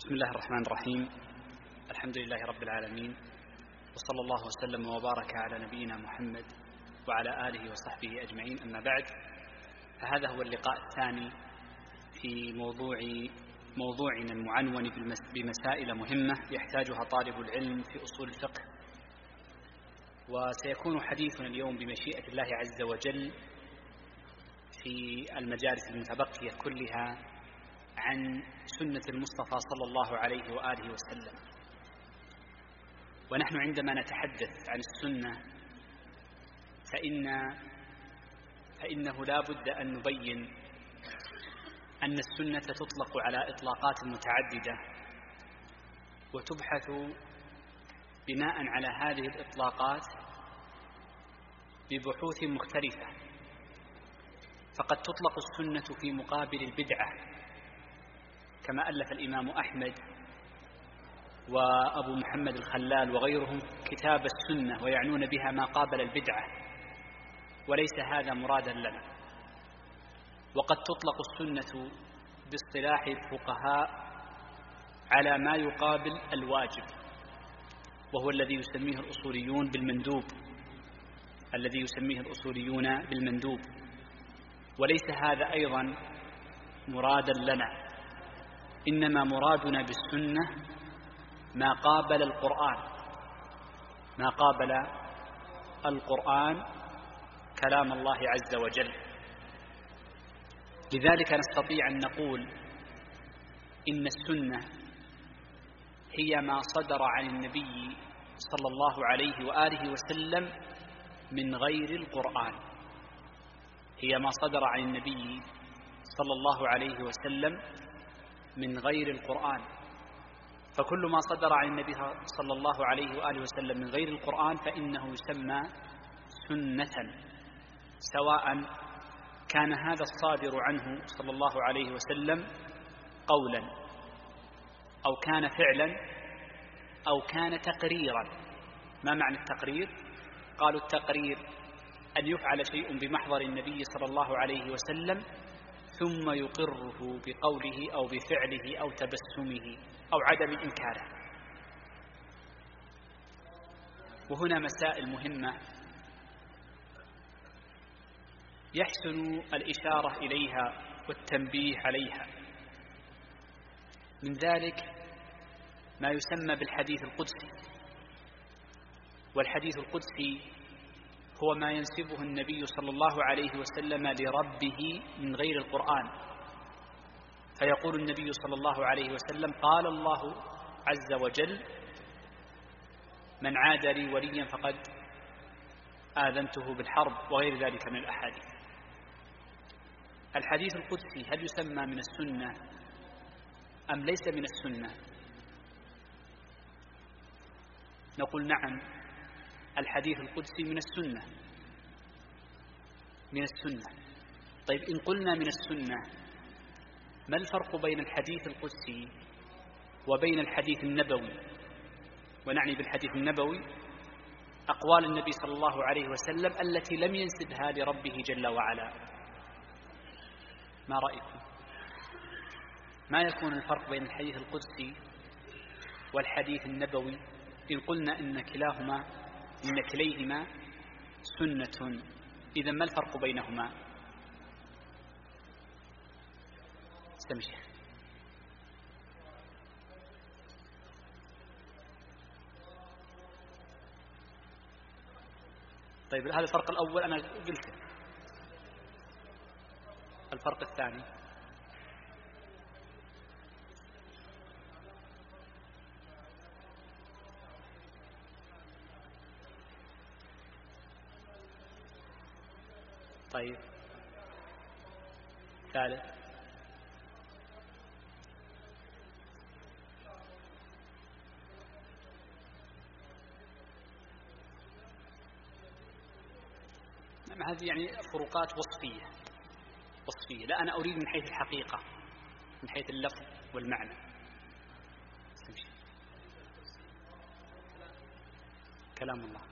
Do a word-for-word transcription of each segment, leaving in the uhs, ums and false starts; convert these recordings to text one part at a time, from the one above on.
بسم الله الرحمن الرحيم. الحمد لله رب العالمين، وصلى الله وسلم وبارك على نبينا محمد وعلى آله وصحبه أجمعين، أما بعد، فهذا هو اللقاء الثاني في موضوع موضوعنا المعنون بمسائل مهمة يحتاجها طالب العلم في أصول الفقه. وسيكون حديثنا اليوم بمشيئة الله عز وجل في المجالس المتبقية كلها عن سنة المصطفى صلى الله عليه وآله وسلم. ونحن عندما نتحدث عن السنة فإن فإنه لا بد أن نبين أن السنة تطلق على إطلاقات متعددة، وتبحث بناء على هذه الإطلاقات ببحوث مختلفة. فقد تطلق السنة في مقابل البدعة، كما ألف الإمام أحمد وأبو محمد الخلال وغيرهم كتاب السنة ويعنون بها ما قابل البدعة، وليس هذا مرادا لنا. وقد تطلق السنة باصطلاح الفقهاء على ما يقابل الواجب، وهو الذي يسميه الأصوليون بالمندوب الذي يسميه الأصوليون بالمندوب وليس هذا أيضا مرادا لنا، إنما مرادنا بالسنة ما قابل القرآن ما قابل القرآن كلام الله عز وجل. لذلك نستطيع أن نقول إن السنة هي ما صدر عن النبي صلى الله عليه وآله وسلم من غير القرآن هي ما صدر عن النبي صلى الله عليه وسلم من غير القرآن. فكل ما صدر عن النبي صلى الله عليه وآله وسلم من غير القرآن فإنه يسمى سنة، سواء كان هذا الصادر عنه صلى الله عليه وسلم قولا أو كان فعلا أو كان تقريرا. ما معنى التقرير؟ قالوا التقرير أن يفعل شيء بمحضر النبي صلى الله عليه وسلم ثم يقره بقوله أو بفعله أو تبسمه أو عدم إنكاره. وهنا مسائل مهمة يحسن الإشارة إليها والتنبيه عليها. من ذلك ما يسمى بالحديث القدسي، والحديث القدسي هو ما ينسبه النبي صلى الله عليه وسلم لربه من غير القرآن. فيقول النبي صلى الله عليه وسلم: قال الله عز وجل: من عاد لي وليا فقد آذنته بالحرب، وغير ذلك من الأحاديث. الحديث القدسي هل يسمى من السنة أم ليس من السنة؟ نقول نعم، الحديث القدسي من السنة من السنة. طيب، إن قلنا من السنة، ما الفرق بين الحديث القدسي وبين الحديث النبوي؟ ونعني بالحديث النبوي أقوال النبي صلى الله عليه وسلم التي لم ينسبها لربه جل وعلا. ما رأيكم؟ ما يكون الفرق بين الحديث القدسي والحديث النبوي إن قلنا إن كلاهما إن كليهما سنة؟ إذن ما الفرق بينهما؟ استمشي. طيب، هذا الفرق الأول أنا قلته. الفرق الثاني طيب، ثالث هذه يعني فروقات وصفية وصفية لا، أنا أريد من حيث الحقيقة، من حيث اللفظ والمعنى. استمشي. كلام الله،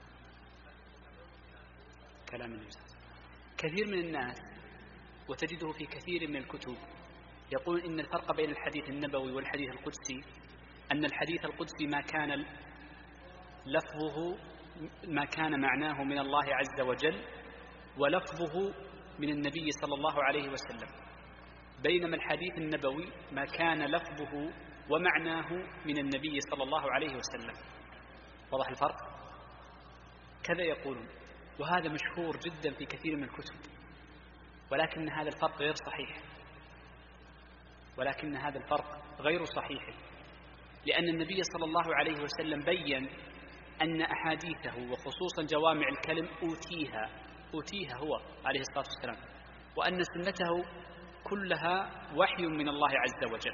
كلام النبي. كثير من الناس وتجده في كثير من الكتب يقول إن الفرق بين الحديث النبوي والحديث القدسي أن الحديث القدسي ما كان لفظه ما كان معناه من الله عز وجل ولفظه من النبي صلى الله عليه وسلم، بينما الحديث النبوي ما كان لفظه ومعناه من النبي صلى الله عليه وسلم. واضح الفرق؟ كذا يقولون، وهذا مشهور جدا في كثير من الكتب، ولكن هذا الفرق غير صحيح ولكن هذا الفرق غير صحيح لأن النبي صلى الله عليه وسلم بيّن أن أحاديثه وخصوصا جوامع الكلم أوتيها أوتيها هو عليه الصلاة والسلام، وأن سنته كلها وحي من الله عز وجل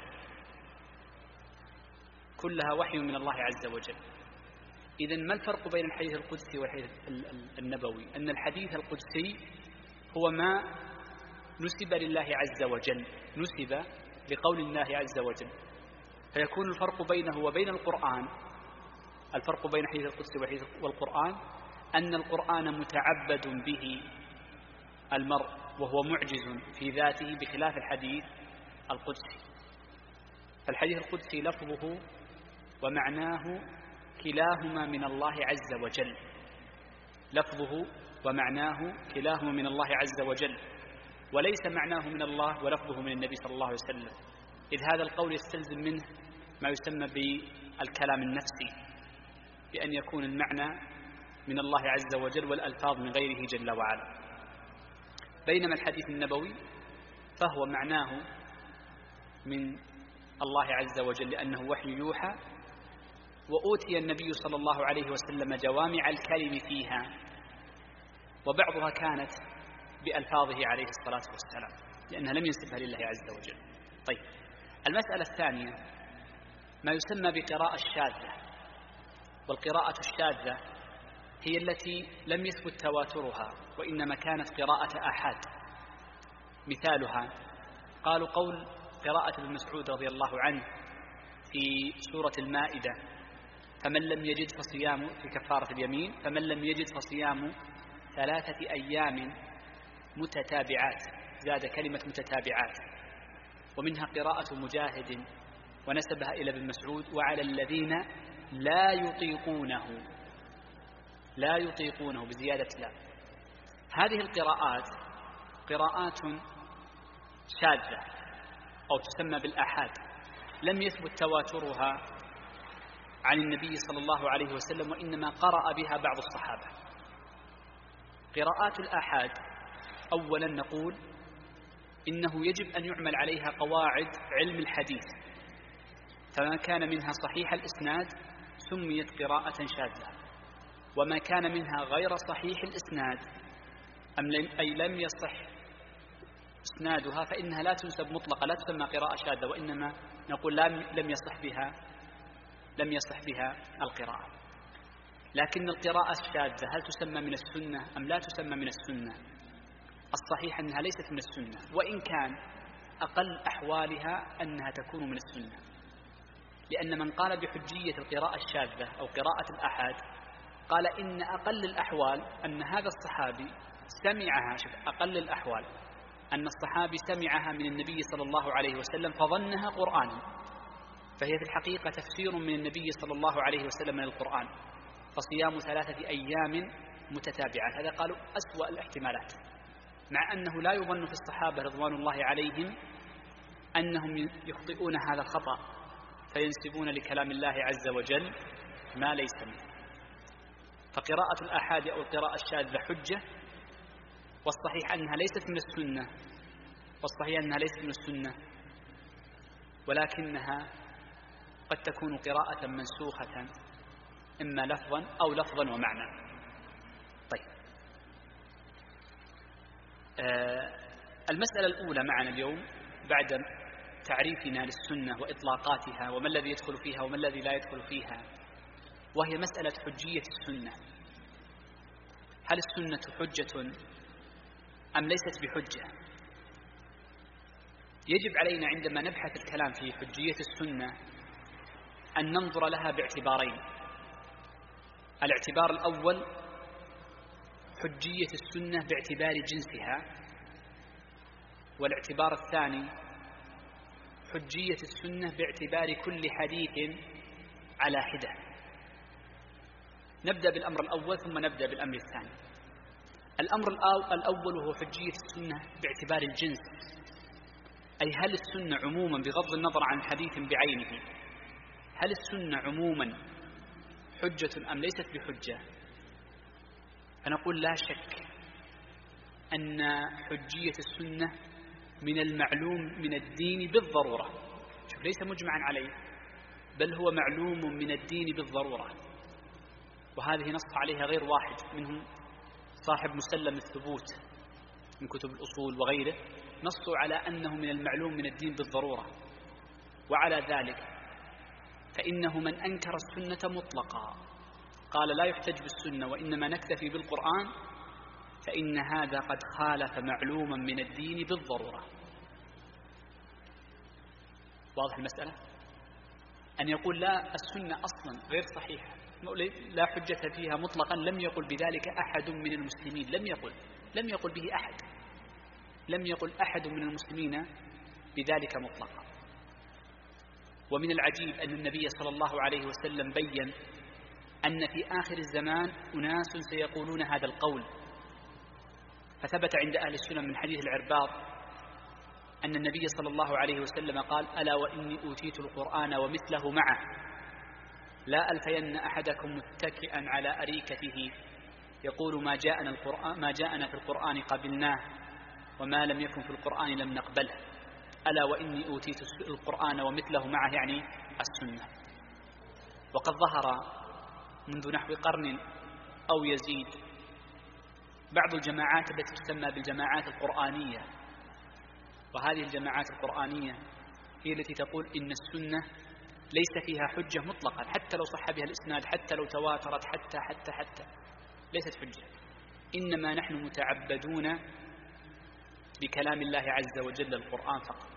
كلها وحي من الله عز وجل. إذن ما الفرق بين الحديث القدسي والحديث النبوي؟ أن الحديث القدسي هو ما نسب لله عز وجل، نسب لقول الله عز وجل، فيكون الفرق بينه وبين القرآن الفرق بين الحديث القدسي والقرآن أن القرآن متعبد به المرء وهو معجز في ذاته بخلاف الحديث القدسي. فالحديث القدسي لفظه ومعناه كلاهما من الله عز وجل لفظه ومعناه كلاهما من الله عز وجل وليس معناه من الله ولفظه من النبي صلى الله عليه وسلم، إذ هذا القول يستلزم منه ما يسمى بالكلام النفسي، بأن يكون المعنى من الله عز وجل والألفاظ من غيره جل وعلا. بينما الحديث النبوي فهو معناه من الله عز وجل لأنه وحي يوحى، وأوتي النبي صلى الله عليه وسلم جوامع الكلم فيها، وبعضها كانت بألفاظه عليه الصلاة والسلام لأنها لم ينسبها لله عز وجل. طيب، المسألة الثانية ما يسمى بقراءة الشاذة، والقراءة الشاذة هي التي لم يثبت تواترها وإنما كانت قراءة أحد. مثالها قالوا قول قراءة ابن مسعود رضي الله عنه في سورة المائدة: فمن لم يجد فصيام، في كفارة اليمين: فمن لم يجد فصيام ثلاثة أيام متتابعات، زاد كلمة متتابعات. ومنها قراءة مجاهد ونسبها إلى ابن مسعود: وعلى الذين لا يطيقونه لا يطيقونه بزيادة لا. هذه القراءات قراءات شاذة أو تسمى بالآحاد، لم يثبت تواترها عن النبي صلى الله عليه وسلم، وإنما قرأ بها بعض الصحابة. قراءات الآحاد أولا نقول إنه يجب أن يعمل عليها قواعد علم الحديث، فما كان منها صحيح الإسناد سميت قراءة شاذة، وما كان منها غير صحيح الإسناد أي لم يصح إسنادها فإنها لا تنسب مطلقة، لا تسمى قراءة شاذة، وإنما نقول لم يصح بها لم يصح بها القراءة. لكن القراءة الشاذة هل تسمى من السنة أم لا تسمى من السنة؟ الصحيح أنها ليست من السنة، وإن كان أقل أحوالها أنها تكون من السنة، لأن من قال بحجية القراءة الشاذة أو قراءة الأحاد قال إن أقل الأحوال أن هذا الصحابي سمعها. شوف، أقل الأحوال أن الصحابي سمعها من النبي صلى الله عليه وسلم فظنها قرآنا، فهي في الحقيقة تفسير من النبي صلى الله عليه وسلم من القرآن، فصيام ثلاثة أيام متتابعات. هذا قالوا أسوأ الاحتمالات، مع أنه لا يظن في الصحابة رضوان الله عليهم أنهم يخطئون هذا الخطأ فينسبون لكلام الله عز وجل ما ليس منه. فقراءة الآحاد أو القراءة الشاذة حجة، والصحيح أنها ليست من السنة والصحيح أنها ليست من السنة ولكنها قد تكون قراءة منسوخة إما لفظا أو لفظا ومعنى. طيب، آه المسألة الأولى معنا اليوم بعد تعريفنا للسنة وإطلاقاتها وما الذي يدخل فيها وما الذي لا يدخل فيها، وهي مسألة حجية السنة. هل السنة حجة أم ليست بحجة؟ يجب علينا عندما نبحث الكلام في حجية السنة أن ننظر لها باعتبارين. الاعتبار الأول حجية السنة باعتبار جنسها، والاعتبار الثاني حجية السنة باعتبار كل حديث على حدة. نبدأ بالأمر الأول ثم نبدأ بالأمر الثاني. الأمر الأول هو حجية السنة باعتبار الجنس، أي هل السنة عموما بغض النظر عن حديث بعينه، هل السنة عموما حجة أم ليست بحجة؟ فنقول لا شك أن حجية السنة من المعلوم من الدين بالضرورة. شوف، ليس مجمعا عليه، بل هو معلوم من الدين بالضرورة، وهذه نص عليها غير واحد منهم صاحب مسلم الثبوت من كتب الأصول وغيره، نصوا على أنه من المعلوم من الدين بالضرورة. وعلى ذلك فإنه من أنكر السنة مطلقا قال لا يحتج بالسنة وإنما نكتفي بالقرآن، فإن هذا قد خالف معلوما من الدين بالضرورة. واضح المسألة؟ أن يقول لا السنة أصلا غير صحيحة لا حجة فيها مطلقا، لم يقل بذلك أحد من المسلمين، لم يقل لم يقل به أحد لم يقل أحد من المسلمين بذلك مطلقا. ومن العجيب أن النبي صلى الله عليه وسلم بيّن أن في آخر الزمان أناس سيقولون هذا القول، فثبت عند أهل السنة من حديث العرباض أن النبي صلى الله عليه وسلم قال: ألا وإني أوتيت القرآن ومثله معه، لا ألفين أحدكم متكئا على أريكته يقول ما جاءنا, القرآن ما جاءنا في القرآن قبلناه وما لم يكن في القرآن لم نقبله. ألا وإني أوتيت القرآن ومثله معه، يعني السنة. وقد ظهر منذ نحو قرن أو يزيد بعض الجماعات التي تسمى بالجماعات القرآنية، وهذه الجماعات القرآنية هي التي تقول إن السنة ليس فيها حجة مطلقا، حتى لو صح بها الإسناد، حتى لو تواترت، حتى حتى حتى ليست حجة، إنما نحن متعبدون بكلام الله عز وجل القرآن فقط.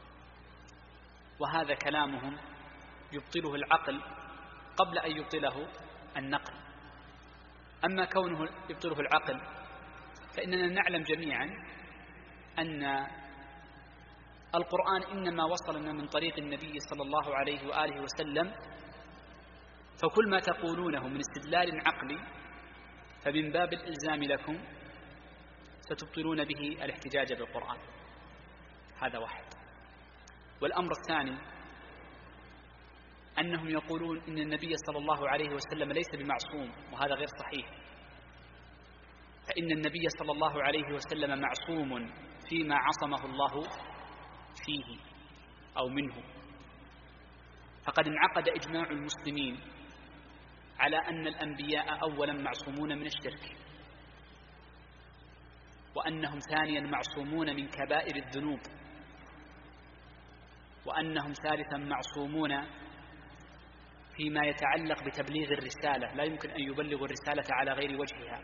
وهذا كلامهم يبطله العقل قبل أن يبطله النقل. أما كونه يبطله العقل فإننا نعلم جميعا أن القرآن إنما وصلنا من طريق النبي صلى الله عليه وآله وسلم، فكل ما تقولونه من استدلال عقلي فمن باب الإلزام لكم ستبطلون به الاحتجاج بالقرآن. هذا واحد. والأمر الثاني أنهم يقولون إن النبي صلى الله عليه وسلم ليس بمعصوم، وهذا غير صحيح، فإن النبي صلى الله عليه وسلم معصوم فيما عصمه الله فيه أو منه. فقد انعقد إجماع المسلمين على أن الأنبياء أولا معصومون من الشرك، وأنهم ثانيا معصومون من كبائر الذنوب، وأنهم ثالثا معصومون فيما يتعلق بتبليغ الرسالة، لا يمكن أن يبلغوا الرسالة على غير وجهها،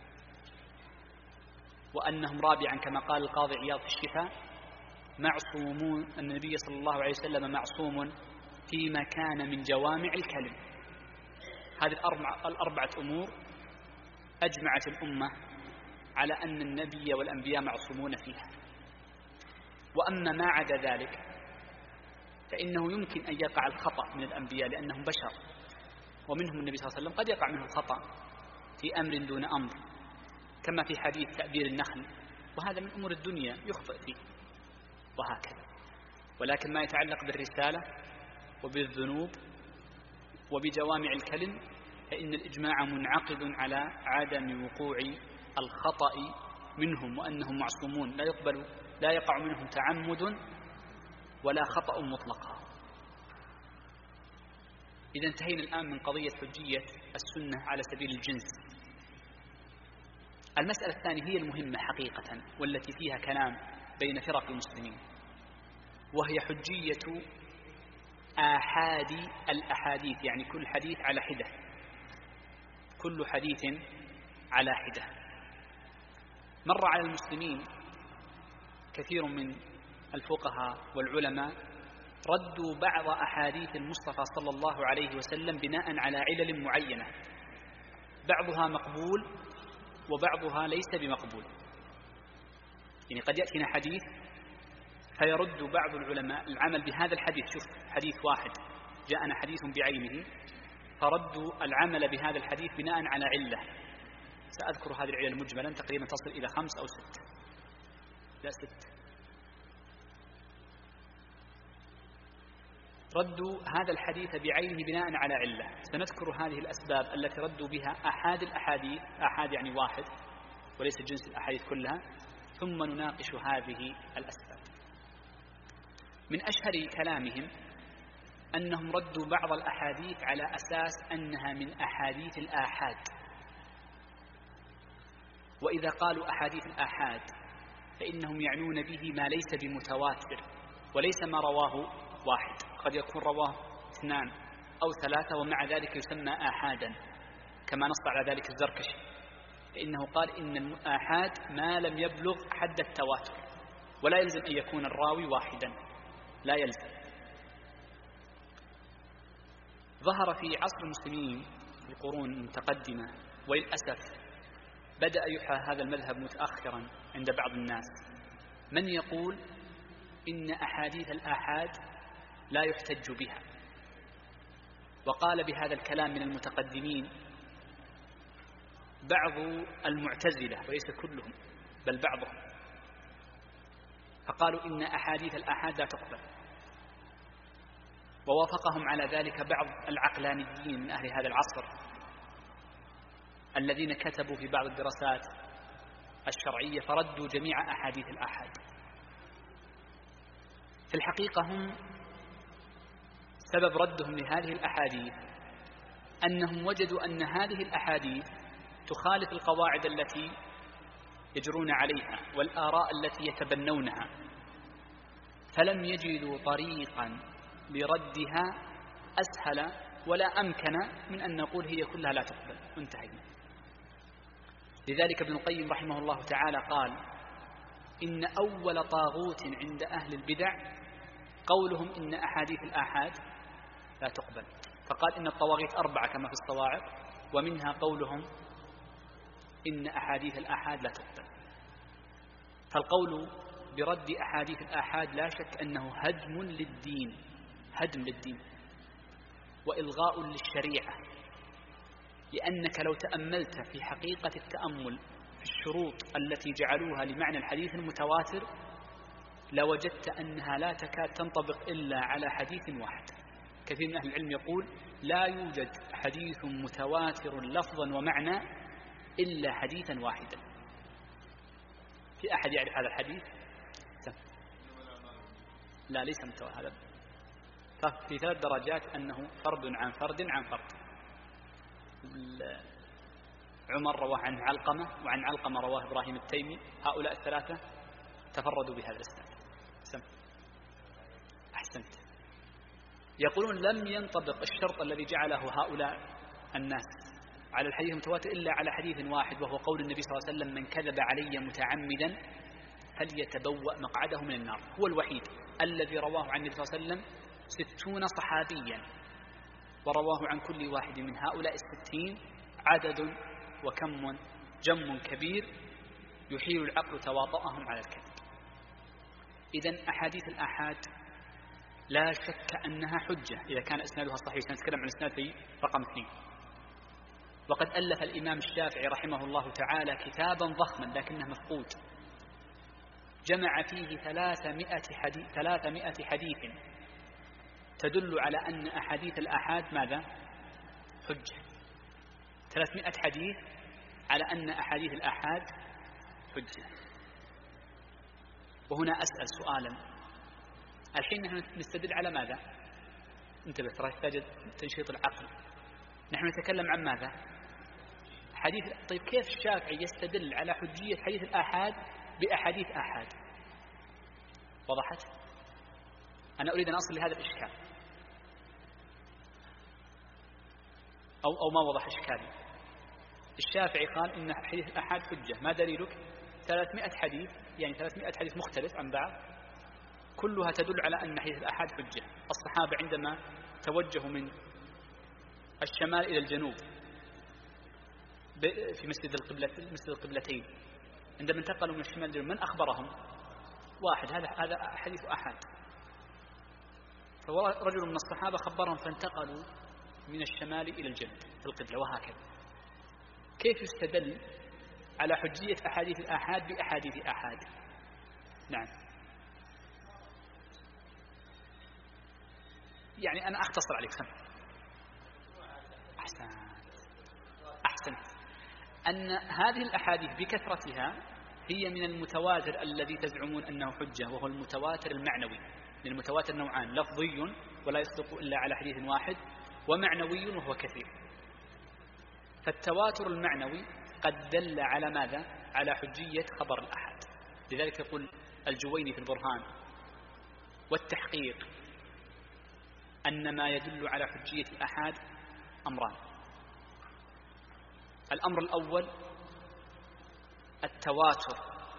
وأنهم رابعا كما قال القاضي عياض في الشفاء معصومون، أن النبي صلى الله عليه وسلم معصوم فيما كان من جوامع الكلم. هذه الأربعة أمور أجمعت الأمة على أن النبي والأنبياء معصومون فيها. وأما ما عدا ذلك فإنه يمكن أن يقع الخطأ من الأنبياء لأنهم بشر، ومنهم النبي صلى الله عليه وسلم قد يقع منه الخطأ في أمر دون أمر، كما في حديث تأبير النخل، وهذا من أمور الدنيا يخطئ فيه، وهكذا. ولكن ما يتعلق بالرسالة وبالذنوب وبجوامع الكلم فإن الإجماع منعقد على عدم وقوع الخطأ منهم، وأنهم معصومون لا يقبل لا يقع منهم تعمد ولا خطأ مطلقا. إذا انتهينا الآن من قضية حجية السنة على سبيل الجنس. المسألة الثانية هي المهمة حقيقة والتي فيها كلام بين فرق المسلمين، وهي حجية آحاد الأحاديث، يعني كل حديث على حدة، كل حديث على حدة. مر على المسلمين كثير من الفقهاء والعلماء ردوا بعض أحاديث المصطفى صلى الله عليه وسلم بناء على علل معينة، بعضها مقبول وبعضها ليس بمقبول. يعني قد يأتينا حديث فيرد بعض العلماء العمل بهذا الحديث. شوف، حديث واحد جاءنا حديث بعينه، فردوا العمل بهذا الحديث بناء على علة. سأذكر هذه العلة مجملا، تقريبا تصل إلى خمس أو ست، لا ست. ردوا هذا الحديث بعينه بناء على علة. سنذكر هذه الأسباب التي ردوا بها أحد الأحاديث، أحد يعني واحد وليس جنس الأحاديث كلها، ثم نناقش هذه الأسباب. من أشهر كلامهم أنهم ردوا بعض الأحاديث على أساس أنها من أحاديث الآحاد. وإذا قالوا أحاديث الآحاد فإنهم يعنون به ما ليس بمتواتر وليس ما رواه واحد، قد يكون رواه اثنان أو ثلاثة ومع ذلك يسمى آحادا، كما نص على ذلك الزركشي، فإنه قال إن الآحاد ما لم يبلغ حد التواتر، ولا يلزم أن يكون الراوي واحدا، لا يلزم. ظهر في عصر المسلمين في القرون المتقدمة، وللأسف بدأ يحى هذا المذهب متأخرا عند بعض الناس، من يقول إن أحاديث الآحاد لا يحتج بها. وقال بهذا الكلام من المتقدمين بعض المعتزلة وليس كلهم بل بعضهم، فقالوا إن أحاديث الآحاد لا تقبل. ووافقهم على ذلك بعض العقلانيين من أهل هذا العصر الذين كتبوا في بعض الدراسات الشرعية فردوا جميع أحاديث الآحاد. في الحقيقة هم سبب ردهم لهذه الأحاديث أنهم وجدوا أن هذه الأحاديث تخالف القواعد التي يجرون عليها والآراء التي يتبنونها، فلم يجدوا طريقا لردها أسهل ولا أمكن من أن نقول هي كلها لا تقبل وانتهينا. لذلك ابن القيم رحمه الله تعالى قال إن أول طاغوت عند أهل البدع قولهم إن أحاديث الآحاد لا تقبل، فقال إن الطواغيت أربعة كما في الصواعق، ومنها قولهم إن أحاديث الآحاد لا تقبل. فالقول برد أحاديث الآحاد لا شك أنه هدم للدين، هدم للدين وإلغاء للشريعة، لأنك لو تأملت في حقيقة التأمل في الشروط التي جعلوها لمعنى الحديث المتواتر لوجدت أنها لا تكاد تنطبق إلا على حديث واحد. كثير من أهل العلم يقول لا يوجد حديث متواتر لفظا ومعنى إلا حديثا واحدا. في أحد يعرف هذا الحديث؟ لا، ليس متواتر، هذا في ثلاث درجات، أنه فرد عن فرد عن فرد. عمر رواه عن علقمة، وعن علقمة رواه إبراهيم التيمي، هؤلاء الثلاثة تفردوا بهذا الإسناد. أحسنت. يقولون لم ينطبق الشرط الذي جعله هؤلاء الناس على الحديث المتواتر إلا على حديث واحد، وهو قول النبي صلى الله عليه وسلم من كذب علي متعمدا فليتبوأ مقعده من النار. هو الوحيد الذي رواه عن النبي صلى الله عليه وسلم ستون صحابيا، ورواه عن كل واحد من هؤلاء الستين عدد وكم جم كبير يحيل العقل تواطؤهم على الكذب. إذن أحاديث الآحاد لا شك أنها حجة إذا كان إسنادها صحيح. سنتكلم عن الإسناد في رقم اثنين. وقد ألف الإمام الشافعي رحمه الله تعالى كتابا ضخما لكنه مفقود، جمع فيه ثلاثمائة حديث, ثلاثمائة حديث تدل على أن أحاديث الآحاد ماذا؟ حجة. ثلاثمائة حديث على أن أحاديث الآحاد حجة. وهنا أسأل سؤالا، الحين نحن نستدل على ماذا؟ انتبه، ترى يحتاج تنشيط العقل. نحن نتكلم عن ماذا؟ حديث. طيب كيف الشافعي يستدل على حجية حديث الآحاد بأحاديث آحاد؟ وضحت؟ أنا أريد أن أصل لهذا الإشكال، أو أو ما وضح إشكالي. الشافعي قال إن حديث الآحاد حجة، ما دليلك؟ ثلاثمائة حديث، يعني ثلاثمائة حديث مختلف عن بعض كلها تدل على أن حديث الآحاد حجة. الصحابة عندما توجهوا من الشمال إلى الجنوب في مسجد القبلة مسجد القبلتين، عندما انتقلوا من الشمال إلى الجنوب من أخبرهم؟ واحد، هذا هذا حديث أحد. فرجل من الصحابة خبرهم فانتقلوا من الشمال إلى الجنوب في القبلة وهكذا. كيف يستدل على حجية أحاديث الآحاد بأحاديث آحاد؟ نعم، يعني أنا أختصر عليك. سم أحسن أحسن أن هذه الأحاديث بكثرتها هي من المتواتر الذي تزعمون أنه حجة، وهو المتواتر المعنوي. من المتواتر نوعان: لفظي ولا يصدق إلا على حديث واحد، ومعنوي وهو كثير. فالتواتر المعنوي قد دل على ماذا؟ على حجية خبر الأحد. لذلك يقول الجويني في البرهان: والتحقيق أن ما يدل على حجية الأحاد أمران. الأمر الأول التواتر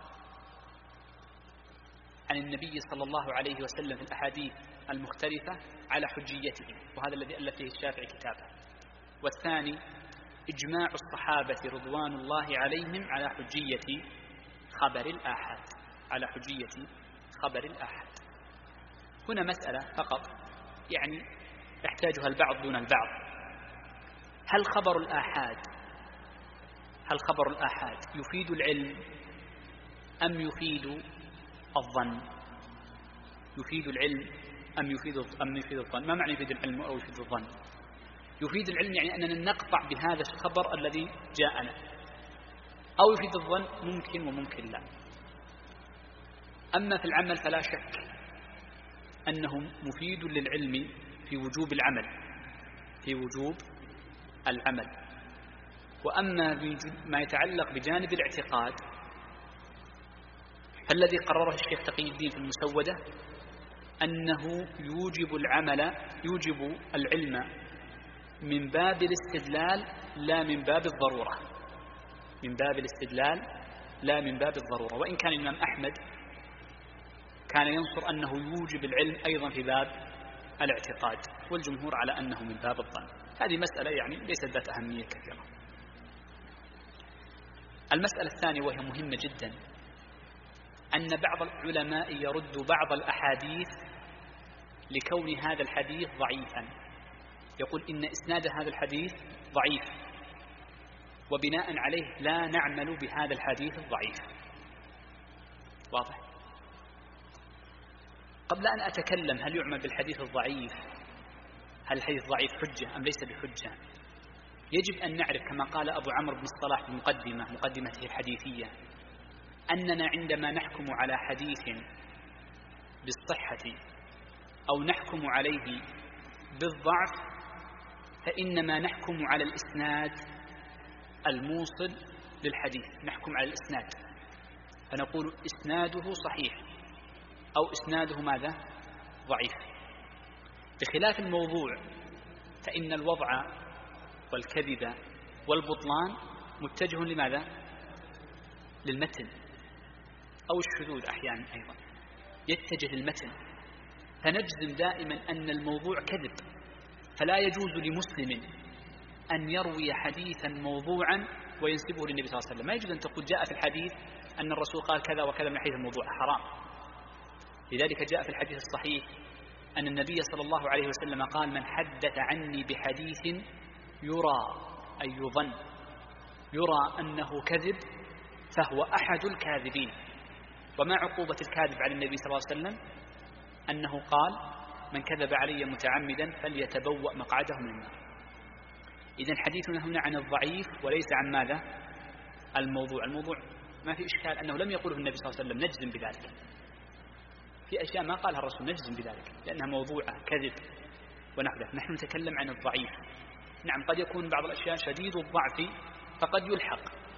عن النبي صلى الله عليه وسلم في الأحاديث المختلفة على حجيته، وهذا الذي ألف فيه الشافعي كتابه. والثاني إجماع الصحابة رضوان الله عليهم على حجية خبر الآحاد، على حجية خبر الآحاد. هنا مسألة فقط يعني يحتاجها البعض دون البعض: هل خبر الآحاد هل خبر الآحاد يفيد العلم أم يفيد الظن؟ يفيد العلم أم يفيد أم يفيد الظن؟ ما معنى يفيد العلم أو يفيد الظن؟ يفيد العلم يعني أننا نقطع بهذا الخبر الذي جاءنا، أو يفيد الظن ممكن وممكن لا. أما في العمل فلا شك أنه مفيد للعلم في وجوب العمل في وجوب العمل. وأما ما يتعلق بجانب الاعتقاد فالذي قرره الشيخ تقي الدين في المسودة أنه يوجب العمل يوجب العلم من باب الاستدلال لا من باب الضرورة من باب الاستدلال لا من باب الضرورة. وإن كان الإمام أحمد كان ينصر أنه يوجب العلم أيضا في باب الاعتقاد، والجمهور على أنه من باب الظن. هذه مسألة يعني ليست ذات أهمية كثيرة. المسألة الثانية وهي مهمة جدا: أن بعض العلماء يرد بعض الأحاديث لكون هذا الحديث ضعيفا، يقول إن إسناد هذا الحديث ضعيف، وبناء عليه لا نعمل بهذا الحديث الضعيف. واضح؟ قبل أن أتكلم هل يعمل بالحديث الضعيف، هل الحديث ضعيف حجة أم ليس بحجة، يجب أن نعرف كما قال أبو عمرو بن الصلاح في المقدمة مقدمته الحديثية أننا عندما نحكم على حديث بالصحة أو نحكم عليه بالضعف فإنما نحكم على الإسناد الموصل للحديث، نحكم على الإسناد فنقول إسناده صحيح أو إسناده ماذا؟ ضعيف. بخلاف الموضوع فإن الوضع والكذب والبطلان متجه لماذا؟ للمتن أو الشذوذ أحيانا أيضا يتجه للمتن، فنجزم دائما أن الموضوع كذب، فلا يجوز لمسلم أن يروي حديثا موضوعا وينسبه للنبي صلى الله عليه وسلم. ما يجوز أن تقول جاء في الحديث أن الرسول قال كذا وكذا من حديث الموضوع، حرام. لذلك جاء في الحديث الصحيح أن النبي صلى الله عليه وسلم قال: من حدث عني بحديث يرى أي يظن يرى أنه كذب فهو أحد الكاذبين. وما عقوبة الكاذب على النبي صلى الله عليه وسلم؟ أنه قال: من كذب علي متعمدا فليتبوأ مقعده من النار. إذن حديثنا هنا عن الضعيف وليس عن ماذا؟ الموضوع. الموضوع ما في إشكال أنه لم يقوله النبي صلى الله عليه وسلم، نجزم بذلك. في أشياء ما قالها الرسول نجزم بذلك لأنها موضوعة كذب ونحذف. نحن نتكلم عن الضعيف. نعم قد يكون بعض الأشياء شديد الضعف فقد يلحق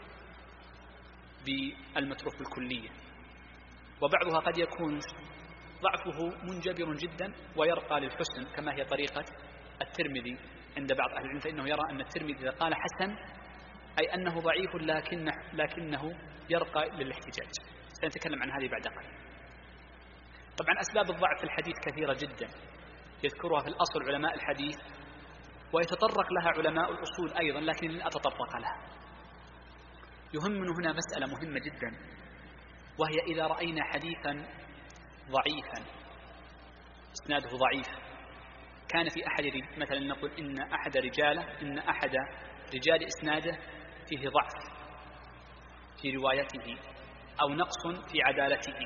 بالمتروك بالكلية، وبعضها قد يكون ضعفه منجبر جدا ويرقى للحسن كما هي طريقة الترمذي عند بعض أهل العلم، فإنه يرى أن الترمذي إذا قال حسن أي أنه ضعيف لكنه, لكنه يرقى للاحتجاج. سنتكلم عن هذه بعد قليل. طبعا أسباب الضعف في الحديث كثيرة جدا يذكرها في الأصل علماء الحديث ويتطرق لها علماء الأصول أيضا، لكن لن أتطرق لها. يهمنا هنا مسألة مهمة جدا، وهي إذا رأينا حديثا ضعيفا إسناده ضعيف، كان في أحد مثلا نقول إن أحد رجاله إن أحد رجال إسناده فيه ضعف في روايته أو نقص في عدالته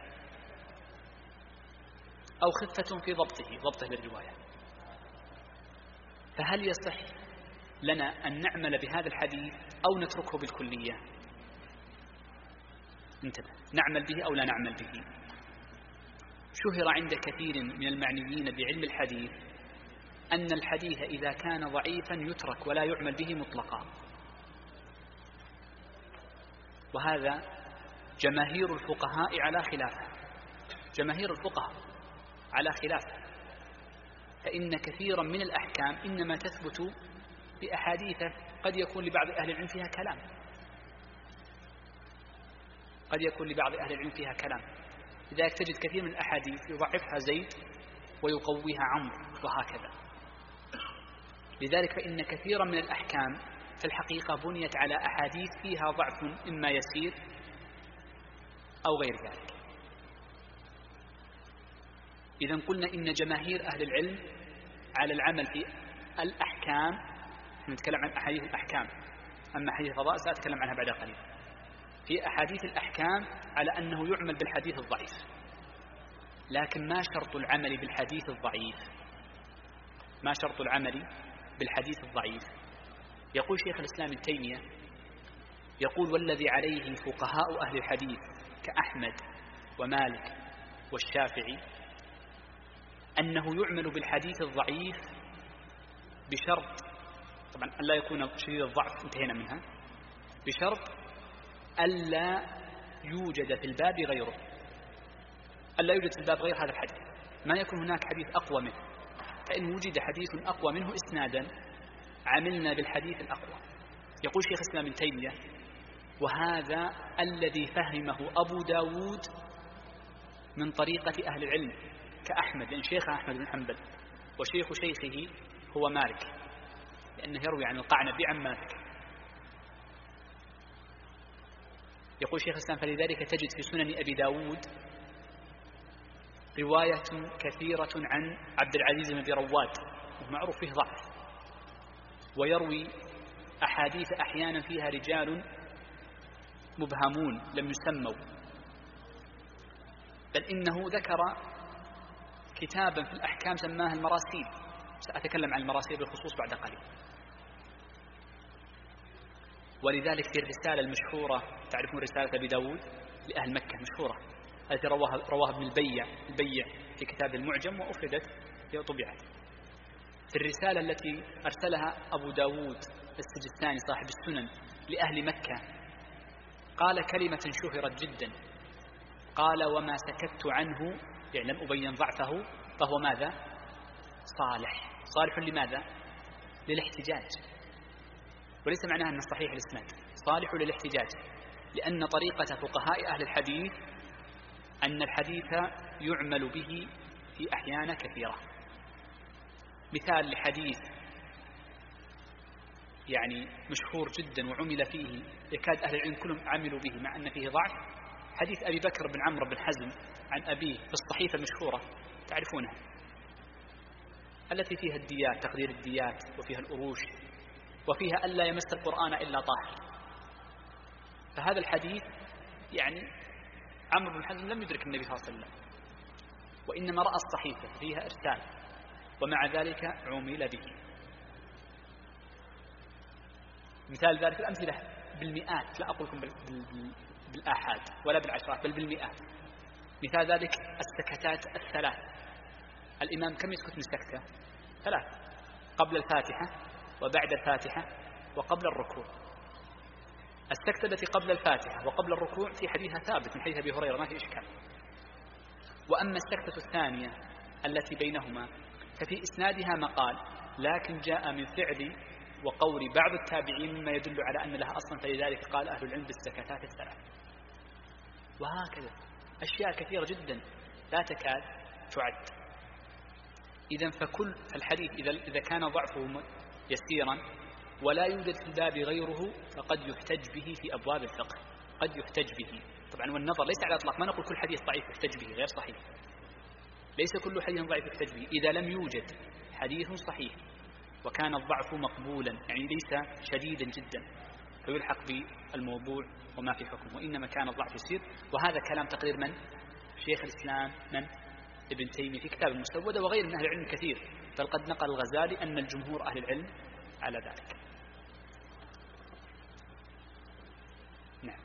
أو خفة في ضبطه ضبطه للرواية، فهل يصح لنا أن نعمل بهذا الحديث أو نتركه بالكلية؟ انتبه، نعمل به أو لا نعمل به. شهر عند كثير من المعنيين بعلم الحديث أن الحديث إذا كان ضعيفا يترك ولا يعمل به مطلقا، وهذا جماهير الفقهاء على خلافه، جماهير الفقهاء على خلافه، فإن كثيرا من الأحكام إنما تثبت بأحاديث قد يكون لبعض أهل العلم فيها كلام، قد يكون لبعض أهل العلم فيها كلام، لذلك تجد كثير من الأحاديث يضعفها زيد ويقويها عمرو وهكذا. لذلك فإن كثيرا من الأحكام في الحقيقة بنيت على أحاديث فيها ضعف إما يسير أو غير ذلك. إذن قلنا إن جماهير أهل العلم على العمل في الأحكام، نتكلم عن أحاديث الأحكام، أما حديث القضاء سأتكلم عنها بعد قليل، في أحاديث الأحكام على أنه يعمل بالحديث الضعيف. لكن ما شرط العمل بالحديث الضعيف؟ ما شرط العمل بالحديث الضعيف؟ يقول شيخ الإسلام ابن تيمية، يقول: والذي عليه فقهاء أهل الحديث كأحمد ومالك والشافعي أنه يعمل بالحديث الضعيف بشرط، طبعا ألا يكون شديد الضعف انتهينا منها، بشرط ألا يوجد في الباب غيره، ألا يوجد في الباب غير هذا الحديث، ما يكون هناك حديث أقوى منه، فإن وجد حديث أقوى منه إسنادا عملنا بالحديث الأقوى. يقول شيخ الإسلام ابن تيمية: وهذا الذي فهمه أبو داود من طريقة أهل العلم كأحمد، لأن شيخ أحمد بن حنبل وشيخ شيخه هو مالك، لأنه يروي عن القعنبي عن مالك. يقول شيخ الإسلام: فلذلك تجد في سنن أبي داود رواية كثيرة عن عبد العزيز بن رواد، معروف فيه ضعف، ويروي أحاديث أحيانا فيها رجال مبهمون لم يسموا، بل إنه ذكر كتابا في الأحكام سماها المراسيل، سأتكلم عن المراسيل بالخصوص بعد قليل. ولذلك في الرسالة المشهورة، تعرفون رسالة أبي داود لأهل مكة مشهورة، التي رواها, رواها ابن البيع البيع في كتاب المعجم وأفردت وطبعت. في الرسالة التي أرسلها أبو داود السجستاني صاحب السنن لأهل مكة قال كلمة شهرت جدا، قال: وما سكت عنه، يعني لم أبين ضعفه، فهو ماذا؟ صالح. صالح لماذا؟ للاحتجاج، وليس معناها أنه صحيح الإسناد، صالح للاحتجاج، لأن طريقة فقهاء أهل الحديث أن الحديث يعمل به في أحيان كثيرة. مثال لحديث يعني مشهور جدا وعمل فيه، يكاد أهل العلم كلهم عملوا به مع أن فيه ضعف، حديث أبي بكر بن عمرو بن حزم عن أبيه في الصحيفة المشهورة تعرفونها، التي فيها الديات، تقدير الديات، وفيها الأروش، وفيها ألا يمس القرآن إلا طاهر. فهذا الحديث يعني عمرو بن حزم لم يدرك النبي صلى الله عليه وسلم، وإنما رأى الصحيفة فيها إرسال، ومع ذلك عمل به. مثال ذلك الأمثلة بالمئات، لا أقول لكم بالآحاد ولا بالعشرات بل بالمئات. مثال ذلك السكتات الثلاث، الإمام كم يسكت من سكتة؟ ثلاث: قبل الفاتحة وبعد الفاتحة وقبل الركوع. السكتة التي قبل الفاتحة وقبل الركوع في حديثها ثابت من حديث أبي هريرة، ما في إشكال. وأما السكتة الثانية التي بينهما ففي إسنادها مقال، لكن جاء من فعل وقول بعض التابعين مما يدل على أن لها أصلا، فلذلك قال أهل العلم بالسكتات الثلاث. وهكذا أشياء كثيرة جدا لا تكاد تعد. إذن فكل الحديث إذا إذا كان ضعفه يسيرا ولا يوجد في الباب غيره فقد يحتج به في أبواب الفقه، قد يحتج به. طبعا والنظر ليس على الإطلاق، ما نقول كل حديث ضعيف يحتج به، غير صحيح، ليس كل حديث ضعيف يحتج به. إذا لم يوجد حديث صحيح وكان الضعف مقبولا، يعني ليس شديدا جدا، فيلحق بالموضوع وما في حكم، وإنما كان الضعف يسير. وهذا كلام تقرير من؟ شيخ الإسلام من؟ ابن تيمية في كتاب المسودة، وغير من أهل العلم كثير، بل قد نقل الغزالي أن الجمهور أهل العلم على ذلك. نعم.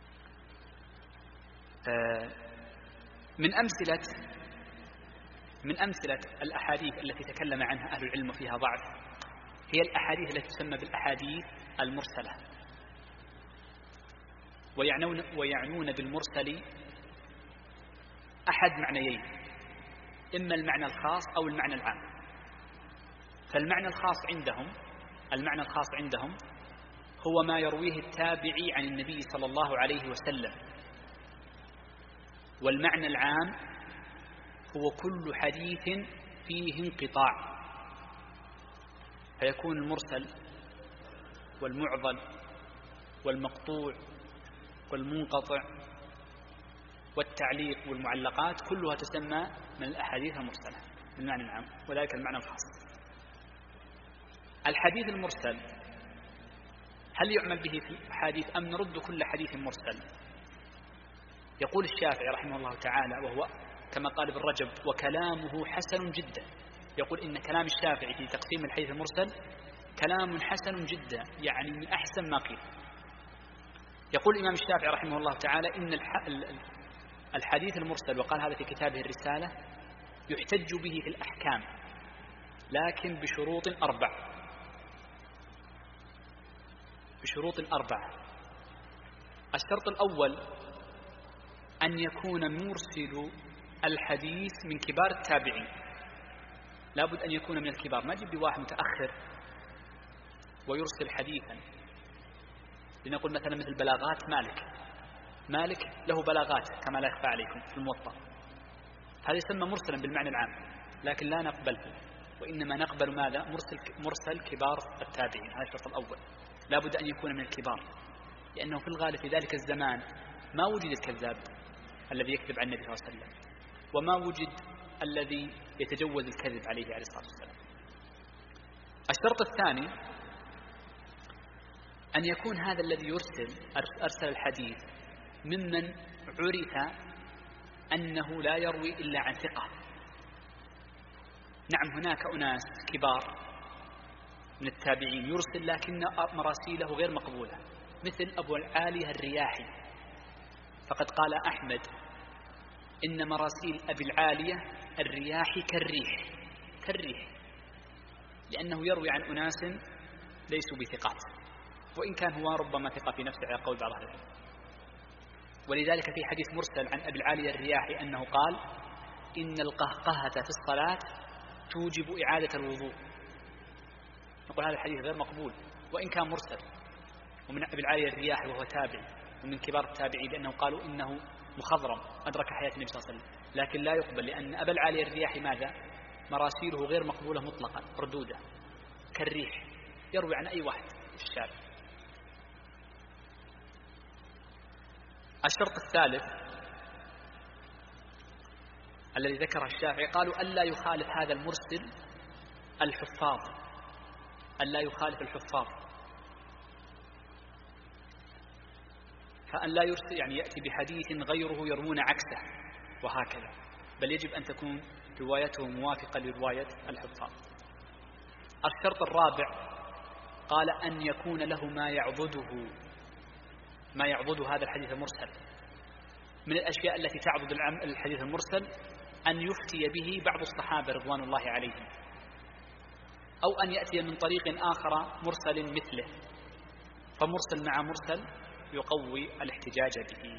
آه من أمثلة من أمثلة الأحاديث التي تكلم عنها أهل العلم فيها ضعف هي الأحاديث التي تسمى بالأحاديث المرسلة، ويعنون, ويعنون بالمرسل أحد معنيين، إما المعنى الخاص أو المعنى العام. فالمعنى الخاص عندهم المعنى الخاص عندهم هو ما يرويه التابعي عن النبي صلى الله عليه وسلم، والمعنى العام هو كل حديث فيه انقطاع، فيكون المرسل والمعضل والمقطوع والمنقطع والتعليق والمعلقات كلها تسمى من الأحاديث المرسلة بالمعنى العام، وذلك المعنى الخاص. الحديث المرسل هل يعمل به في الحديث أم نرد كل حديث مرسل؟ يقول الشافعي رحمه الله تعالى، وهو كما قال ابن رجب وكلامه حسن جدا، يقول إن كلام الشافعي في تقسيم الحديث المرسل كلام حسن جدا، يعني من أحسن ما قيل. يقول الإمام الشافعي رحمه الله تعالى إن الحديث المرسل، وقال هذا في كتابه الرسالة، يحتج به في الأحكام لكن بشروط أربع بشروط أربعة الشرط الأول أن يكون مرسل الحديث من كبار التابعين، لابد أن يكون من الكبار، ما تجيب واحد متأخر ويرسل حديثا. لنقول مثلا مثل بلاغات مالك مالك له بلاغات كما لا يخفى عليكم في الموطأ، هذا يسمى مرسلا بالمعنى العام، لكن لا نقبله، وإنما نقبل ماذا؟ مرسل, مرسل كبار التابعين. هذا الشرط الأول، لابد أن يكون من الكبار، لأنه في الغالب في ذلك الزمان ما وجد الكذاب الذي يكذب عن النبي صلى الله عليه وسلم، وما وجد الذي يتجوز الكذب عليه عليه الصلاة والسلام. الشرط الثاني أن يكون هذا الذي يرسل أرسل الحديث ممن عرف أنه لا يروي إلا عن ثقة. نعم هناك أناس كبار من التابعين يرسل لكن مراسيله غير مقبولة، مثل أبو العالية الرياحي، فقد قال أحمد إن مراسيل أبي العالية الرياحي كالريح كالريح لأنه يروي عن أناس ليسوا بثقات، وإن كان هو ربما ثقة في نفسه على قول بعض أهل العلم. ولذلك في حديث مرسل عن أبي العالية الرياحي أنه قال إن القهقهة في الصلاة توجب إعادة الوضوء. نقول هذا الحديث غير مقبول وإن كان مرسل، ومن أبي العالية الرياحي وهو تابعي ومن كبار التابعين، لأنه قالوا إنه مخضرم أدرك حياة النبي صلى الله عليه وسلم، لكن لا يقبل لأن أبا العالية الرياحي ماذا؟ مراسيله غير مقبولة مطلقا، ردودة كالريح، يروي عن أي واحد في الشارع. الشرط الثالث الذي ذكره الشافعي، قالوا ألا يخالف هذا المرسل الحفاظ، ألا يخالف الحفاظ، فأن لا يرسل يعني يأتي بحديث غيره يروون عكسه وهكذا، بل يجب أن تكون روايته موافقة لرواية الحفاظ. الشرط الرابع قال أن يكون له ما يعضده ما يعضد هذا الحديث المرسل. من الأشياء التي تعضد الحديث المرسل أن يفتي به بعض الصحابة رضوان الله عليهم، أو أن يأتي من طريق آخر مرسل مثله، فمرسل مع مرسل يقوي الاحتجاج به.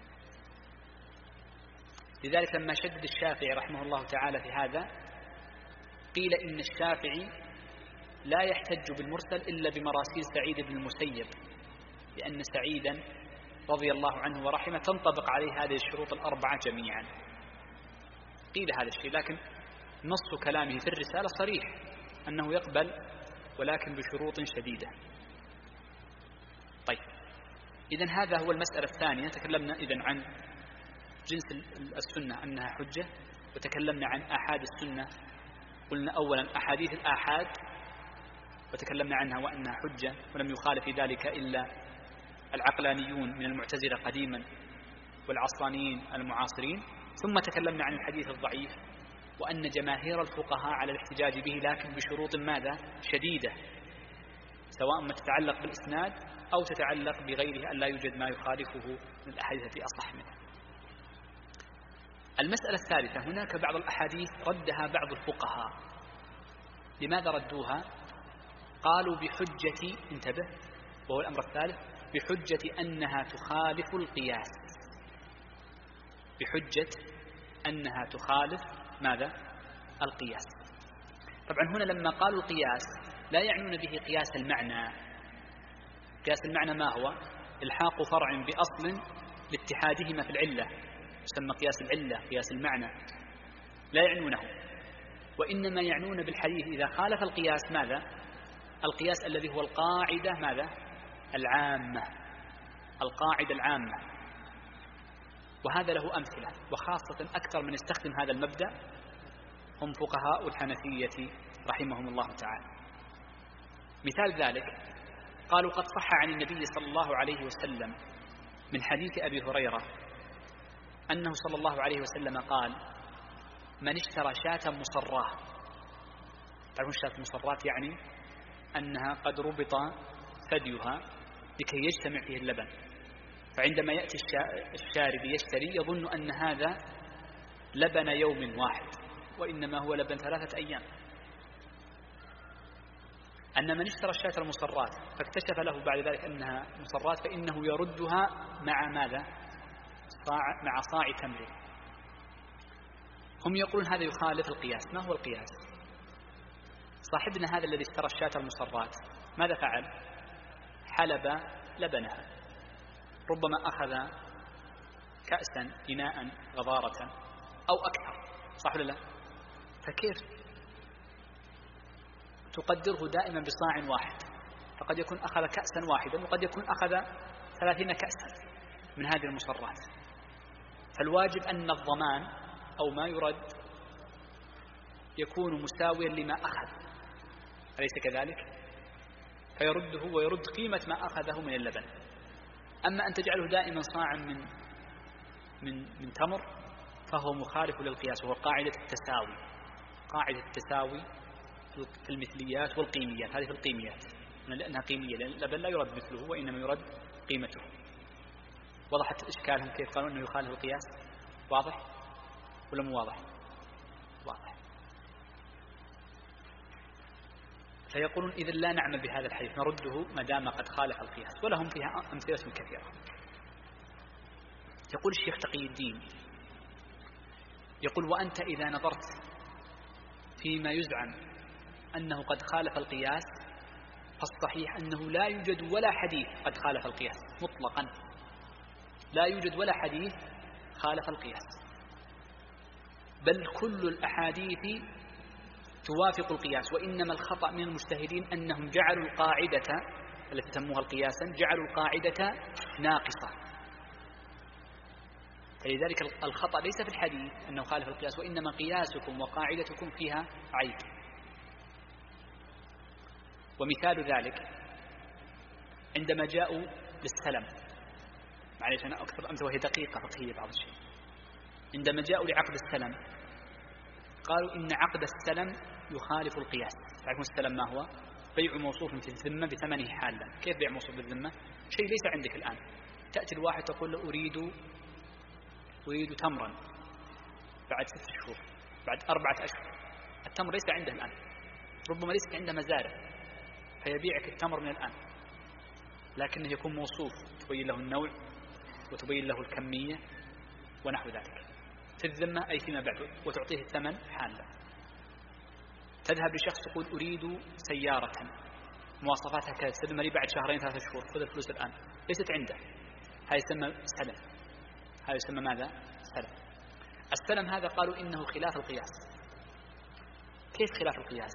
لذلك لما شدد الشافعي رحمه الله تعالى في هذا، قيل إن الشافعي لا يحتج بالمرسل إلا بمراسيل سعيد بن المسيب، لأن سعيدا رضي الله عنه ورحمه تنطبق عليه هذه الشروط الأربعة جميعا. قيل هذا الشيء، لكن نص كلامه في الرسالة صريح أنه يقبل ولكن بشروط شديدة. طيب، إذن هذا هو المسألة الثانية. تكلمنا إذن عن جنس السنة أنها حجة، وتكلمنا عن آحاد السنة. قلنا أولا أحاديث الآحاد وتكلمنا عنها وأنها حجة، ولم يخالف في ذلك إلا العقلانيون من المعتزلة قديما والعصرانيين المعاصرين. ثم تكلمنا عن الحديث الضعيف وأن جماهير الفقهاء على الاحتجاج به، لكن بشروط ماذا؟ شديدة، سواء ما تتعلق بالإسناد أو تتعلق بغيره، أن لا يوجد ما يخالفه من الأحاديث التي أصح منها. المسألة الثالثة، هناك بعض الأحاديث ردها بعض الفقهاء. لماذا ردوها؟ قالوا بحجة، انتبه، وهو الأمر الثالث، بحجة أنها تخالف القياس، بحجة أنها تخالف ماذا؟ القياس. طبعا هنا لما قالوا القياس لا يعنون به قياس المعنى. قياس المعنى ما هو؟ الحاق فرع بأصل لاتحادهما في العلة، يسمى قياس العلة، قياس المعنى، لا يعنونه. وإنما يعنون بالحديث إذا خالف القياس ماذا؟ القياس الذي هو القاعدة ماذا؟ العامة، القاعدة العامة. وهذا له أمثلة، وخاصة أكثر من استخدم هذا المبدأ هم فقهاء الحنفية رحمهم الله تعالى. مثال ذلك قالوا قد صح عن النبي صلى الله عليه وسلم من حديث أبي هريرة أنه صلى الله عليه وسلم قال: من اشترى شاة مصراه. تعرفون شاة مصرات يعني أنها قد ربط ثديها لكي يجتمع فيه اللبن، فعندما يأتي الشارب يشتري يظن أن هذا لبن يوم واحد، وإنما هو لبن ثلاثة أيام. أن من اشترى الشاة المصرات فاكتشف له بعد ذلك أنها مصرات، فإنه يردها مع ماذا؟ صاع، مع صاع تمر. هم يقولون هذا يخالف القياس. ما هو القياس؟ صاحبنا هذا الذي اشترى الشاة المصرات ماذا فعل؟ حلب لبنها، ربما أخذ كأسا إناء غضارة أو أكثر، صح ولا لا؟ فكيف تقدره دائما بصاع واحد؟ فقد يكون أخذ كأسا واحدا وقد يكون أخذ ثلاثين كأسا من هذه المصرات. فالواجب أن الضمان أو ما يرد يكون مساويا لما أخذ، أليس كذلك؟ فيرده ويرد قيمة ما أخذه من اللبن. أما أن تجعله دائما صاعا من من من تمر فهو مخالف للقياس، وهو قاعدة التساوي، قاعدة التساوي في المثليات والقيميات. هذه في القيميات لأنها قيمية، لأن اللبن لا يرد مثله وإنما يرد قيمته. وضحت إشكالهم كيف قالوا أنه يخالف القياس؟ واضح ولا مو واضح؟ واضح. فيقولون إذن لا نعمل بهذا الحديث، نرده ما دام قد خالف القياس، ولهم فيها أمثلة كثيرة. يقول الشيخ تقي الدين، يقول: وأنت إذا نظرت فيما يزعم أنه قد خالف القياس فالصحيح أنه لا يوجد ولا حديث قد خالف القياس مطلقا، لا يوجد ولا حديث خالف القياس، بل كل الأحاديث توافق القياس. وإنما الخطأ من المجتهدين أنهم جعلوا القاعدة التي سموها القياسا جعلوا القاعدة ناقصة. فلذلك الخطأ ليس في الحديث أنه خالف القياس، وإنما قياسكم وقاعدتكم فيها عيب. ومثال ذلك عندما جاءوا للسلم، معليش أنا أكثر الأمثلة وهي دقيقة فقهية بعض الشيء، عندما جاءوا لعقد السلم قالوا إن عقد السلم يخالف القياس. تعرفون السلم ما هو؟ بيع موصوف في الذمة بثمنه حالا. كيف بيع موصوف بالذمة؟ شيء ليس عندك الآن، تأتي الواحد تقول له أريد أريد تمرا بعد ست شهور، بعد أربعة أشهر. التمر ليس عنده الآن، ربما ليس عنده مزارع، فيبيعك التمر من الآن، لكنه يكون موصوف، تبين له النوع وتبين له الكمية ونحو ذلك في الذمة أي فيما بعد، وتعطيه الثمن حالا. تذهب لشخص تقول أريد سيارة مواصفاتها كذا، تسلم لي بعد شهرين ثلاثة شهور، خذ الفلوس الآن، ليست عنده. هذا يسمى سلم، هذا يسمى ماذا؟ سلم. السلم هذا قالوا إنه خلاف القياس. كيف خلاف القياس؟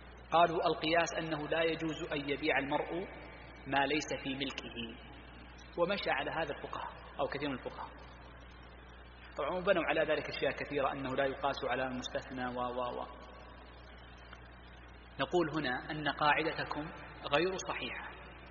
قالوا القياس أنه لا يجوز أن يبيع المرء ما ليس في ملكه. ومشى على هذا الفقهاء أو كثير من الفقهاء. طبعا وبنوا على ذلك أشياء كثيرة، أنه لا يقاس على المستثنى و و و نقول هنا أن قاعدتكم غير صحيحة،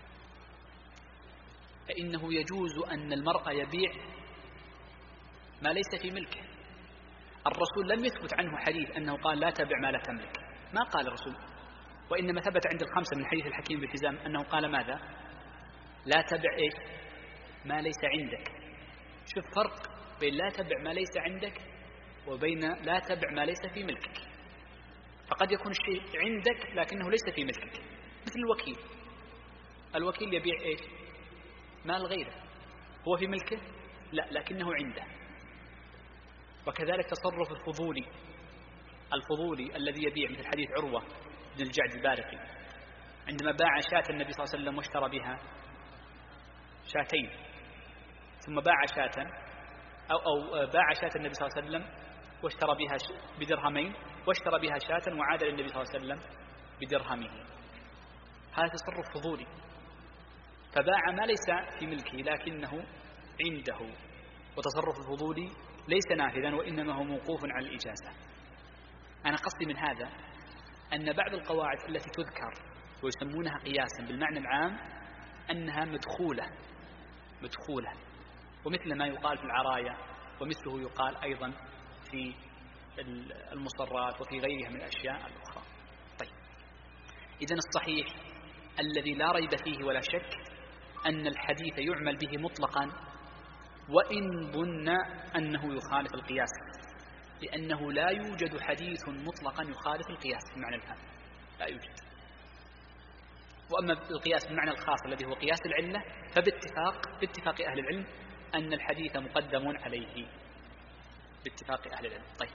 فإنه يجوز أن المرء يبيع ما ليس في ملكه. الرسول لم يثبت عنه حديث أنه قال لا تبع ما لا تملك، ما قال الرسول، وإنما ثبت عند الخمسة من حديث الحكيم بن حزام أنه قال ماذا؟ لا تبع إيش؟ ما ليس عندك. شوف فرق بين لا تبع ما ليس عندك وبين لا تبع ما ليس في ملكك. فقد يكون الشيء عندك لكنه ليس في ملكك، مثل الوكيل. الوكيل يبيع إيش؟ مال غيره، هو في ملكه؟ لا، لكنه عنده. وكذلك تصرف الفضولي، الفضولي الذي يبيع، مثل حديث عروة بن الجعد البارقي عندما باع شاة النبي صلى الله عليه وسلم واشترى بها شاتين، ثم باع شاة أو, أو باع شاة النبي صلى الله عليه وسلم واشترى بها بدرهمين، واشترى بها شاة وعاد للنبي صلى الله عليه وسلم بدرهمه. هذا تصرف فضولي، فباع ما ليس في ملكه لكنه عنده. وتصرف الفضولي ليس نافذا، وإنما هو موقوف على الإجازة. أنا قصدي من هذا أن بعض القواعد التي تذكر ويسمونها قياسا بالمعنى العام أنها مدخولة مدخولة ومثل ما يقال في العرايا، ومثله يقال أيضا في المصرات وفي غيرها من الأشياء الأخرى. طيب، إذن الصحيح الذي لا ريب فيه ولا شك أن الحديث يعمل به مطلقا وإن ظن أنه يخالف القياس، لأنه لا يوجد حديث مطلقا يخالف القياس بمعنى الهام، لا يوجد. وأما القياس بالمعنى الخاص الذي هو قياس العلة فباتفاق باتفاق أهل العلم أن الحديث مقدم عليه باتفاق أهل العلم. طيب،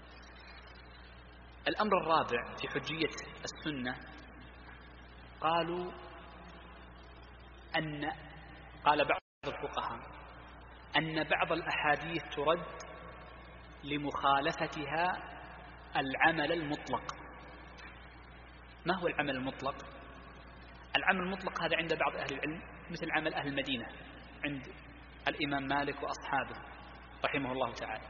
الأمر الرابع في حجية السنة، قالوا أن قال بعض الفقهاء أن بعض الأحاديث ترد لمخالفتها العمل المطلق. ما هو العمل المطلق؟ العمل المطلق هذا عند بعض أهل العلم مثل عمل أهل المدينة عند الإمام مالك وأصحابه رحمه الله تعالى.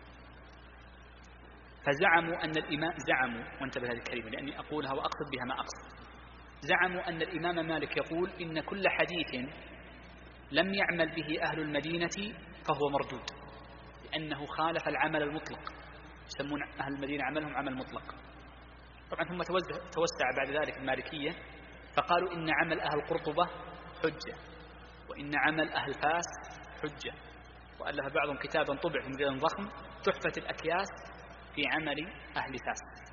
فزعموا أن الإمام زعموا وانتبه هذه الكلمة لأني أقولها وأقصد بها ما أقصد زعموا أن الإمام مالك يقول إن كل حديث لم يعمل به أهل المدينة فهو مردود، لأنه خالف العمل المطلق. يسمون أهل المدينة عملهم عمل مطلق. طبعا ثم توسع بعد ذلك المالكية فقالوا إن عمل أهل قرطبة حجة، وإن عمل أهل فاس حجة، وألف بعضهم كتابا طبع في مجلد ضخم تحفة الأكياس في عمل أهل فاس.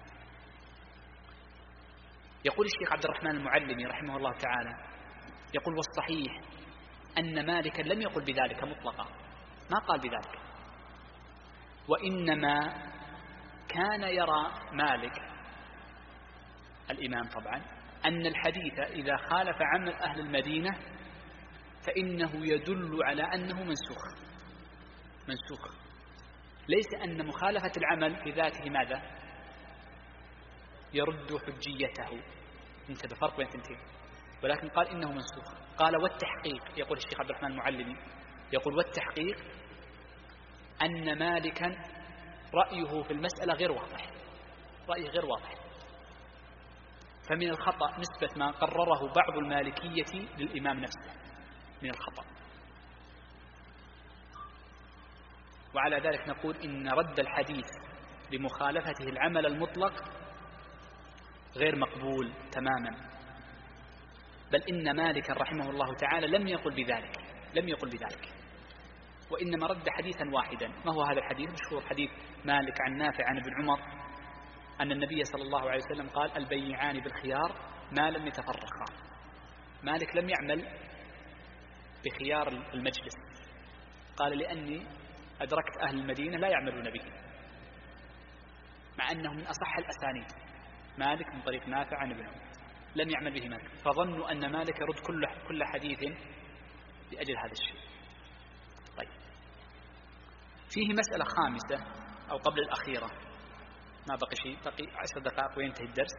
يقول الشيخ عبد الرحمن المعلمي رحمه الله تعالى، يقول والصحيح أن مالكا لم يقل بذلك مطلقا، ما قال بذلك، وإنما كان يرى مالك الإمام طبعا أن الحديث إذا خالف عمل أهل المدينة فإنه يدل على أنه منسوخ منسوخ ليس أن مخالفة العمل في ذاته ماذا يرد حجيته، انتبه فرق بين اثنتين، ولكن قال إنه منسوخ. قال والتحقيق، يقول الشيخ عبد الرحمن المعلمي يقول والتحقيق أن مالكا رأيه في المسألة غير واضح، رأيه غير واضح، فمن الخطأ نسبة ما قرره بعض المالكية للإمام نفسه من الخطأ. وعلى ذلك نقول إن رد الحديث لمخالفته العمل المطلق غير مقبول تماما، بل إن مالك رحمه الله تعالى لم يقل بذلك لم يقل بذلك وإنما رد حديثا واحدا. ما هو هذا الحديث؟ مشهور حديث مالك عن نافع عن ابن عمر أن النبي صلى الله عليه وسلم قال البيعان بالخيار ما لم يتفرقا. مالك لم يعمل بخيار المجلس، قال لأني أدركت أهل المدينة لا يعملون به، مع أنه من أصح الأسانيد مالك من طريق نافع عن ابن عمر لم يعمل به مالك، فظنوا أن مالك يرد كل كل حديث لأجل هذا الشيء. طيب، فيه مسألة خامسة أو قبل الأخيرة، ما بقي شيء، بقي عشر دقائق وينتهي الدرس.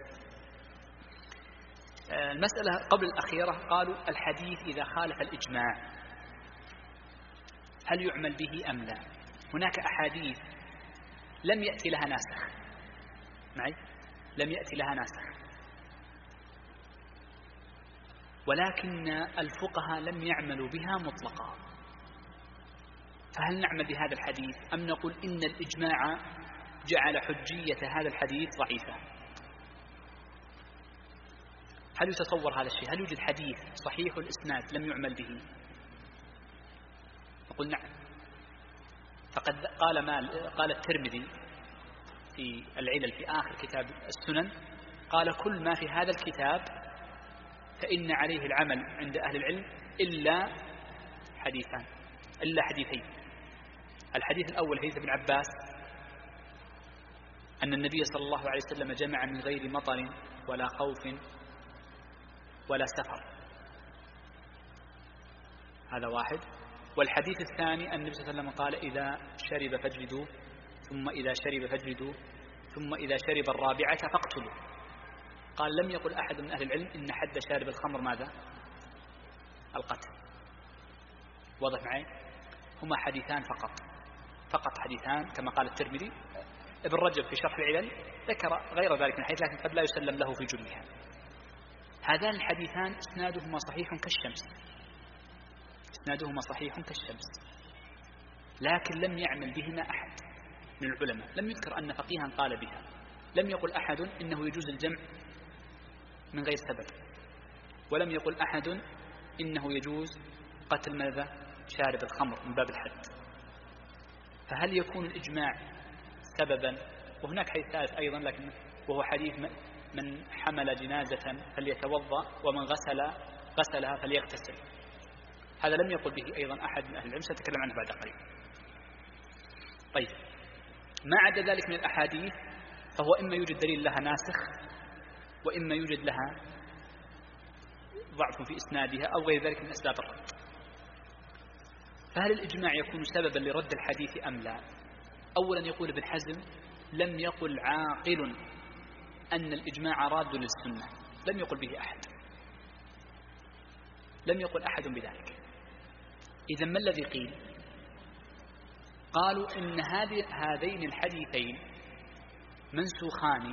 المسألة قبل الأخيرة قالوا الحديث إذا خالف الإجماع هل يعمل به أم لا؟ هناك أحاديث لم يأتي لها ناسخ، معي؟ لم يأتي لها ناسخ، ولكن الفقهاء لم يعملوا بها مطلقا. فهل نعمل بهذا الحديث أم نقول إن الإجماع جعل حجية هذا الحديث ضعيفة؟ هل يتصور هذا الشيء؟ هل يوجد حديث صحيح الإسناد لم يعمل به؟ نقول نعم. فقد قال ما قال الترمذي في العلل في آخر كتاب السنن، قال كل ما في هذا الكتاب فإن عليه العمل عند أهل العلم إلا حديثان، إلا حديثين. الحديث الأول حديث ابن عباس أن النبي صلى الله عليه وسلم جمع من غير مطر ولا خوف ولا سفر، هذا واحد. والحديث الثاني أن النبي صلى الله عليه وسلم قال إذا شرب فاجلدوه، ثم إذا شرب فاجلدوه، ثم إذا شرب الرابعة فاقتلوا. قال لم يقل أحد من أهل العلم إن حد شارب الخمر ماذا؟ القتل. واضح معي؟ هما حديثان فقط، فقط حديثان كما قال الترمذي. ابن رجب في شرح العلل ذكر غير ذلك من حيث، لكن قد لا يسلم له في جلها. هذان الحديثان اسنادهما صحيح كالشمس، اسنادهما صحيح كالشمس، لكن لم يعمل بهما أحد من العلماء. لم يذكر أن فقيها قال بها، لم يقل أحد إنه يجوز الجمع من غير سبب، ولم يقل أحد إنه يجوز قتل ماذا؟ شارب الخمر من باب الحد. فهل يكون الإجماع سببا؟ وهناك حديث ثالث أيضا، لكن وهو حديث من حمل جنازة فليتوضأ ومن غسل غسلها فليغتسل، هذا لم يقل به أيضا أحد من أهل العلم، سأتكلم عنه بعد قليل. طيب، ما عدا ذلك من الأحاديث فهو إما يوجد دليل لها ناسخ، وإما يوجد لها ضعف في إسنادها أو غير ذلك من أسباب الرد. فهل الإجماع يكون سببا لرد الحديث أم لا؟ أولا يقول ابن حزم لم يقل عاقل أن الإجماع راد للسنة، لم يقل به أحد، لم يقل أحد بذلك. إذا ما الذي قيل؟ قالوا إن هذين الحديثين منسوخان،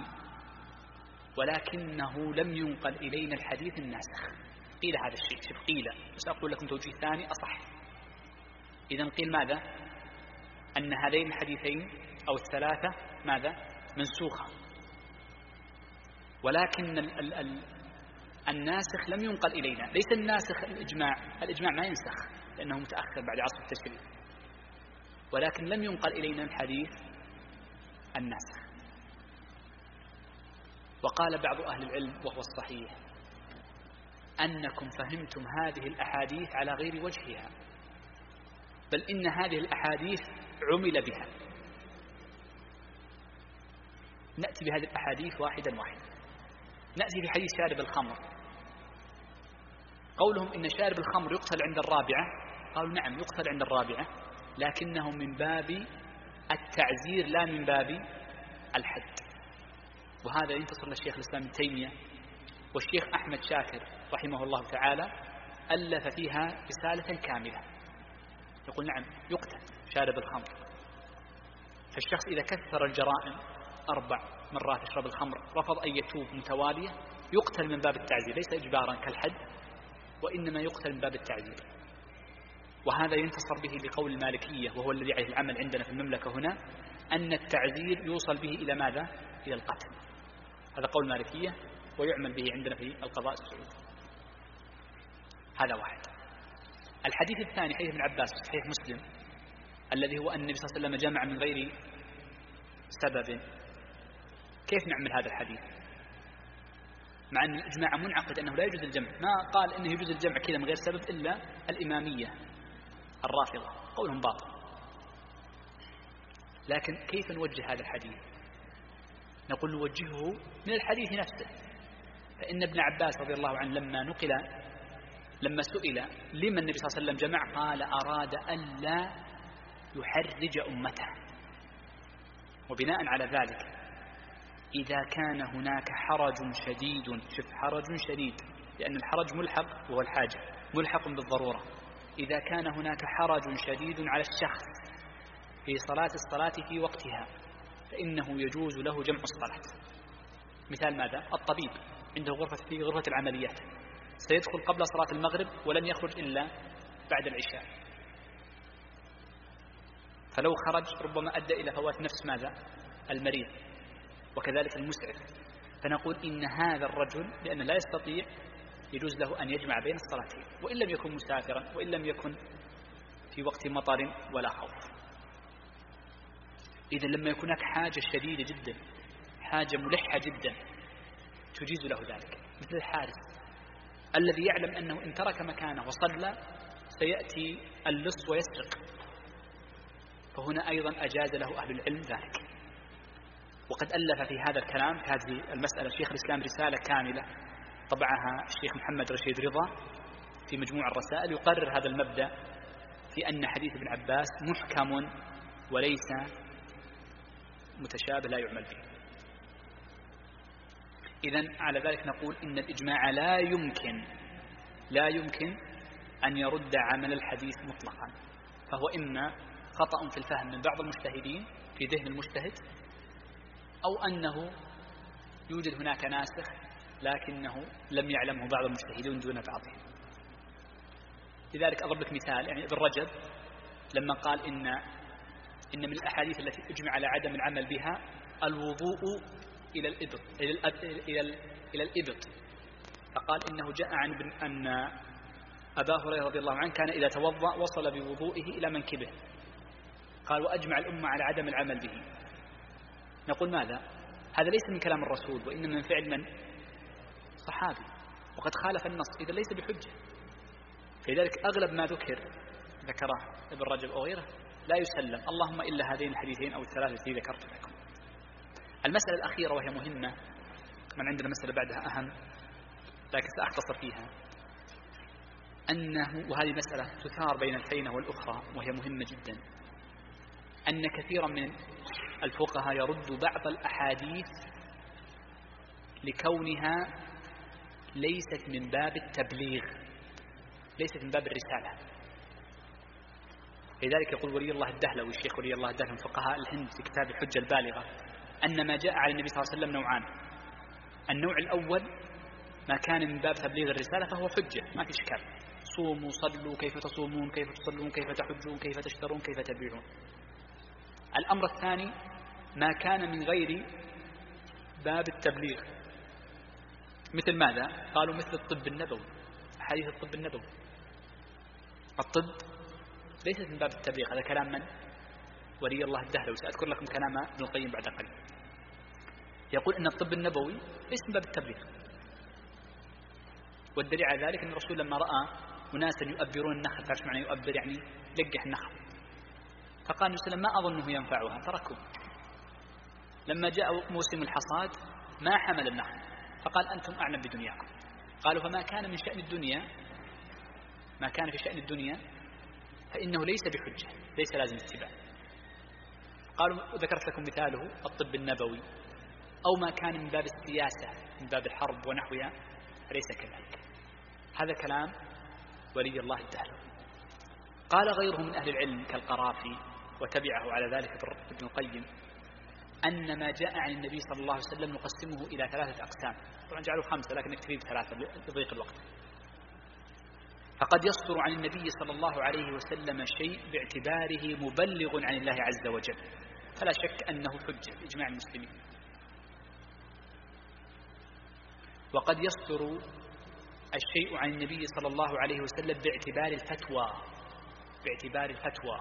ولكنه لم ينقل إلينا الحديث الناسخ. قيل هذا الشيء، شوف قيل، بس أقول لكم توجيه ثاني أصح. إذن قيل ماذا؟ أن هذين الحديثين أو الثلاثة ماذا؟ منسوخة، ولكن ال ال ال الناسخ لم ينقل إلينا. ليس الناسخ الإجماع، الإجماع ما ينسخ لأنه متأخر بعد عصر التشريع، ولكن لم ينقل إلينا الحديث الناسخ. وقال بعض أهل العلم وهو الصحيح أنكم فهمتم هذه الأحاديث على غير وجهها، بل إن هذه الأحاديث عمل بها. نأتي بهذه الأحاديث واحدا واحدا. نأتي بحديث شارب الخمر، قولهم إن شارب الخمر يقتل عند الرابعة، قالوا نعم يقتل عند الرابعة، لكنه من باب التعزير لا من باب الحد. وهذا ينتصر للشيخ الإسلام ابن تيمية، والشيخ أحمد شاكر رحمه الله تعالى ألف فيها رسالة كاملة يقول نعم يقتل شارب الخمر. فالشخص إذا كثر الجرائم أربع مرات يشرب الخمر رفض أن يتوب متوالية يقتل من باب التعزير، ليس إجبارا كالحد، وإنما يقتل من باب التعزير. وهذا ينتصر به بقول المالكية، وهو الذي عليه العمل عندنا في المملكة هنا، أن التعزير يوصل به إلى ماذا؟ إلى القتل. هذا قول المالكية ويعمل به عندنا في القضاء السعودي. هذا واحد. الحديث الثاني حديث ابن عباس في صحيح مسلم الذي هو أن النبي صلى الله عليه وسلم جمع من غير سبب. كيف نعمل هذا الحديث مع أن الإجماع منعقد أنه لا يجوز الجمع؟ ما قال إنه يجوز الجمع كذا من غير سبب إلا الإمامية الرافضة، قولهم باطل. لكن كيف نوجه هذا الحديث؟ نقول نوجهه من الحديث نفسه. فإن ابن عباس رضي الله عنه لما نقل لما سئل لما النبي صلى الله عليه وسلم جمع قال أراد ألا يحرج أمته. وبناء على ذلك إذا كان هناك حرج شديد، شوف حرج شديد، لأن الحرج ملحق وهو الحاجة، ملحق بالضرورة. إذا كان هناك حرج شديد على الشخص في صلاة الصلاة في وقتها فإنه يجوز له جمع الصلاة. مثال ماذا؟ الطبيب عنده غرفة في غرفة العمليات، سيدخل قبل صلاة المغرب ولن يخرج إلا بعد العشاء، فلو خرج ربما أدى إلى فوات نفس ماذا؟ المريض، وكذلك المسعف. فنقول إن هذا الرجل لأنه لا يستطيع يجوز له أن يجمع بين الصلاتين، وإن لم يكن مسافرا، وإن لم يكن في وقت مطر ولا خوف. إذا لما يكون هناك حاجة شديدة جدا، حاجة ملحة جدا، تجيز له ذلك، مثل الحارس الذي يعلم أنه إن ترك مكانه وصلى سيأتي اللص ويسرق، فهنا أيضا أجاز له أهل العلم ذلك. وقد ألف في هذا الكلام، في هذه المسألة، شيخ الإسلام رسالة كاملة طبعها الشيخ محمد رشيد رضا في مجموع الرسائل، يقرر هذا المبدأ في أن حديث ابن عباس محكم وليس متشابه لا يعمل به. إذن على ذلك نقول إن الإجماع لا يمكن لا يمكن أن يرد عمل الحديث مطلقا، فهو إما خطأ في الفهم من بعض المجتهدين في ذهن المجتهد، أو أنه يوجد هناك ناسخ لكنه لم يعلمه بعض المجتهدين دون بعضهم. لذلك أضرب لك مثال، يعني ابن رجب لما قال إن إن من الأحاديث التي أجمع على عدم العمل بها الوضوء إلى الإبط إلى الأب إلى ال إلى الإبط، فقال إنه جاء عن ابن أن أبا هريرة رضي الله عنه كان إذا توضأ وصل بوضوئه إلى منكبه، قال وأجمع الأمة على عدم العمل به. نقول ماذا؟ هذا ليس من كلام الرسول، وإنما من فعل من؟ صحابي، وقد خالف النص، إذا ليس بحجة. فلذلك أغلب ما ذكر ذكره ابن رجب أو غيره لا يسلم، اللهم إلا هذين الحديثين أو الثلاثة التي ذكرت لكم. المسألة الأخيرة وهي مهمة، من عندنا مسألة بعدها أهم لكن سأختصر فيها، أنه وهذه مسألة تثار بين الفينة والأخرى وهي مهمة جدا، أن كثيرا من الفقهاء يرد بعض الأحاديث لكونها ليست من باب التبليغ، ليست من باب الرسالة. لذلك يقول ولي الله الدهلوي، الشيخ ولي الله الدهلوي من فقهاء الهند في كتاب الحجة البالغة، أن ما جاء على النبي صلى الله عليه وسلم نوعان. النوع الأول ما كان من باب تبليغ الرسالة فهو حجة ما في إشكال، صوموا صلوا كيف تصومون كيف تصلون كيف تحجون كيف تشترون كيف تبيعون. الأمر الثاني ما كان من غير باب التبليغ، مثل ماذا؟ قالوا مثل الطب النبوي، أحاديث الطب النبوي. الطب ليست من باب التبليغ، هذا كلام من؟ ولي الله الدهلوي، سأذكر لكم كلام ابن القيم بعد قليل. يقول إن الطب النبوي ليس من باب التبليغ، والدليل على ذلك أن الرسول لما رأى أناسا يؤبرون النخل، تعرف معنى يؤبر؟ يعني لقح النخل، فقال النبي صلى الله عليه وسلم ما أظنه ينفعها، تركوه. لما جاء موسم الحصاد ما حمل النخل، فقال أنتم أعلم بدنياكم. قالوا فما كان من شأن الدنيا ما كان في شأن الدنيا فإنه ليس بحجة، ليس لازم اتباع. قالوا ذكرت لكم مثاله الطب النبوي، أو ما كان من باب السياسة من باب الحرب ونحوها فليس كذلك. هذا كلام ولي الله الدهلوي. قال غيره من أهل العلم كالقرافي وتبعه على ذلك ابن القيم أن ما جاء عن النبي صلى الله عليه وسلم نقسمه إلى ثلاثة أقسام، طبعا جعلوا خمسة لكن نكتفي بثلاثة لضيق الوقت. فقد يصدر عن النبي صلى الله عليه وسلم شيء باعتباره مبلغ عن الله عز وجل، فلا شك أنه حجة بإجماع المسلمين. وقد يصدر الشيء عن النبي صلى الله عليه وسلم باعتبار الفتوى باعتبار الفتوى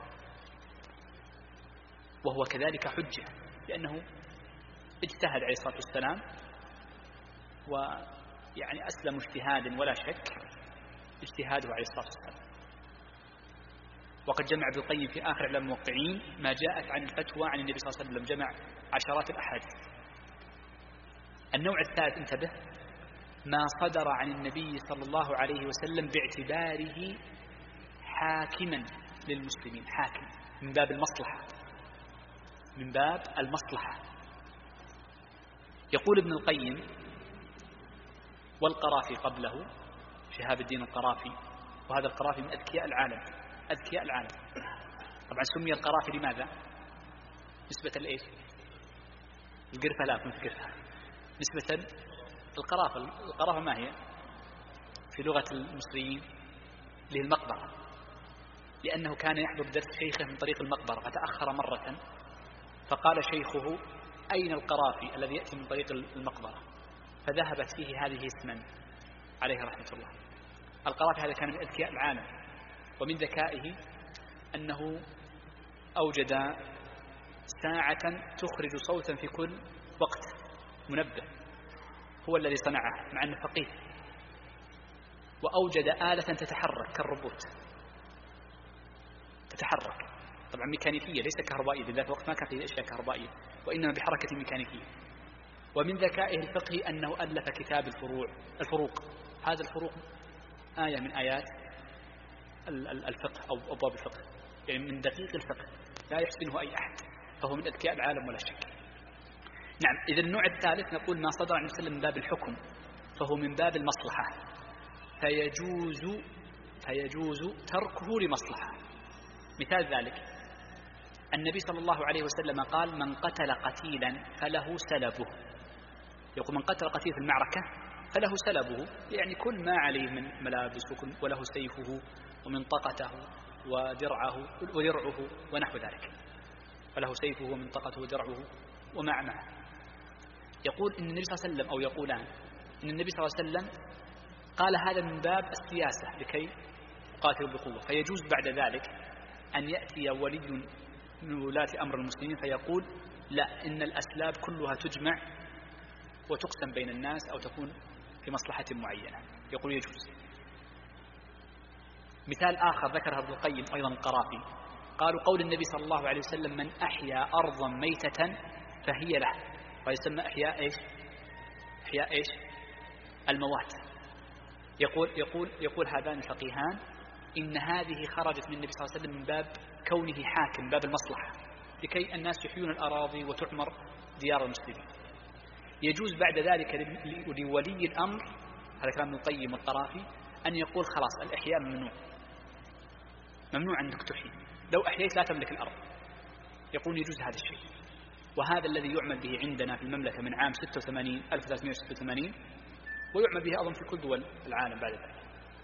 وهو كذلك حجة، لأنه اجتهد عليه الصلاة والسلام ويعني أسلم اجتهاد ولا شك اجتهاده عليه الصلاة والسلام. وقد جمع ابن القيم في آخر إعلام الموقعين ما جاءت عن الفتوى عن النبي صلى الله عليه وسلم، جمع عشرات الأحاديث. النوع الثالث انتبه، ما صدر عن النبي صلى الله عليه وسلم باعتباره حاكما للمسلمين، حاكم من باب المصلحة من باب المصلحة. يقول ابن القيم والقرافي قبله، شهاب الدين القرافي، وهذا القرافي من أذكياء العالم، أذكياء العالم. طبعا سمي القرافي لماذا؟ نسبة لإيش؟ القرفة، لا كنت قرفة، نسبة القرافة. القرافة ما هي في لغة المصريين؟ للمقبرة، لأنه كان يحضر درس شيخه من طريق المقبرة فتأخر مرة، فقال شيخه: أين القرافي الذي يأتي من طريق المقبرة؟ فذهبت فيه هذه اسما عليه رحمة الله. القرافي هذا كان من أذكياء العالم، ومن ذكائه أنه أوجد ساعة تخرج صوتا في كل وقت، منبه، هو الذي صنعه مع أنه فقيه. وأوجد آلة تتحرك كالروبوت، تتحرك طبعا ميكانيكية ليس كهربائية، بذات الوقت ما كان فيه أشياء كهربائية، وإنما بحركة ميكانيكية. ومن ذكائه الفقهي أنه ألف كتاب الفروع الفروق. هذا الفروق آية من آيات الفقه أو أبواب الفقه، يعني من دقيق الفقه لا يحسنه أي أحد، فهو من أذكياء العالم ولا شك. نعم، إذا النوع الثالث نقول ما صدر عن وسلم من باب الحكم، فهو من باب المصلحة، فيجوز فيجوز تركه لمصلحة. مثال ذلك النبي صلى الله عليه وسلم قال: من قتل قتيلا فله سلبه. يقول من قتل قتيل في المعركة فله سلبه، يعني كل ما عليه من ملابس، وله سيفه ومنطقته ودرعه ودرعه ونحو ذلك، فله سيفه ومنطقته ودرعه ومع معه. يقول إن النبي صلى الله عليه وسلم أو يقولان إن النبي صلى الله عليه وسلم قال هذا من باب السياسة لكي يقاتل بقوة، فيجوز بعد ذلك أن يأتي ولي من ولاة أمر المسلمين فيقول: لا، إن الأسلاب كلها تجمع وتقسم بين الناس أو تكون في مصلحة معينة، يقول يجوز. مثال آخر ذكره ابن القيم أيضا القرافي، قالوا قول النبي صلى الله عليه وسلم: من أحيا أرضا ميتة فهي له، ويسمى إحياء إيش؟ إحياء إيش؟ الموات. يقول يقول يقول هذان الفقيهان إن هذه خرجت من النبي صلى الله عليه وسلم من باب كونه حاكم، باب المصلحة، لكي الناس يحيون الأراضي وتعمر ديار المسلمين. يجوز بعد ذلك لولي الأمر، هذا كلام ابن القيم والقرافي، أن يقول: خلاص الإحياء ممنوع، ممنوع أنك تحيي، لو أحييت لا تملك الأرض. يقول يجوز هذا الشيء، وهذا الذي يعمل به عندنا في المملكة من عام ستة وثمانين ألف وثلاثمائة وستة وثمانين، ويعمل به أظن في كل دول العالم بعد ذلك.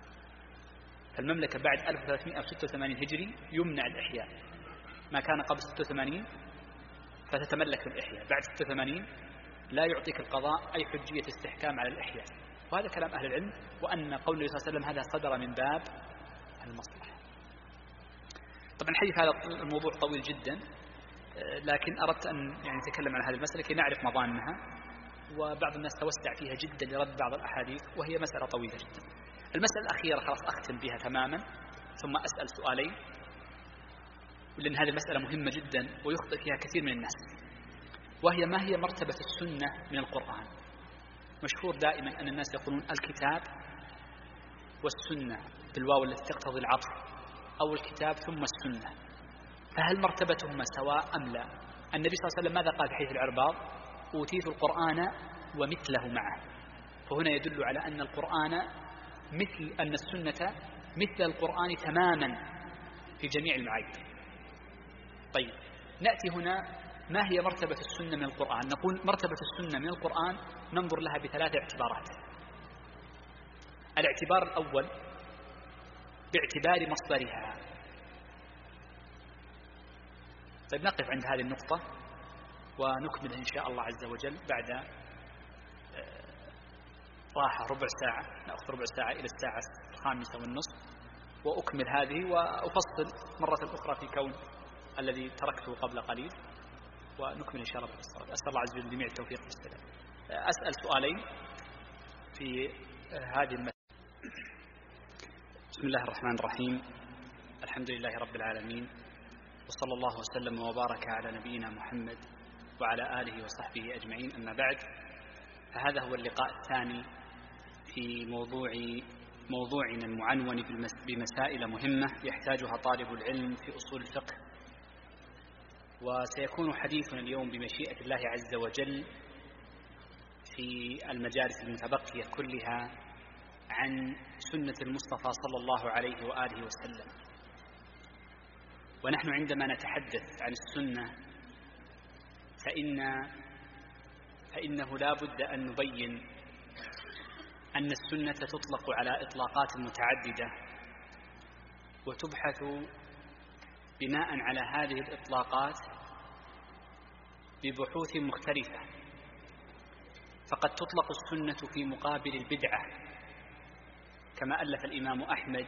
فالمملكة بعد ألف وثلاثمائة وستة وثمانين هجري يمنع الإحياء، ما كان قبل ستة وثمانين فتتملك بالإحياء، بعد ستة وثمانين لا يعطيك القضاء أي حجية استحكام على الإحياء. وهذا كلام أهل العلم، وأن قول النبي صلى الله عليه وسلم هذا صدر من باب المصلحة. طبعا حديث هذا الموضوع طويل جدا، لكن أردت أن يعني نتكلم عن هذه المسألة كي نعرف مضامنها، وبعض الناس توسع فيها جدا لرد بعض الأحاديث، وهي مسألة طويلة جدا. المسألة الأخيرة خلاص أختم بها تماما، ثم أسأل سؤالين، لأن هذه المسألة مهمة جدا ويخطئ فيها كثير من الناس، وهي: ما هي مرتبة السنة من القرآن؟ مشهور دائما أن الناس يقولون الكتاب والسنة بالواو التي تقتضي العطف، أو الكتاب ثم السنة، فهل مرتبتهما سواء أم لا؟ النبي صلى الله عليه وسلم ماذا قال في حديث العرباض؟ أوتيت القرآن ومثله معه، فهنا يدل على أن القرآن مثل أن السنة مثل القرآن تماما في جميع المعايير. طيب نأتي هنا، ما هي مرتبة السنة من القرآن؟ نقول مرتبة السنة من القرآن ننظر لها بثلاث اعتبارات. الاعتبار الأول باعتبار مصدرها. طيب نقف عند هذه النقطة ونكمل إن شاء الله عز وجل بعد راحة ربع ساعة، نأخذ ربع ساعة إلى الساعة الخامسة والنصف، وأكمل هذه وأفصل مرة أخرى في كون الذي تركته قبل قليل، ونكمل إن شاء الله بالصلاة. أسأل الله عز وجل جميع التوفيق والسلام. أسأل سؤالين في هذه المسألة. بسم الله الرحمن الرحيم، الحمد لله رب العالمين، وصلى الله وسلم وبارك على نبينا محمد وعلى آله وصحبه أجمعين، أما بعد، فهذا هو اللقاء الثاني في موضوع موضوعنا المعنون بمسائل مهمة يحتاجها طالب العلم في أصول الفقه. وسيكون حديثنا اليوم بمشيئة الله عز وجل في المجالس المتبقية كلها عن سنة المصطفى صلى الله عليه وآله وسلم. ونحن عندما نتحدث عن السنة فإن فإنه لا بد أن نبين أن السنة تطلق على إطلاقات متعددة، وتبحث بناء على هذه الإطلاقات ببحوث مختلفة. فقد تطلق السنة في مقابل البدعة، كما ألف الإمام أحمد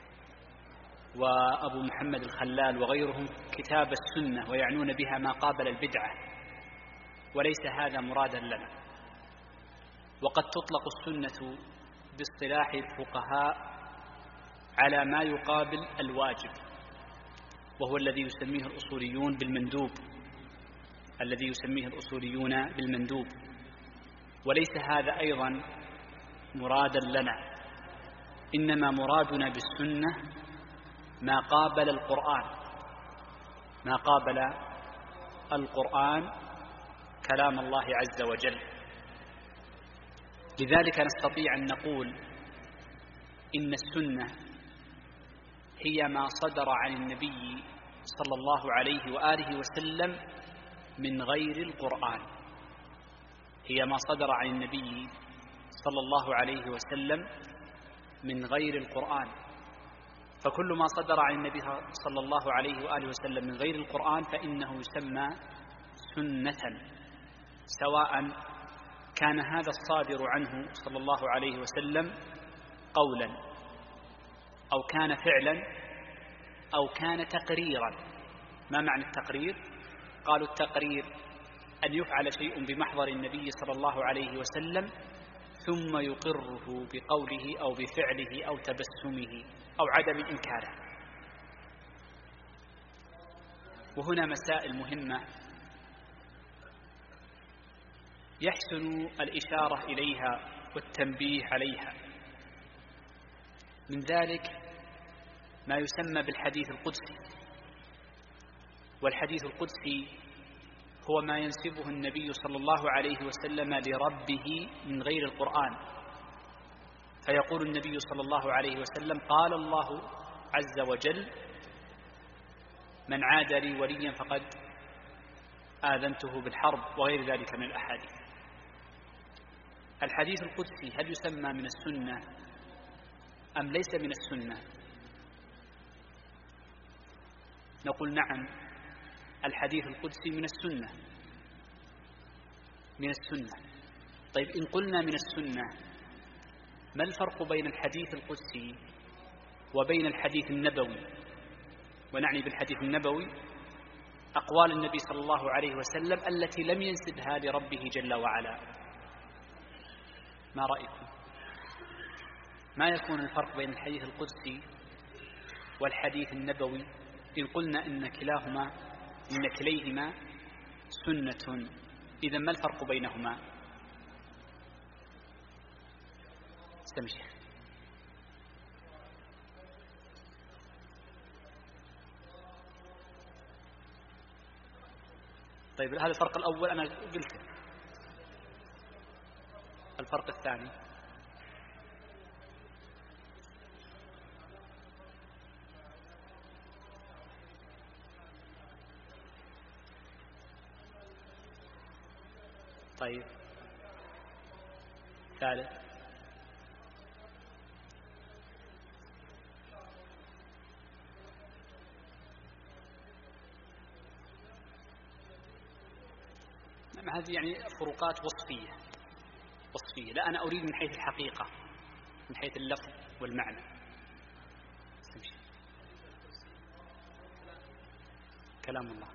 وأبو محمد الخلال وغيرهم كتاب السنة ويعنون بها ما قابل البدعة، وليس هذا مرادا لنا. وقد تطلق السنة باصطلاح الفقهاء على ما يقابل الواجب، وهو الذي يسميه الأصوليون بالمندوب الذي يسميه الأصوليون بالمندوب وليس هذا أيضا مرادا لنا، إنما مرادنا بالسنة ما قابل القرآن ما قابل القرآن كلام الله عز وجل. لذلك نستطيع أن نقول إن السنة هي ما صدر عن النبي صلى الله عليه وآله وسلم من غير القرآن هي ما صدر عن النبي صلى الله عليه وسلم من غير القرآن. فكل ما صدر عن النبي صلى الله عليه وآله وسلم من غير القرآن فإنه يسمى سنة، سواء كان هذا الصادر عنه صلى الله عليه وسلم قولا أو كان فعلا أو كان تقريرا. ما معنى التقرير؟ قالوا التقرير أن يفعل شيء بمحضر النبي صلى الله عليه وسلم ثم يقره بقوله أو بفعله أو تبسمه أو عدم إنكاره. وهنا مسائل مهمة يحسن الإشارة إليها والتنبيه عليها. من ذلك ما يسمى بالحديث القدسي، والحديث القدسي هو ما ينسبه النبي صلى الله عليه وسلم لربه من غير القرآن. فيقول النبي صلى الله عليه وسلم: قال الله عز وجل: من عاد لي وليا فقد آذنته بالحرب، وغير ذلك من الأحاديث. الحديث القدسي هل يسمى من السنة أم ليس من السنة؟ نقول نعم، الحديث القدسي من السنة من السنة. طيب إن قلنا من السنة، ما الفرق بين الحديث القدسي وبين الحديث النبوي؟ ونعني بالحديث النبوي أقوال النبي صلى الله عليه وسلم التي لم ينسبها لربه جل وعلا. ما رأيكم؟ ما يكون الفرق بين الحديث القدسي والحديث النبوي إن قلنا إن كلاهما إن كليهما سنة؟ إذن ما الفرق بينهما؟ استمشي. طيب هذا الفرق الأول أنا قلته. الفرق الثاني طيب ثالث هذه يعني فروقات وصفية وصفية لا أنا أريد من حيث الحقيقة، من حيث اللفظ والمعنى. كلام الله،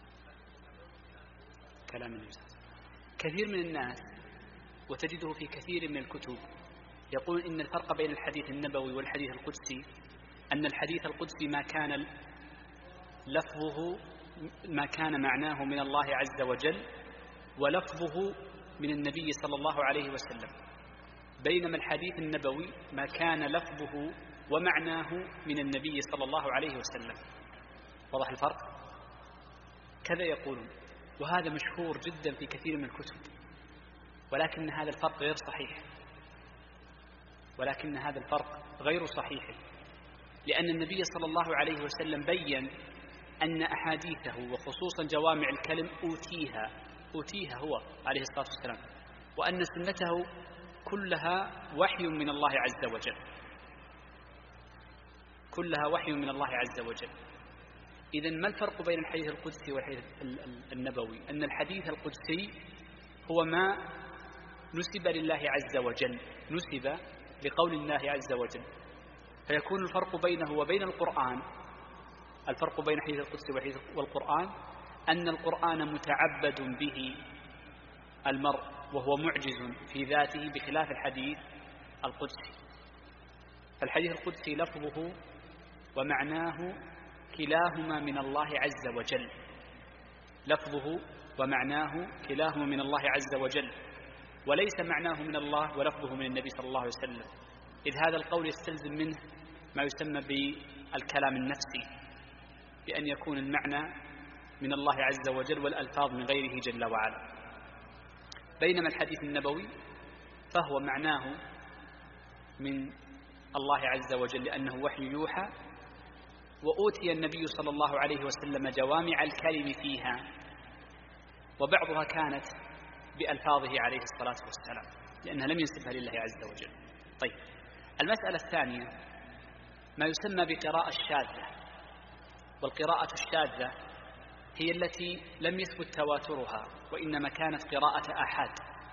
كلام النبي. كثير من الناس وتجده في كثير من الكتب يقول إن الفرق بين الحديث النبوي والحديث القدسي أن الحديث القدسي ما كان لفظه ما كان معناه من الله عز وجل ولفظه من النبي صلى الله عليه وسلم، بينما الحديث النبوي ما كان لفظه ومعناه من النبي صلى الله عليه وسلم. واضح الفرق؟ كذا يقولون، وهذا مشهور جدا في كثير من الكتب، ولكن هذا الفرق غير صحيح ولكن هذا الفرق غير صحيح، لأن النبي صلى الله عليه وسلم بيّن أن أحاديثه وخصوصا جوامع الكلم أوتيها أوتيها هو عليه الصلاة والسلام، وأن سنته كلها وحي من الله عز وجل، كلها وحي من الله عز وجل. إذن ما الفرق بين الحديث القدسي والحديث النبوي؟ أن الحديث القدسي هو ما نسب لله عز وجل، نسب لقول الله عز وجل، فيكون الفرق بينه وبين القرآن، الفرق بين الحديث القدسي والحديث والقرآن أن القرآن متعبد به المرء وهو معجز في ذاته، بخلاف الحديث القدسي. فالحديث القدسي لفظه ومعناه كلاهما من الله عز وجل، لفظه ومعناه كلاهما من الله عز وجل، وليس معناه من الله ولفظه من النبي صلى الله عليه وسلم، إذ هذا القول يستلزم منه ما يسمى بالكلام النفسي، بأن يكون المعنى من الله عز وجل والألفاظ من غيره جل وعلا. بينما الحديث النبوي فهو معناه من الله عز وجل لأنه وحي يوحى، وأوتي النبي صلى الله عليه وسلم جوامع الكلم فيها، وبعضها كانت بألفاظه عليه الصلاة والسلام لأنها لم ينسبها لله عز وجل. طيب، المسألة الثانية ما يسمى بقراءة الشاذة، والقراءة الشاذة هي التي لم يثبت تواترها وإنما كانت قراءة آحاد.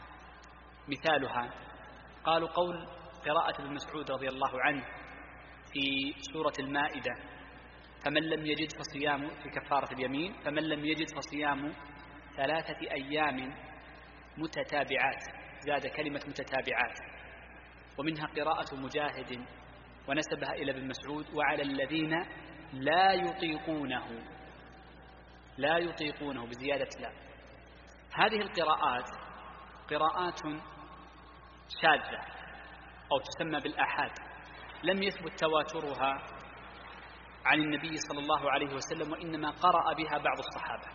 مثالها قالوا قول قراءة ابن مسعود رضي الله عنه في سورة المائدة: فمن لم يجد فصيام، في كفارة اليمين: فمن لم يجد فصيام ثلاثة أيام متتابعات، زاد كلمة متتابعات. ومنها قراءة مجاهد ونسبها إلى ابن مسعود: وعلى الذين لا يطيقونه، لا يطيقونه بزيادة لا. هذه القراءات قراءات شاذة أو تسمى بالآحاد، لم يثبت تواترها عن النبي صلى الله عليه وسلم، وإنما قرأ بها بعض الصحابة.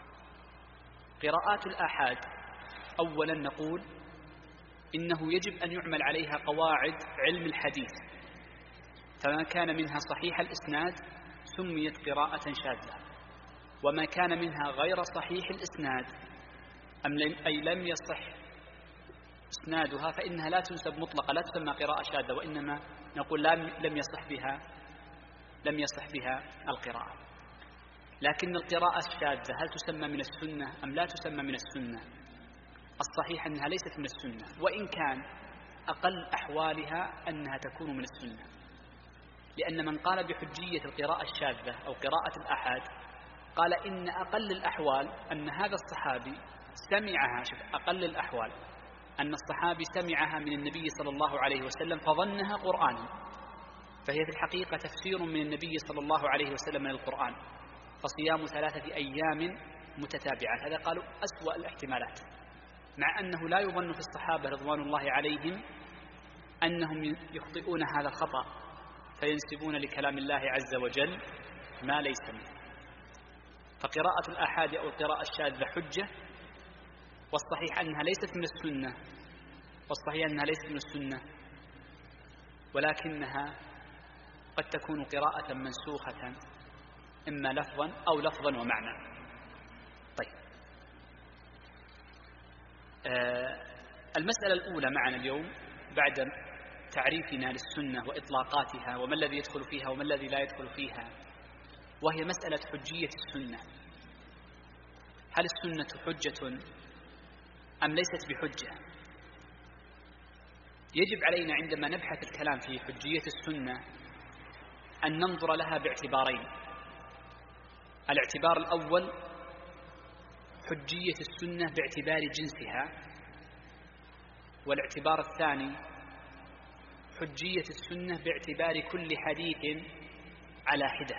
قراءات الآحاد أولا نقول إنه يجب أن يعمل عليها قواعد علم الحديث، فما كان منها صحيح الإسناد سميت قراءة شاذة، وما كان منها غير صحيح الإسناد أم لم أي لم يصح إسنادها فإنها لا تنسب مطلقة، لا تسمى قراءة شاذة، وإنما نقول لم يصح بها لم يصح بها القراءة. لكن القراءة الشاذة هل تسمى من السنة أم لا تسمى من السنة؟ الصحيح أنها ليست من السنة، وإن كان أقل أحوالها أنها تكون من السنة، لأن من قال بحجية القراءة الشاذة أو قراءة الآحاد قال إن أقل الأحوال أن هذا الصحابي سمعها، شوف أقل الأحوال أن الصحابي سمعها من النبي صلى الله عليه وسلم فظنها قرآنا، فهي في الحقيقة تفسير من النبي صلى الله عليه وسلم من القرآن، فصيام ثلاثة أيام متتابعات. هذا قالوا أسوأ الاحتمالات، مع أنه لا يظن في الصحابة رضوان الله عليهم أنهم يخطئون هذا الخطأ فينسبون لكلام الله عز وجل ما ليس منه. فقراءة الآحاد أو القراءة الشاذة حجة، والصحيح أنها ليست من السنة، والصحيح أنها ليست من السنة، ولكنها قد تكون قراءة منسوخة إما لفظا أو لفظا ومعنى. طيب، آه المسألة الأولى معنا اليوم بعد تعريفنا للسنة وإطلاقاتها وما الذي يدخل فيها وما الذي لا يدخل فيها، وهي مسألة حجية السنة. هل السنة حجة أم ليست بحجة؟ يجب علينا عندما نبحث الكلام في حجية السنة أن ننظر لها باعتبارين. الاعتبار الأول حجية السنة باعتبار جنسها، والاعتبار الثاني حجية السنة باعتبار كل حديث على حدة.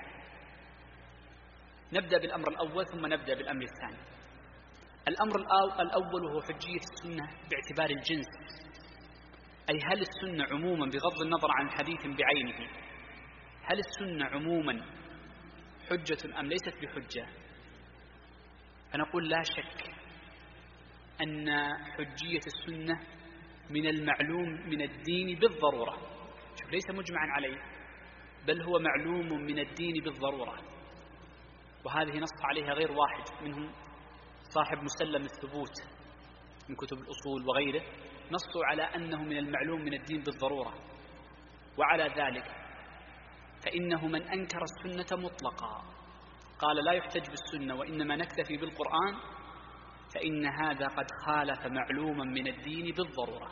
نبدأ بالأمر الأول ثم نبدأ بالأمر الثاني. الأمر الأول هو حجية السنة باعتبار الجنس، أي هل السنة عموما بغض النظر عن حديث بعينه، هل السنة عموما حجة أم ليست بحجة؟ فنقول لا شك أن حجية السنة من المعلوم من الدين بالضرورة. شوف، ليس مجمعا عليه، بل هو معلوم من الدين بالضرورة. وهذه نص عليها غير واحد، منهم صاحب مسلم الثبوت من كتب الأصول وغيره، نصوا على أنه من المعلوم من الدين بالضرورة. وعلى ذلك فإنه من أنكر السنة مطلقا قال لا يحتج بالسنة وإنما نكتفي بالقرآن، فإن هذا قد خالف معلوما من الدين بالضرورة.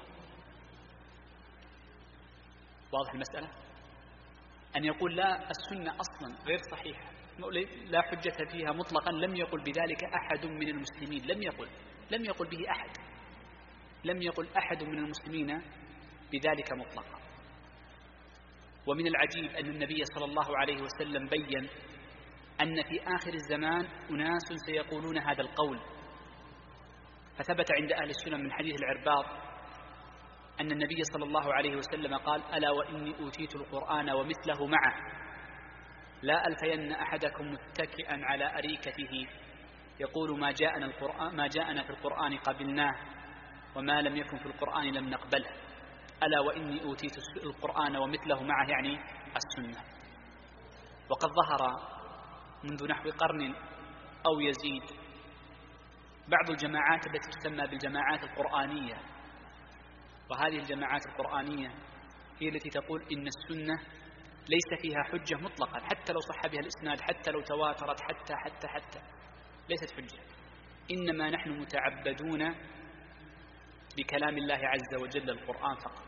واضح المسألة؟ أن يقول لا السنة أصلا غير صحيحة لا حجة فيها مطلقا، لم يقل بذلك أحد من المسلمين، لم يقل لم يقل به أحد لم يقل أحد من المسلمين بذلك مطلقا. ومن العجيب أن النبي صلى الله عليه وسلم بين أن في آخر الزمان أناس سيقولون هذا القول، فثبت عند أهل السنة من حديث العرباض أن النبي صلى الله عليه وسلم قال: ألا وإني أوتيت القرآن ومثله معه، لا ألفين أحدكم متكئا على أريكته يقول ما جاءنا, القرآن ما جاءنا في القرآن قبلناه وما لم يكن في القرآن لم نقبله. ألا وإني أوتيت القرآن ومثله معه، يعني السنة. وقد ظهر منذ نحو قرن أو يزيد بعض الجماعات التي تسمى بالجماعات القرآنية، وهذه الجماعات القرآنية هي التي تقول إن السنة ليس فيها حجة مطلقا، حتى لو صح بها الإسناد، حتى لو تواترت، حتى حتى حتى ليست حجة، إنما نحن متعبدون بكلام الله عز وجل القرآن فقط.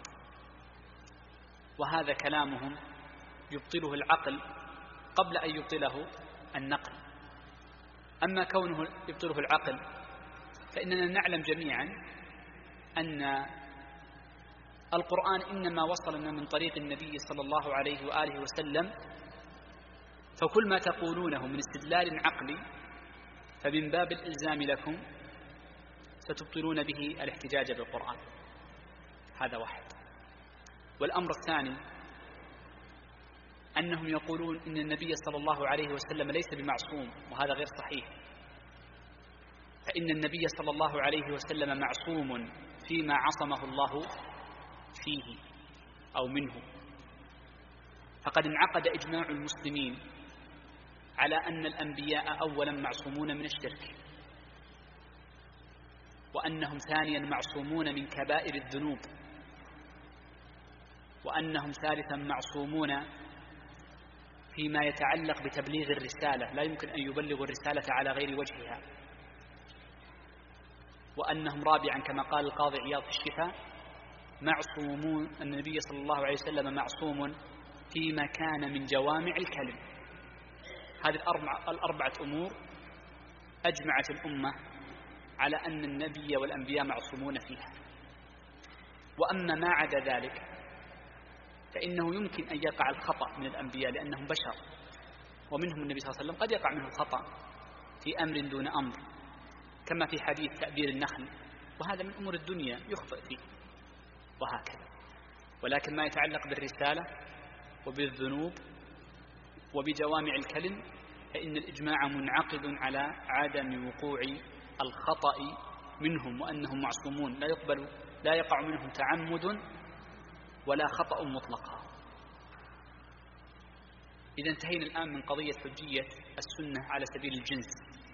وهذا كلامهم يبطله العقل قبل أن يبطله النقل. أما كونه يبطله العقل فإننا نعلم جميعا أن القرآن إنما وصلنا من طريق النبي صلى الله عليه وآله وسلم، فكل ما تقولونه من استدلال عقلي فمن باب الإلزام لكم ستبطلون به الاحتجاج بالقرآن. هذا واحد. والأمر الثاني أنهم يقولون إن النبي صلى الله عليه وسلم ليس بمعصوم، وهذا غير صحيح، فإن النبي صلى الله عليه وسلم معصوم فيما عصمه الله فيه أو منه. فقد انعقد إجماع المسلمين على أن الأنبياء أولا معصومون من الشرك، وأنهم ثانيا معصومون من كبائر الذنوب، وأنهم ثالثا معصومون فيما يتعلق بتبليغ الرسالة، لا يمكن أن يبلغوا الرسالة على غير وجهها، وأنهم رابعا كما قال القاضي عياض في الشفاء معصومون، أن النبي صلى الله عليه وسلم معصوم فيما كان من جوامع الكلم. هذه الأربعة, الأربعة أمور أجمعت الأمة على أن النبي والأنبياء معصومون فيها. وأما ما عدا ذلك فإنه يمكن أن يقع الخطأ من الأنبياء لأنهم بشر، ومنهم النبي صلى الله عليه وسلم قد يقع منه الخطأ في أمر دون أمر، كما في حديث تأبير النخل، وهذا من أمور الدنيا يخطئ فيه، وهكذا. ولكن ما يتعلق بالرسالة وبالذنوب وبجوامع الكلم فإن الإجماع منعقد على عدم وقوع الخطأ منهم، وأنهم معصومون لا يقبل لا يقع منهم تعمد ولا خطأ مطلقا. إذا انتهينا الآن من قضية حجية السنة على سبيل الجنس.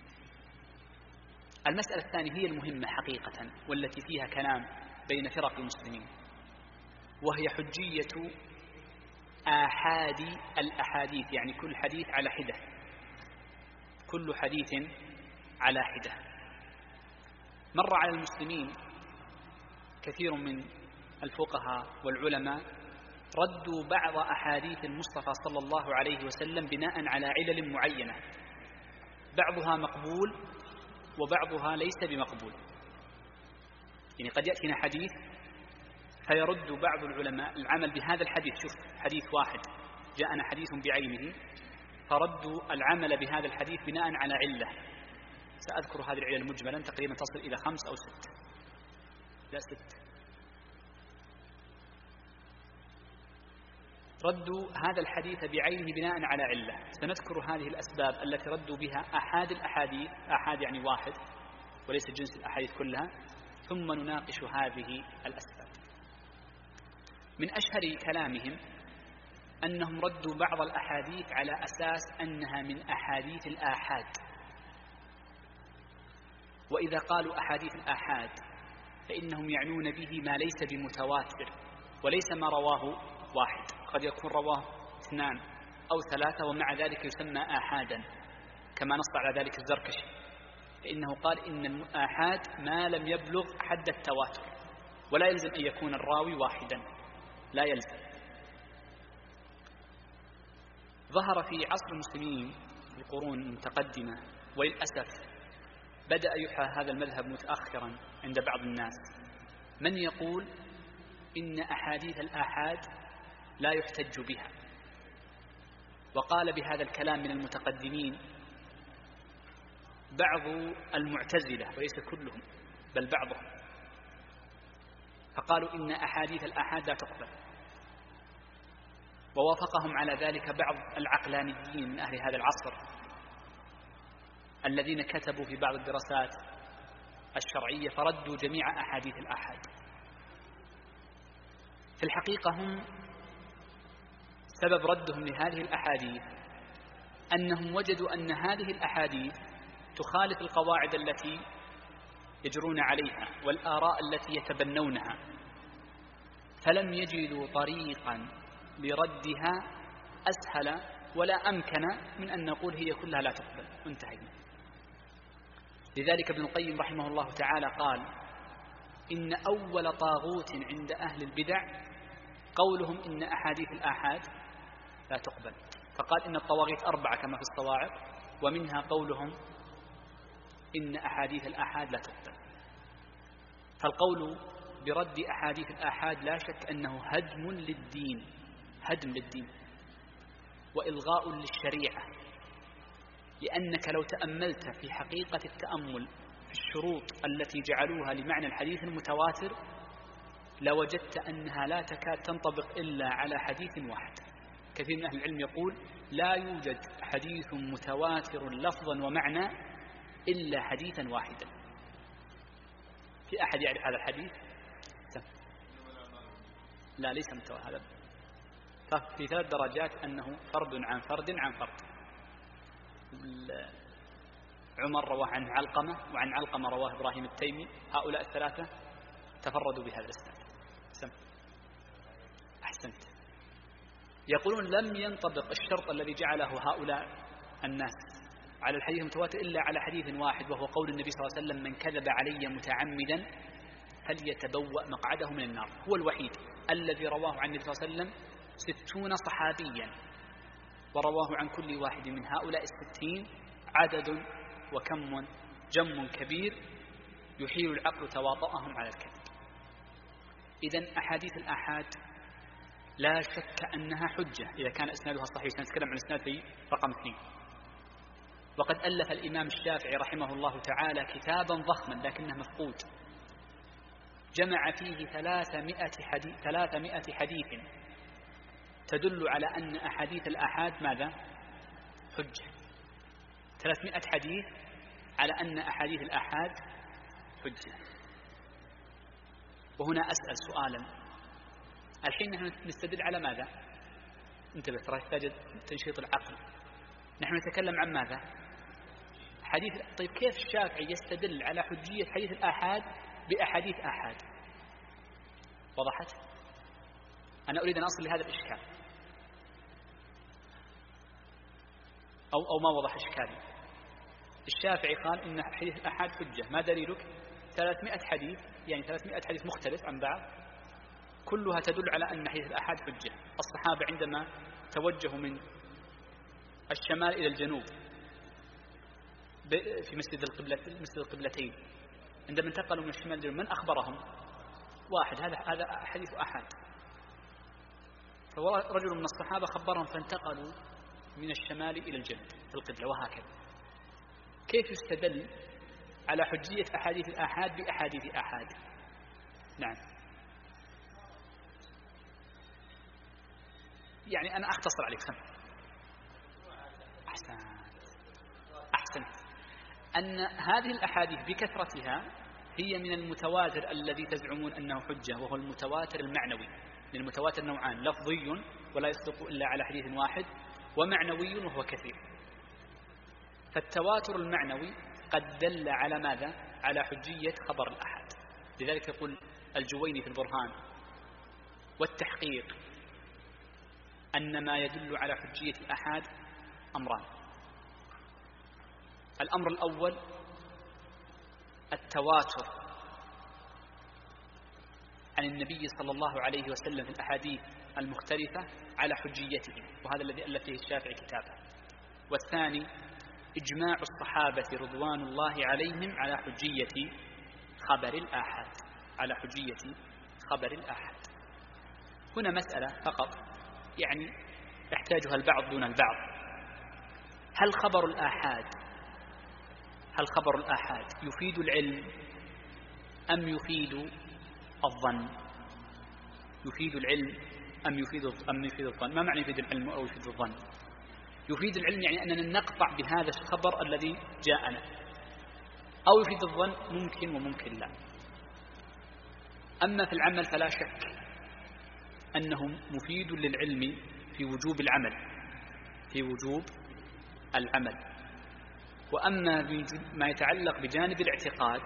المسألة الثانية هي المهمة حقيقة والتي فيها كلام بين فرق المسلمين، وهي حجية آحاد الأحاديث، يعني كل حديث على حدة، كل حديث على حدة. مر على المسلمين كثير من الفقهاء والعلماء ردوا بعض أحاديث المصطفى صلى الله عليه وسلم بناء على علل معينة، بعضها مقبول وبعضها ليس بمقبول. يعني قد يأتينا حديث فيرد بعض العلماء العمل بهذا الحديث، شوف حديث واحد جاءنا حديث بعينه فردوا العمل بهذا الحديث بناء على علة، سأذكر هذه العلل مجملا تقريبا تصل إلى خمس أو ست، لا ست. ردوا هذا الحديث بعينه بناء على علة، سنذكر هذه الأسباب التي ردوا بها أحاد الأحاديث، أحاد يعني واحد وليس جنس الأحاديث كلها، ثم نناقش هذه الأسباب. من أشهر كلامهم أنهم ردوا بعض الأحاديث على أساس أنها من أحاديث الآحاد، وإذا قالوا أحاديث الآحاد فإنهم يعنون به ما ليس بمتواتر وليس ما رواه واحد، قد يكون رواه اثنان أو ثلاثة ومع ذلك يسمى آحادا، كما نص على ذلك الزركشي، فإنه قال إن الآحاد ما لم يبلغ حد التواتر، ولا يلزم أن يكون الراوي واحدا، لا يلزم. ظهر في عصر المسلمين في القرون المتقدمة، وللأسف بدأ يحى هذا المذهب متأخرا عند بعض الناس، من يقول إن أحاديث الآحاد لا يحتج بها، وقال بهذا الكلام من المتقدمين بعض المعتزلة وليس كلهم بل بعضهم، فقالوا إن أحاديث الآحاد لا تقبل، ووافقهم على ذلك بعض العقلانيين من أهل هذا العصر الذين كتبوا في بعض الدراسات الشرعية فردوا جميع أحاديث الآحاد. في الحقيقة هم سبب ردهم لهذه الأحاديث أنهم وجدوا أن هذه الأحاديث تخالف القواعد التي يجرون عليها والآراء التي يتبنونها، فلم يجدوا طريقا لردها أسهل ولا أمكن من أن نقول هي كلها لا تقبل وانتهينا. لذلك ابن القيم رحمه الله تعالى قال إن أول طاغوت عند أهل البدع قولهم إن أحاديث الآحاد لا تقبل، فقال إن الطواغيت أربعة كما في الصواعق، ومنها قولهم إن أحاديث الآحاد لا تقبل. فالقول برد أحاديث الآحاد لا شك أنه هدم للدين، هدم للدين وإلغاء للشريعة، لأنك لو تأملت في حقيقة التأمل في الشروط التي جعلوها لمعنى الحديث المتواتر لوجدت أنها لا تكاد تنطبق إلا على حديث واحد. كثير من أهل العلم يقول لا يوجد حديث متواتر لفظا ومعنى إلا حديثا واحدا. في أحد يعرف هذا الحديث؟ لا ليس متواتر، هذا في ثلاث درجات، أنه فرد عن فرد عن فرد. عمر رواه عن علقمة، وعن علقمة رواه إبراهيم التيمي، هؤلاء الثلاثة تفردوا بهذا الإسناد. أحسنت. يقولون لم ينطبق الشرط الذي جعله هؤلاء الناس على الحديث المتواتر إلا على حديث واحد، وهو قول النبي صلى الله عليه وسلم من كذب علي متعمدا فليتبوأ مقعده من النار. هو الوحيد الذي رواه عن النبي صلى الله عليه وسلم ستون صحابيا، ورواه عن كل واحد من هؤلاء الستين عدد وكم جم كبير يحيل العقل تواطؤهم على الكذب. إذن أحاديث الآحاد لا شك أنها حجة إذا كان إسنادها صحيح. سنتكلم عن الإسناد في رقم اثنين. وقد ألف الإمام الشافعي رحمه الله تعالى كتابا ضخما لكنه مفقود، جمع فيه ثلاثمائة حديث, ثلاثمائة حديث تدل على أن أحاديث الآحاد ماذا؟ حجة. ثلاثمائة حديث على أن أحاديث الآحاد حجة. وهنا أسأل سؤالا، الحين نحن نستدل على ماذا؟ انتبه، ترى يحتاج تنشيط العقل. نحن نتكلم عن ماذا؟ حديث. طيب كيف الشافعي يستدل على حجية حديث الآحاد بأحاديث آحاد؟ وضحت؟ أنا أريد أن أصل لهذا الإشكال، أو أو ما وضح إشكالي. الشافعي قال إن حديث الآحاد حجة، ما دليلك؟ ثلاثمائة حديث، يعني ثلاثمائة حديث مختلف عن بعض كلها تدل على أن حديث الآحاد حجة. الصحابة عندما توجهوا من الشمال إلى الجنوب في مسجد القبلة مسجد القبلتين، عندما انتقلوا من الشمال إلى الجنوب من أخبرهم؟ واحد، هذا هذا حديث آحاد. فرجل من الصحابة خبرهم فانتقلوا من الشمال إلى الجنوب في القبلة، وهكذا. كيف يستدل على حجية أحاديث الآحاد بأحاديث آحاد؟ نعم، يعني أنا أختصر عليك. سمع. أحسنت أحسنت أن هذه الأحاديث بكثرتها هي من المتواتر الذي تزعمون أنه حجة، وهو المتواتر المعنوي. لأن المتواتر نوعان: لفظي ولا يصدق إلا على حديث واحد، ومعنوي وهو كثير. فالتواتر المعنوي قد دل على ماذا؟ على حجية خبر الأحد. لذلك يقول الجويني في البرهان: والتحقيق أن ما يدل على حجية الأحاد أمران. الأمر الأول التواتر عن النبي صلى الله عليه وسلم في الأحاديث المختلفة على حجيته، وهذا الذي ألف فيه الشافعي كتابه. والثاني إجماع الصحابة رضوان الله عليهم على حجية خبر الآحاد على حجية خبر الآحاد. هنا مسألة فقط يعني يحتاجها البعض دون البعض: هل خبر الآحاد هل خبر الآحاد يفيد العلم أم يفيد الظن؟ يفيد العلم أم يفيد أم يفيد الظن؟ ما معنى يفيد العلم أو يفيد الظن؟ يفيد العلم يعني أننا نقطع بهذا الخبر الذي جاءنا، أو يفيد الظن ممكن وممكن لا. أما في العمل فلا شك أنه مفيد للعلم في وجوب العمل في وجوب العمل وأما ما يتعلق بجانب الاعتقاد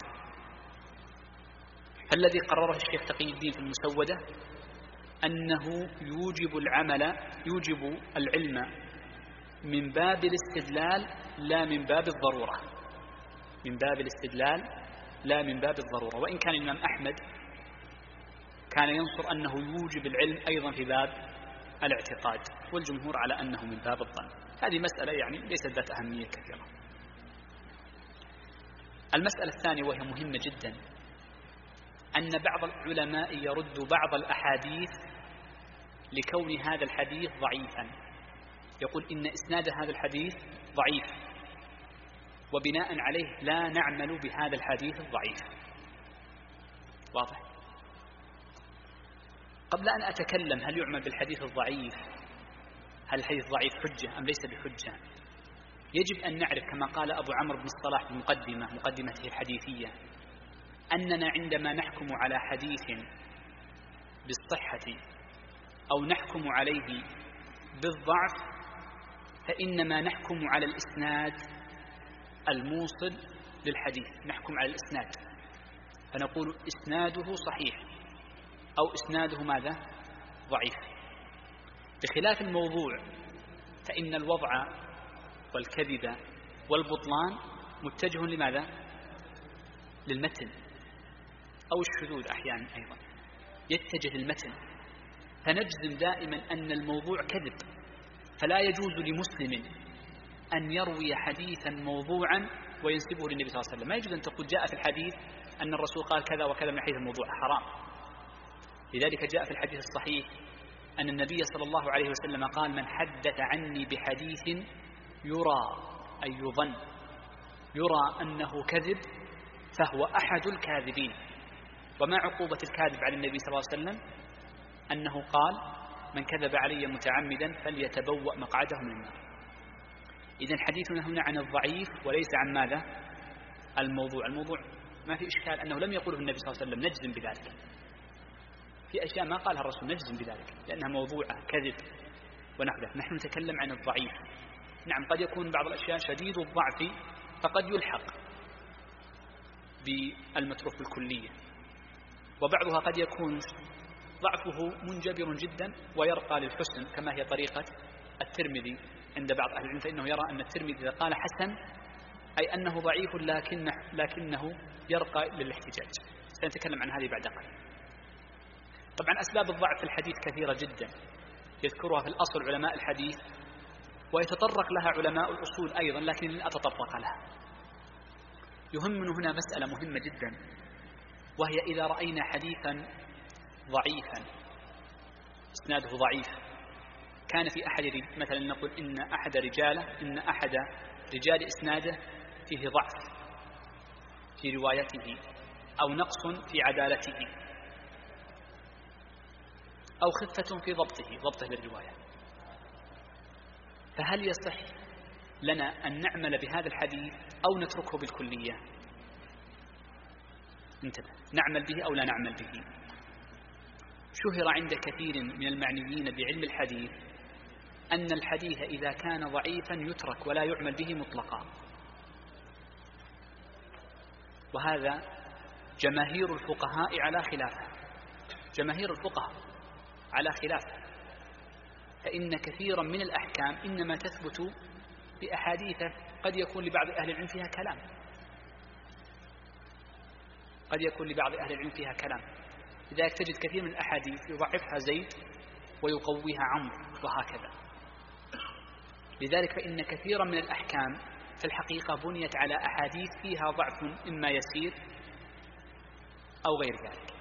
فالذي قرره الشيخ تقي الدين في المسودة أنه يوجب العمل يوجب العلم من باب الاستدلال لا من باب الضرورة من باب الاستدلال لا من باب الضرورة. وإن كان الإمام أحمد كان ينصر أنه يوجب العلم أيضا في باب الاعتقاد، والجمهور على أنه من باب الظن. هذه مسألة يعني ليست ذات أهمية كثيرة. المسألة الثانية وهي مهمة جدا: أن بعض العلماء يرد بعض الأحاديث لكون هذا الحديث ضعيفا، يقول إن إسناد هذا الحديث ضعيف، وبناء عليه لا نعمل بهذا الحديث الضعيف. واضح؟ قبل أن أتكلم هل يعمل بالحديث الضعيف، هل الحديث ضعيف حجة أم ليس بحجة، يجب أن نعرف كما قال أبو عمرو بن الصلاح في مقدمة مقدمته الحديثية أننا عندما نحكم على حديث بالصحة أو نحكم عليه بالضعف فإنما نحكم على الإسناد الموصل للحديث، نحكم على الإسناد فنقول إسناده صحيح أو إسناده ماذا؟ ضعيف. بخلاف الموضوع فإن الوضع والكذب والبطلان متجه لماذا؟ للمتن أو الشذوذ أحيانا أيضا يتجه للمتن، فنجزم دائما أن الموضوع كذب، فلا يجوز لمسلم أن يروي حديثا موضوعا وينسبه للنبي صلى الله عليه وسلم. ما يجوز أن تقول جاء في الحديث أن الرسول قال كذا وكذا من حديث الموضوع، حرام. لذلك جاء في الحديث الصحيح أن النبي صلى الله عليه وسلم قال: من حدث عني بحديث يرى أي يظن يرى أنه كذب فهو أحد الكاذبين. وما عقوبة الكاذب على النبي صلى الله عليه وسلم؟ أنه قال: من كذب علي متعمدا فليتبوأ مقعده من النار. إذن حديثنا هنا عن الضعيف وليس عن ماذا؟ الموضوع. الموضوع ما في إشكال أنه لم يقوله النبي صلى الله عليه وسلم، نجزم بذلك. في أشياء ما قالها الرسول نجزم بذلك لأنها موضوعة كذب ونحو ذلك. نحن نتكلم عن الضعيف. نعم قد يكون بعض الأشياء شديد الضعف فقد يلحق بالمتروك بالكلية، وبعضها قد يكون ضعفه منجبر جدا ويرقى للحسن كما هي طريقة الترمذي عند بعض أهل العلم، فإنه يرى أن الترمذي إذا قال حسن أي أنه ضعيف لكنه, لكنه يرقى للاحتجاج. سنتكلم عن هذه بعد قليل. طبعا أسباب الضعف في الحديث كثيرة جدا يذكرها في الأصل علماء الحديث ويتطرق لها علماء الأصول أيضا، لكن لن أتطرق لها. يهمنا هنا مسألة مهمة جدا، وهي إذا رأينا حديثا ضعيفا اسناده ضعيف كان في أحد مثلا نقول إن أحد رجاله إن أحد رجال إسناده فيه ضعف في روايته أو نقص في عدالته أو خفة في ضبطه ضبطه للرواية، فهل يصح لنا أن نعمل بهذا الحديث أو نتركه بالكلية؟ انتبه، نعمل به أو لا نعمل به؟ شهر عند كثير من المعنيين بعلم الحديث أن الحديث إذا كان ضعيفا يترك ولا يعمل به مطلقا، وهذا جماهير الفقهاء على خلافه، جماهير الفقهاء على خلافه، فإن كثيرا من الأحكام إنما تثبت بأحاديث قد يكون لبعض أهل العلم فيها كلام، قد يكون لبعض أهل العلم فيها كلام، لذلك تجد كثير من الأحاديث يضعفها زيد ويقويها عمرو وهكذا. لذلك فإن كثيرا من الأحكام في الحقيقة بنيت على أحاديث فيها ضعف إما يسير أو غير ذلك.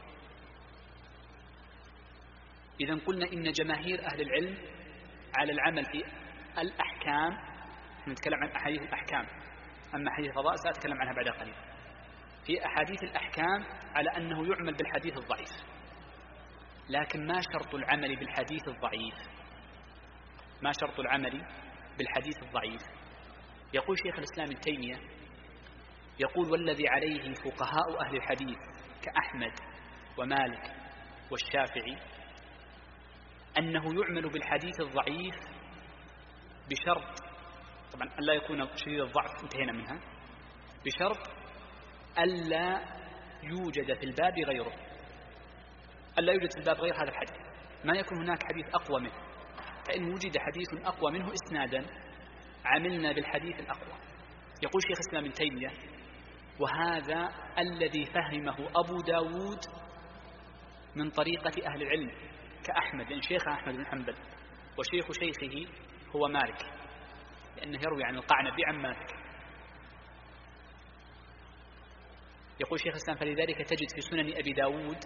إذن قلنا إن جماهير أهل العلم على العمل في الأحكام، نتكلم عن أحاديث الأحكام، أما أحاديث القضاء سأتكلم عنها بعد قليل، في أحاديث الأحكام على أنه يعمل بالحديث الضعيف. لكن ما شرط العمل بالحديث الضعيف؟ ما شرط العمل بالحديث الضعيف؟ يقول شيخ الإسلام ابن تيمية، يقول: والذي عليه فقهاء أهل الحديث كأحمد ومالك والشافعي أنه يعمل بالحديث الضعيف بشرط، طبعا ألا يكون شديد الضعف انتهينا منها، بشرط ألا يوجد في الباب غيره، ألا يوجد في الباب غير هذا الحديث، ما يكون هناك حديث أقوى منه، فإن وجد حديث أقوى منه إسنادا عملنا بالحديث الأقوى. يقول شيخ الإسلام ابن تيمية: وهذا الذي فهمه أبو داود من طريقة أهل العلم كأحمد، لأن شيخ أحمد بن حنبل وشيخ شيخه هو مالك، لأنه يروي عن القعنبي عن مالك. يقول شيخ الإسلام: فلذلك تجد في سنن أبي داود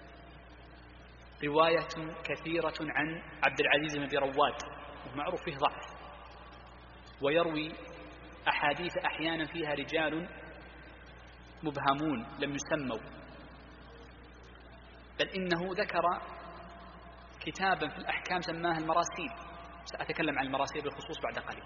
رواية كثيرة عن عبد العزيز بن أبي رواد، ومعروف فيه ضعف، ويروي أحاديث أحيانا فيها رجال مبهمون لم يسموا، بل إنه ذكر كتابا في الأحكام سماها المراسيل، سأتكلم عن المراسيل بالخصوص بعد قليل.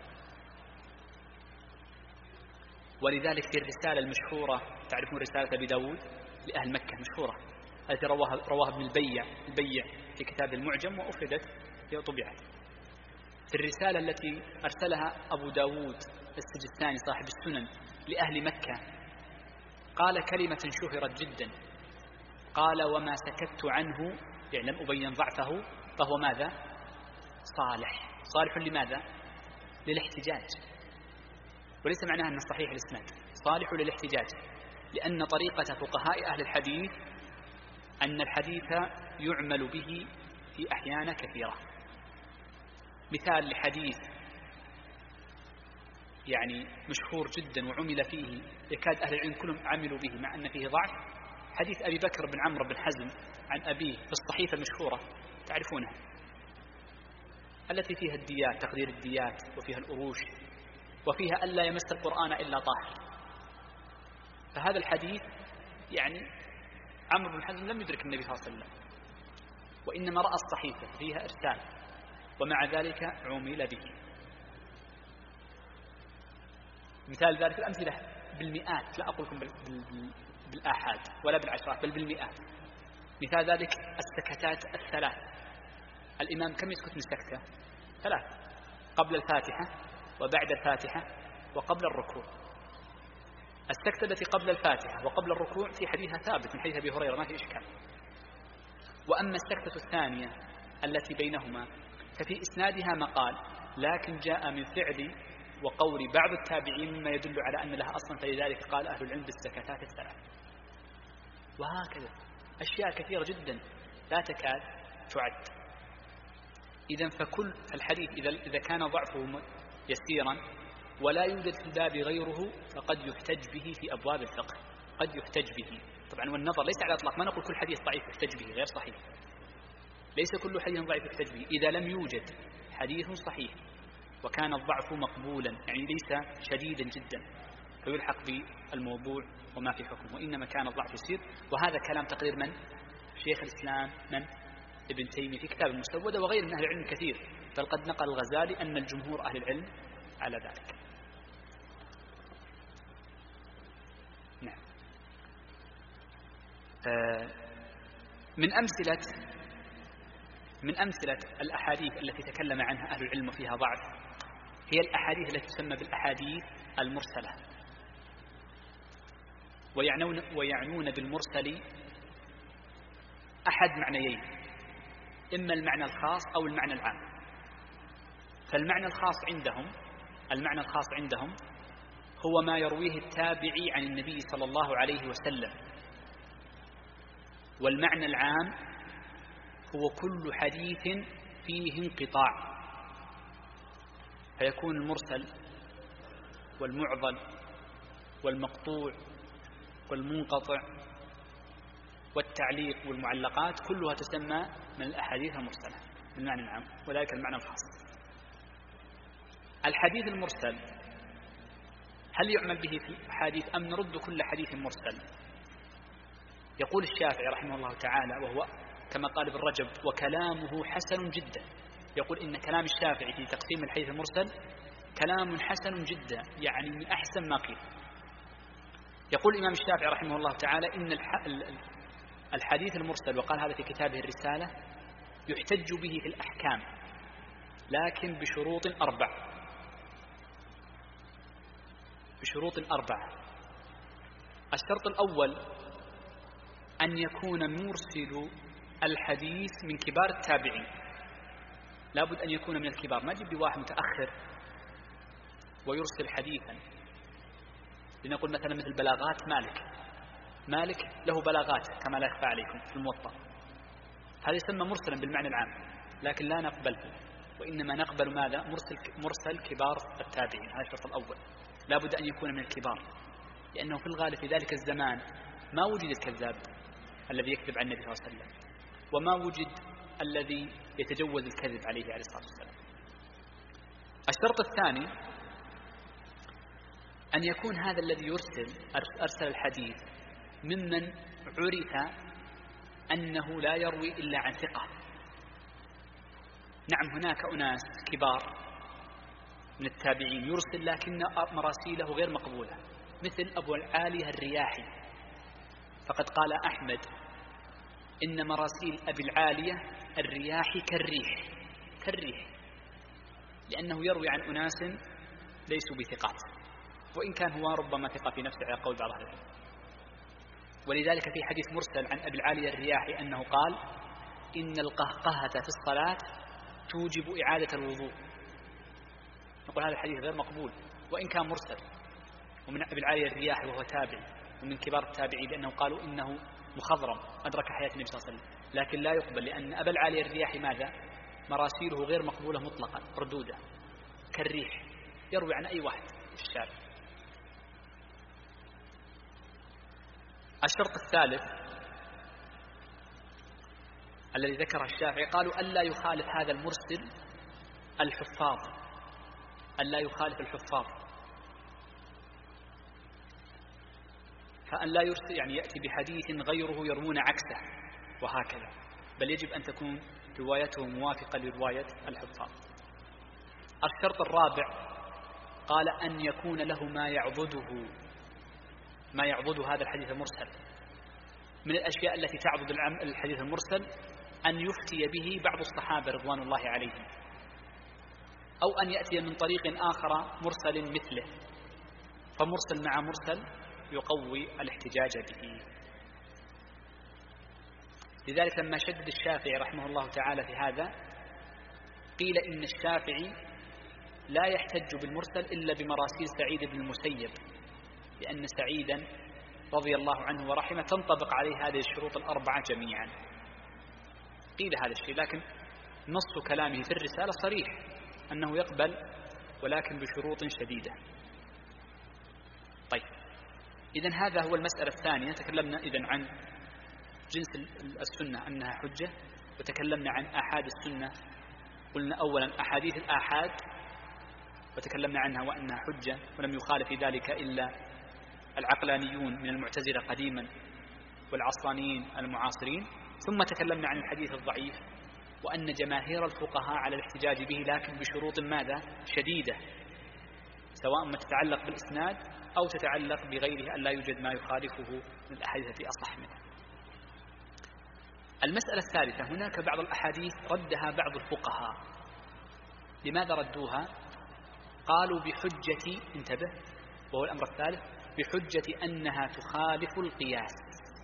ولذلك في الرسالة المشهورة، تعرفون رسالة أبي داود لأهل مكة مشهورة، التي رواها, رواها ابن البيع البيع في كتاب المعجم وأفردت وطبعت. في الرسالة التي أرسلها أبو داود السجستاني صاحب السنن لأهل مكة قال كلمة شهرت جدا، قال: وما سكت عنه، يعني لم أبين ضعفه، فهو ماذا؟ صالح. صالح لماذا؟ للاحتجاج، وليس معناها أنه صحيح الإسناد، صالح للاحتجاج، لأن طريقة فقهاء أهل الحديث أن الحديث يعمل به في أحيان كثيرة. مثال لحديث يعني مشهور جدا وعمل فيه، يكاد أهل العلم كلهم عملوا به مع أن فيه ضعف، حديث أبي بكر بن عمرو بن حزم عن أبيه في الصحيفة المشهورة تعرفونها، التي فيها الديات، تقدير الديات، وفيها الأروش، وفيها ألا يمس القرآن إلا طاهر. فهذا الحديث يعني عمرو بن حزم لم يدرك النبي صلى الله عليه وسلم، وإنما رأى الصحيفة فيها إرسال، ومع ذلك عمل به. مثال ذلك الأمثلة بالمئات، لا أقول لكم بالآحاد ولا بالعشرات، بل بالمئات. مثال ذلك السكتات الثلاث، الإمام كم يسكت من سكتة؟ ثلاث: قبل الفاتحة وبعد الفاتحة وقبل الركوع. السكتة التي قبل الفاتحة وقبل الركوع في حديثها ثابت من حديث أبي هريرة، ما في إشكال. وأما السكتة الثانية التي بينهما ففي إسنادها مقال، لكن جاء من فعل وقول بعض التابعين مما يدل على أن لها أصلا، فلذلك قال أهل العلم بالسكتات الثلاث. وهكذا أشياء كثيرة جدا لا تكاد تعد. إذن فكل الحديث إذا إذا كان ضعفه يسيرا ولا يوجد في الباب غيره فقد يحتج به في أبواب الفقه، قد يحتج به طبعا، والنظر ليس على إطلاق، ما نقول كل حديث ضعيف يحتج به، غير صحيح، ليس كل حديث ضعيف يحتج به. إذا لم يوجد حديث صحيح وكان الضعف مقبولا، يعني ليس شديدا جدا، فيلحق بالموضوع وما في حكم، وإنما كان الضعف يسير. وهذا كلام تقرير من؟ شيخ الإسلام من؟ ابن تيمية في كتاب المسودة، وغير من أهل العلم كثير، بل قد نقل الغزالي أن الجمهور أهل العلم على ذلك. نعم. آه من أمثلة من أمثلة الأحاديث التي تكلم عنها أهل العلم فيها ضعف هي الأحاديث التي تسمى بالأحاديث المرسلة، ويعنون, ويعنون بالمرسل أحد معنيين، إما المعنى الخاص أو المعنى العام. فالمعنى الخاص عندهم المعنى الخاص عندهم هو ما يرويه التابعي عن النبي صلى الله عليه وسلم، والمعنى العام هو كل حديث فيه انقطاع، فيكون المرسل والمعضل والمقطوع والمنقطع والتعليق والمعلقات كلها تسمى من الأحاديث المرسلة بالمعنى العام، وذلك المعنى الخاص. الحديث المرسل هل يعمل به في الحديث أم نرد كل حديث مرسل؟ يقول الشافعي رحمه الله تعالى، وهو كما قال ابن رجب وكلامه حسن جدا، يقول إن كلام الشافعي في تقسيم الحديث المرسل كلام حسن جدا، يعني من أحسن ما قيل. يقول الإمام الشافعي رحمه الله تعالى إن الحديث المرسل، وقال هذا في كتابه الرسالة، يحتج به في الأحكام لكن بشروط أربع بشروط أربعة الشرط الأول أن يكون مرسل الحديث من كبار التابعين، لابد أن يكون من الكبار، ما تجيب واحد متأخر ويرسل حديثا. لنقول مثلا مثل بلاغات مالك مالك له بلاغات كما لا يخفى عليكم في الموطأ، هذا يسمى مرسلا بالمعنى العام، لكن لا نقبله، وإنما نقبل ماذا؟ مرسل, مرسل كبار التابعين. هذا الشرط الأول، لابد أن يكون من الكبار، لأنه في الغالب في ذلك الزمان ما وجد الكذاب الذي يكذب عن النبي صلى الله عليه وسلم، وما وجد الذي يتجوز الكذب عليه عليه الصلاة والسلام. الشرط الثاني أن يكون هذا الذي يرسل أرسل الحديث ممن عرف أنه لا يروي إلا عن ثقة. نعم هناك أناس كبار من التابعين يرسل لكن مراسيله غير مقبولة، مثل أبو العالية الرياحي، فقد قال أحمد إن مراسيل أبي العالية الرياحي كالريح كالريح لأنه يروي عن أناس ليسوا بثقات، وإن كان هو ربما ثقة في نفسه على قول بعض أهل العلم. ولذلك في حديث مرسل عن أبي العالية الرياحي أنه قال إن القهقهة في الصلاة توجب إعادة الوضوء. نقول هذا الحديث غير مقبول وإن كان مرسل، ومن أبي العالية الرياحي وهو تابعي ومن كبار التابعين، لأنه قالوا إنه مخضرم أدرك حياة النبي صلى الله عليه وسلم، لكن لا يقبل لأن أبا العالية الرياحي ماذا؟ مراسيله غير مقبولة مطلقا، ردودة كالريح، يروي عن أي واحد في الشارع. الشرط الثالث الذي ذكره الشافعي، قالوا ألا يخالف هذا المرسل الحفاظ، ألا يخالف الحفاظ، فأن لا يرسل يعني يأتي بحديث غيره يروون عكسه وهكذا، بل يجب أن تكون روايته موافقة لرواية الحفاظ. الشرط الرابع قال أن يكون له ما يعضده ما يعضد هذا الحديث المرسل. من الأشياء التي تعضد الحديث المرسل أن يفتي به بعض الصحابة رضوان الله عليهم، أو أن يأتي من طريق آخر مرسل مثله، فمرسل مع مرسل يقوي الاحتجاج به. لذلك لما شدد الشافعي رحمه الله تعالى في هذا، قيل إن الشافعي لا يحتج بالمرسل إلا بمراسيل سعيد بن المسيب، لأن سعيدا رضي الله عنه ورحمه تنطبق عليه هذه الشروط الأربعة جميعا. قيل هذا الشيء، لكن نص كلامه في الرسالة صريح أنه يقبل ولكن بشروط شديدة. طيب، إذن هذا هو المسألة الثانية. تكلمنا إذن عن جنس السنة أنها حجة، وتكلمنا عن آحاد السنة، قلنا أولا أحاديث الآحاد وتكلمنا عنها وأنها حجة، ولم يخالف في ذلك إلا العقلانيون من المعتزلة قديما والعصرانيين المعاصرين. ثم تكلمنا عن الحديث الضعيف وأن جماهير الفقهاء على الاحتجاج به، لكن بشروط ماذا؟ شديدة، سواء ما تتعلق بالإسناد أو تتعلق بغيره، أن لا يوجد ما يخالفه من الأحاديث التي أصح منها. المسألة الثالثة، هناك بعض الأحاديث ردها بعض الفقهاء. لماذا ردوها؟ قالوا بحجة، انتبه، وهو الأمر الثالث، بحجة أنها تخالف القياس،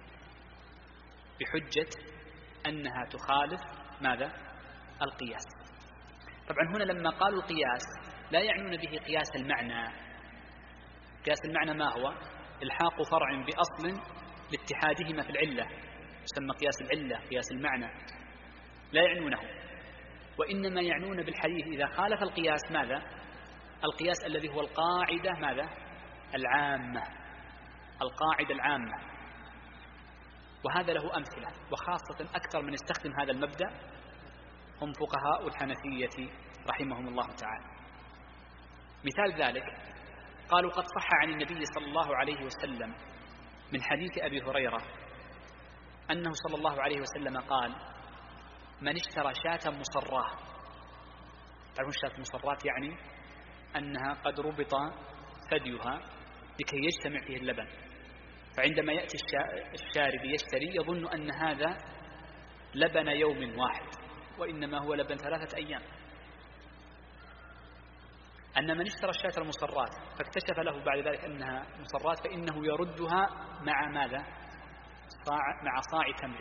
بحجة أنها تخالف ماذا؟ القياس. طبعا هنا لما قالوا القياس لا يعنون به قياس المعنى. قياس المعنى ما هو؟ الحاق فرع بأصل لاتحادهما في العلة، يسمى قياس العلة، قياس المعنى، لا يعنونه. وإنما يعنون بالحديث إذا خالف القياس ماذا؟ القياس الذي هو القاعدة ماذا؟ العامة، القاعدة العامة. وهذا له أمثلة، وخاصة أكثر من استخدم هذا المبدأ هم فقهاء الحنفية رحمهم الله تعالى. مثال ذلك قالوا قد صح عن النبي صلى الله عليه وسلم من حديث أبي هريرة أنه صلى الله عليه وسلم قال: من اشترى شاة مصراه. تعرفون الشاة المصرات يعني أنها قد ربط ثديها لكي يجتمع فيه اللبن، فعندما يأتي الشارب يشتري يظن أن هذا لبن يوم واحد، وإنما هو لبن ثلاثة أيام. أن من اشترى الشاة المصرات فاكتشف له بعد ذلك أنها مصرات فإنه يردها مع ماذا؟ صاع، مع صاع تمر.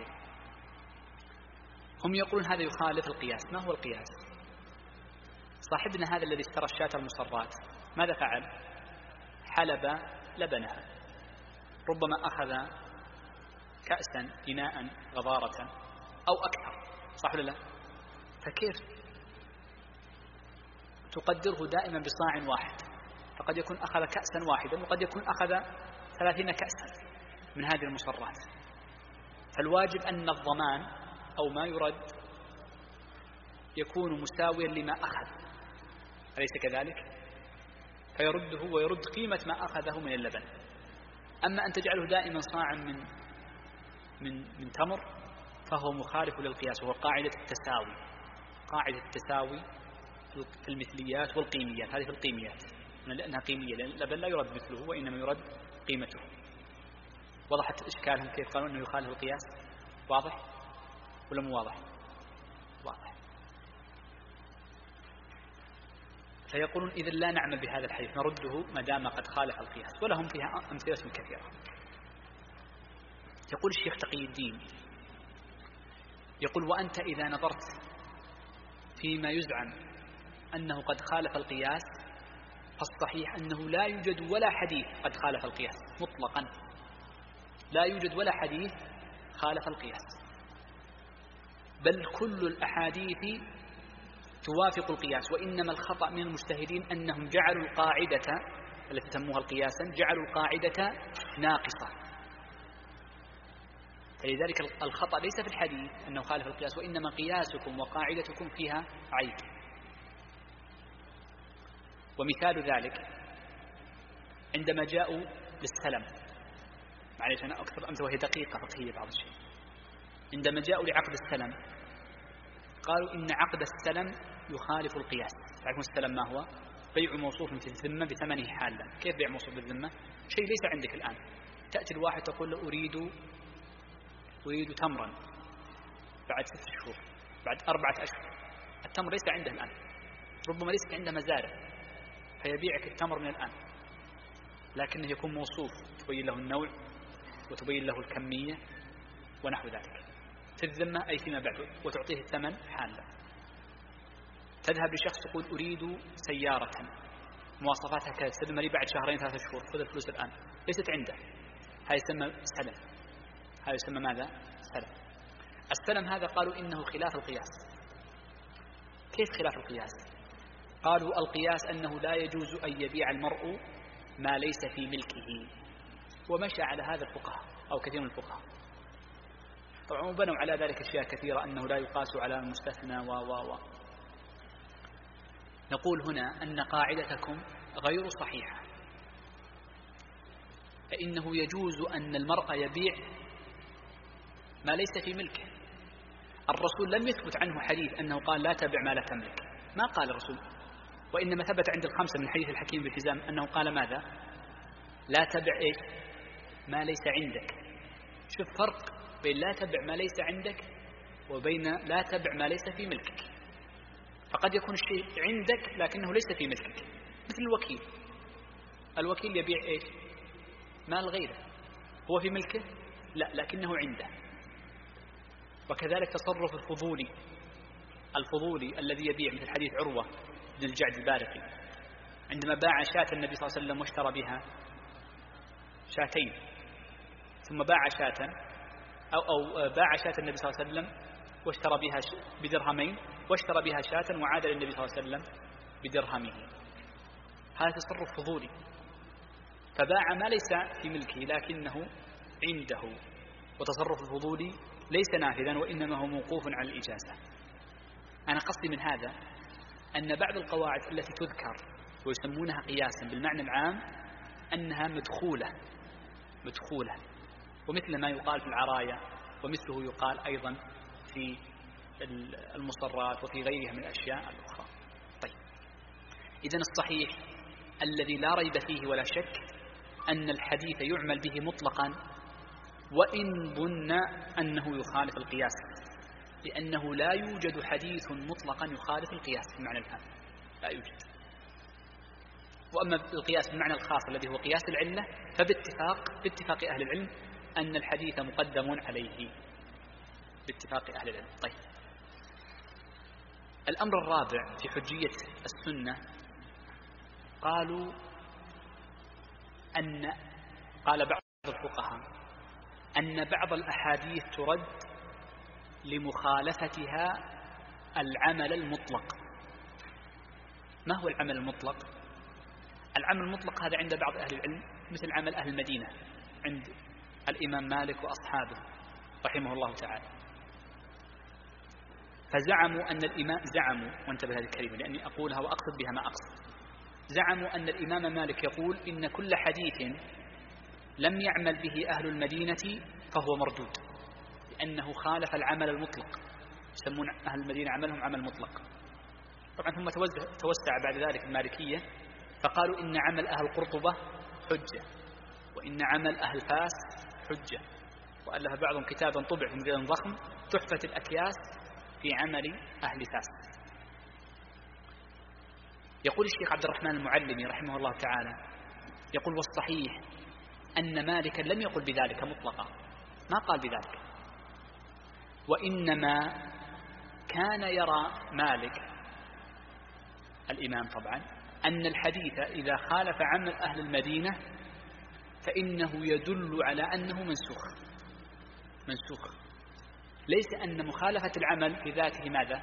هم يقولون هذا يخالف القياس. ما هو القياس؟ صاحبنا هذا الذي اشترى الشاة المصرات ماذا فعل؟ حلب لبنها، ربما أخذ كأسا إناء غضارة أو أكثر، صح ولا لا؟ فكيف تقدره دائما بصاع واحد؟ فقد يكون أخذ كأسا واحدا وقد يكون أخذ ثلاثين كأسا من هذه المصرات. فالواجب أن الضمان أو ما يرد يكون مساويا لما أخذ، أليس كذلك؟ فيرده ويرد قيمة ما أخذه من اللبن. أما أن تجعله دائما صاعا من من من تمر فهو مخالف للقياس، وهو قاعدة التساوي، قاعدة التساوي في المثليات والقيميات. هذه في القيميات لأنها قيمية، لأن اللبن لا يرد مثله وإنما يرد قيمته. وضحت إشكالهم كيف قالوا أنه يخالف القياس؟ واضح ولا مو واضح؟ واضح. فيقولون إذا لا نعمل بهذا الحديث، نرده ما دام قد خالف القياس، ولهم فيها أمثلة كثيرة. يقول الشيخ تقي الدين، يقول: وأنت إذا نظرت فيما يزعم أنه قد خالف القياس فالصحيح أنه لا يوجد ولا حديث قد خالف القياس مطلقا، لا يوجد ولا حديث خالف القياس، بل كل الأحاديث توافق القياس، وإنما الخطأ من المجتهدين أنهم جعلوا القاعدة التي سموها القياسا جعلوا القاعدة ناقصة. فلذلك الخطأ ليس في الحديث أنه خالف القياس، وإنما قياسكم وقاعدتكم فيها عيب. ومثال ذلك عندما جاءوا للسلم، معليش أنا أكثر أمثلة وهي دقيقة فقهية بعض الشيء، عندما جاءوا لعقد السلم قالوا إن عقد السلم يخالف القياس. تعرفون السلم ما هو؟ بيع موصوف في الذمة بثمنه حالا. كيف بيع موصوف بالذمة؟ شيء ليس عندك الآن، تأتي الواحد تقول له أريد أريد تمرا بعد ست شهور، بعد أربعة أشهر. التمر ليس عنده الآن، ربما ليست عنده مزارع، فيبيعك التمر من الآن، لكنه يكون موصوف، تبين له النوع وتبين له الكمية ونحو ذلك في الذمة أي فيما بعد، وتعطيه الثمن حالا. تذهب لشخص تقول أريد سيارة مواصفاتها كذا، تسلم لي بعد شهرين ثلاثة شهور، خذ الفلوس الآن، ليست عنده. هذا يسمى سلم، هذا يسمى ماذا؟ سلم. السلم هذا قالوا إنه خلاف القياس. كيف خلاف القياس؟ قالوا القياس أنه لا يجوز أن يبيع المرء ما ليس في ملكه، ومشى على هذا الفقهاء أو كثير من الفقهاء. طبعا بنوا على ذلك أشياء كثيرة، أنه لا يقاس على المستثنى و و و نقول هنا أن قاعدتكم غير صحيحة، فإنه يجوز أن المرء يبيع ما ليس في ملكه. الرسول لم يثبت عنه حديث أنه قال لا تبع ما لا تملك، ما قال الرسول، وإنما ثبت عند الخمسة من حديث الحكيم بن حزام أنه قال ماذا؟ لا تبع إيش؟ ما ليس عندك. شوف فرق بين لا تبع ما ليس عندك وبين لا تبع ما ليس في ملكك. فقد يكون الشيء عندك لكنه ليس في ملكك، مثل الوكيل. الوكيل يبيع إيش؟ مال غيره، هو في ملكه؟ لا، لكنه عنده. وكذلك تصرف الفضولي، الفضولي الذي يبيع، مثل حديث عروة بن الجعد البارقي عندما باع شاة النبي صلى الله عليه وسلم واشترى بها شاتين، ثم باع شاة أو, أو باع شاة النبي صلى الله عليه وسلم واشترى بها بدرهمين، واشترى بها شاة وعاد للنبي صلى الله عليه وسلم بدرهمه. هذا تصرف فضولي، فباع ما ليس في ملكه لكنه عنده. وتصرف الفضولي ليس نافذا، وإنما هو موقوف على الإجازة. أنا قصدي من هذا أن بعض القواعد التي تذكر ويسمونها قياسا بالمعنى العام أنها مدخولة مدخولة ومثل ما يقال في العرايا، ومثله يقال أيضا في المصرات وفي غيرها من الأشياء الأخرى. طيب، إذن الصحيح الذي لا ريب فيه ولا شك أن الحديث يعمل به مطلقا، وإن ظن أنه يخالف القياس، لأنه لا يوجد حديث مطلقا يخالف القياس بمعنى العام، لا يوجد. وأما القياس بالمعنى الخاص الذي هو قياس العلة، فباتفاق باتفاق أهل العلم أن الحديث مقدم عليه باتفاق أهل العلم. طيب، الأمر الرابع في حجية السنة، قالوا أن قال بعض الفقهاء أن بعض الأحاديث ترد لمخالفتها العمل المطلق. ما هو العمل المطلق؟ العمل المطلق هذا عند بعض أهل العلم مثل عمل أهل المدينة عند الإمام مالك وأصحابه رحمه الله تعالى. فزعموا أن الإمام زعموا وانتبه هذه الكلمة لأني أقولها وأقصد بها ما أقصد زعموا أن الإمام مالك يقول إن كل حديث لم يعمل به أهل المدينة فهو مردود، لأنه خالف العمل المطلق. يسمون أهل المدينة عملهم عمل مطلق. طبعا ثم توسع بعد ذلك المالكية فقالوا إن عمل أهل قرطبة حجة، وإن عمل أهل فاس حجة، وألف بعضهم كتابا طبع في مجلد ضخم تحفة الأكياس في عمل أهل فاس. يقول الشيخ عبد الرحمن المعلمي رحمه الله تعالى، يقول والصحيح أن مالكا لم يقل بذلك مطلقا، ما قال بذلك، وإنما كان يرى مالك الإمام طبعا أن الحديث إذا خالف عمل أهل المدينة فإنه يدل على أنه منسوخ منسوخ ليس أن مخالفة العمل في ذاته ماذا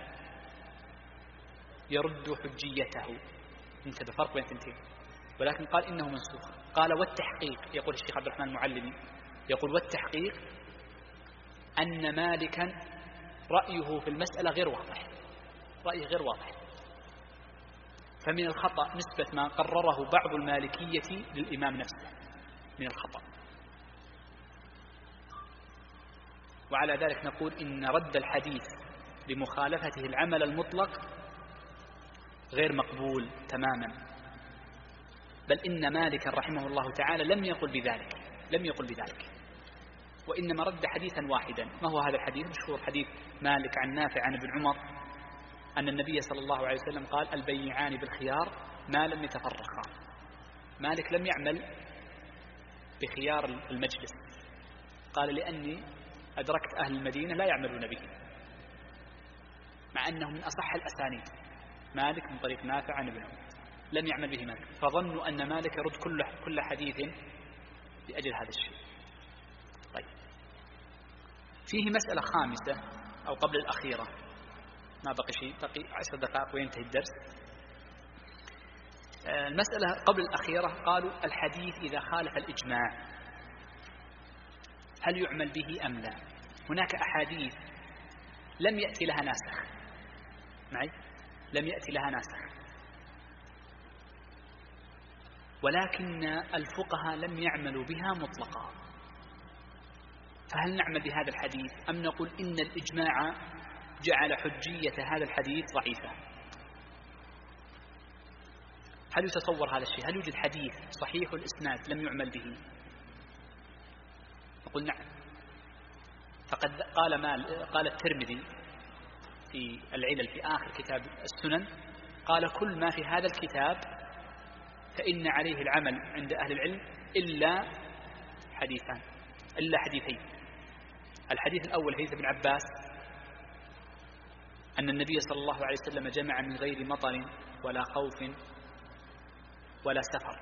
يرد حجيته، انتبه فرق بين تنتين، ولكن قال إنه منسوخ. قال والتحقيق، يقول الشيخ عبد الرحمن المعلمي يقول والتحقيق أن مالكا رأيه في المسألة غير واضح، رأيه غير واضح، فمن الخطأ نسبة ما قرره بعض المالكية للإمام نفسه من الخطأ. وعلى ذلك نقول إن رد الحديث لمخالفته العمل المطلق غير مقبول تماما، بل إن مالك رحمه الله تعالى لم يقل بذلك لم يقل بذلك وإنما رد حديثا واحدا. ما هو هذا الحديث؟ مشهور حديث مالك عن نافع عن ابن عمر أن النبي صلى الله عليه وسلم قال البيعان بالخيار ما لم يتفرقا. مالك لم يعمل بخيار المجلس، قال لأني أدركت أهل المدينة لا يعملون به، مع أنه من أصح الأسانيد. مالك من طريق نافع عن ابن عمر لم يعمل به مالك، فظنوا أن مالك يرد كل كل حديث لأجل هذا الشيء. طيب، فيه مسألة خامسة أو قبل الأخيرة، ما بقي شيء، بقي عشر دقائق وينتهي الدرس. المسألة قبل الأخيرة قالوا الحديث إذا خالف الإجماع هل يعمل به أم لا؟ هناك أحاديث لم يأتي لها ناسخ، معي لم يأتي لها ناسخ، ولكن الفقهاء لم يعملوا بها مطلقا، فهل نعمل بهذا الحديث أم نقول إن الإجماع جعل حجية هذا الحديث ضعيفة؟ هل يتصور هذا الشيء؟ هل يوجد حديث صحيح الإسناد لم يعمل به؟ نقول نعم. فقد قال ما قال الترمذي في العلل في آخر كتاب السنن، قال كل ما في هذا الكتاب فإن عليه العمل عند أهل العلم إلا حديثان إلا حديثين. الحديث الأول حديث ابن عباس أن النبي صلى الله عليه وسلم جمع من غير مطر ولا خوف ولا سفر،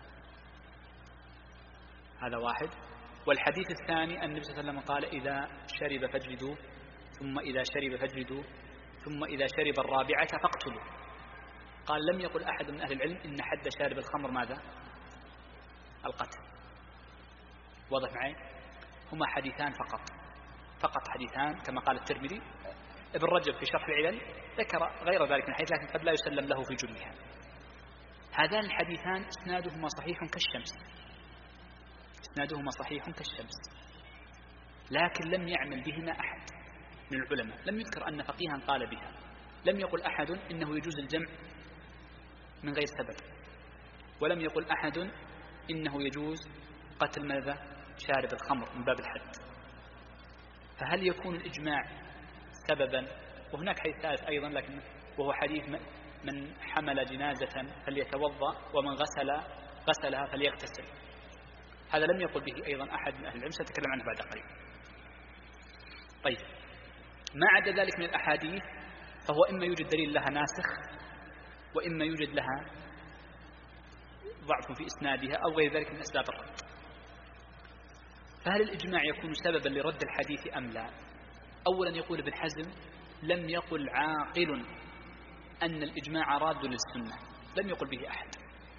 هذا واحد. والحديث الثاني النبي صلى الله عليه وسلم قال إذا شرب فاجلدوا، ثم إذا شرب فاجلدوا، ثم إذا شرب الرابعة فاقتلوا. قال لم يقل أحد من أهل العلم إن حد شارب الخمر ماذا؟ القتل. واضح معي؟ هما حديثان فقط فقط حديثان كما قال الترمذي. ابن رجب في شرح العلل ذكر غير ذلك من الحديث لكن قد لا يسلم له في جلها. هذان الحديثان اسنادهما صحيح كالشمس اسنادهما صحيح كالشمس لكن لم يعمل بهما أحد من العلماء. لم يذكر أن فقيها قال بها، لم يقل أحد إنه يجوز الجمع من غير سبب، ولم يقل أحد إنه يجوز قتل ماذا؟ شارب الخمر من باب الحد. فهل يكون الإجماع سببا؟ وهناك حديث ثالث أيضا لكن وهو حديث من حمل جنازة فليتوضأ ومن غسل غسلها فليغتسل، هذا لم يقل به أيضا أحد من أهل العلم، سأتكلم عنه بعد قليل. طيب، ما عدا ذلك من الأحاديث فهو إما يوجد دليل لها ناسخ وإما يوجد لها ضعف في إسنادها أو غير ذلك من أسباب الرد. فهل الإجماع يكون سببا لرد الحديث أم لا؟ أولا يقول ابن حزم لم يقل عاقل أن الإجماع راد للسنة، لم يقل به أحد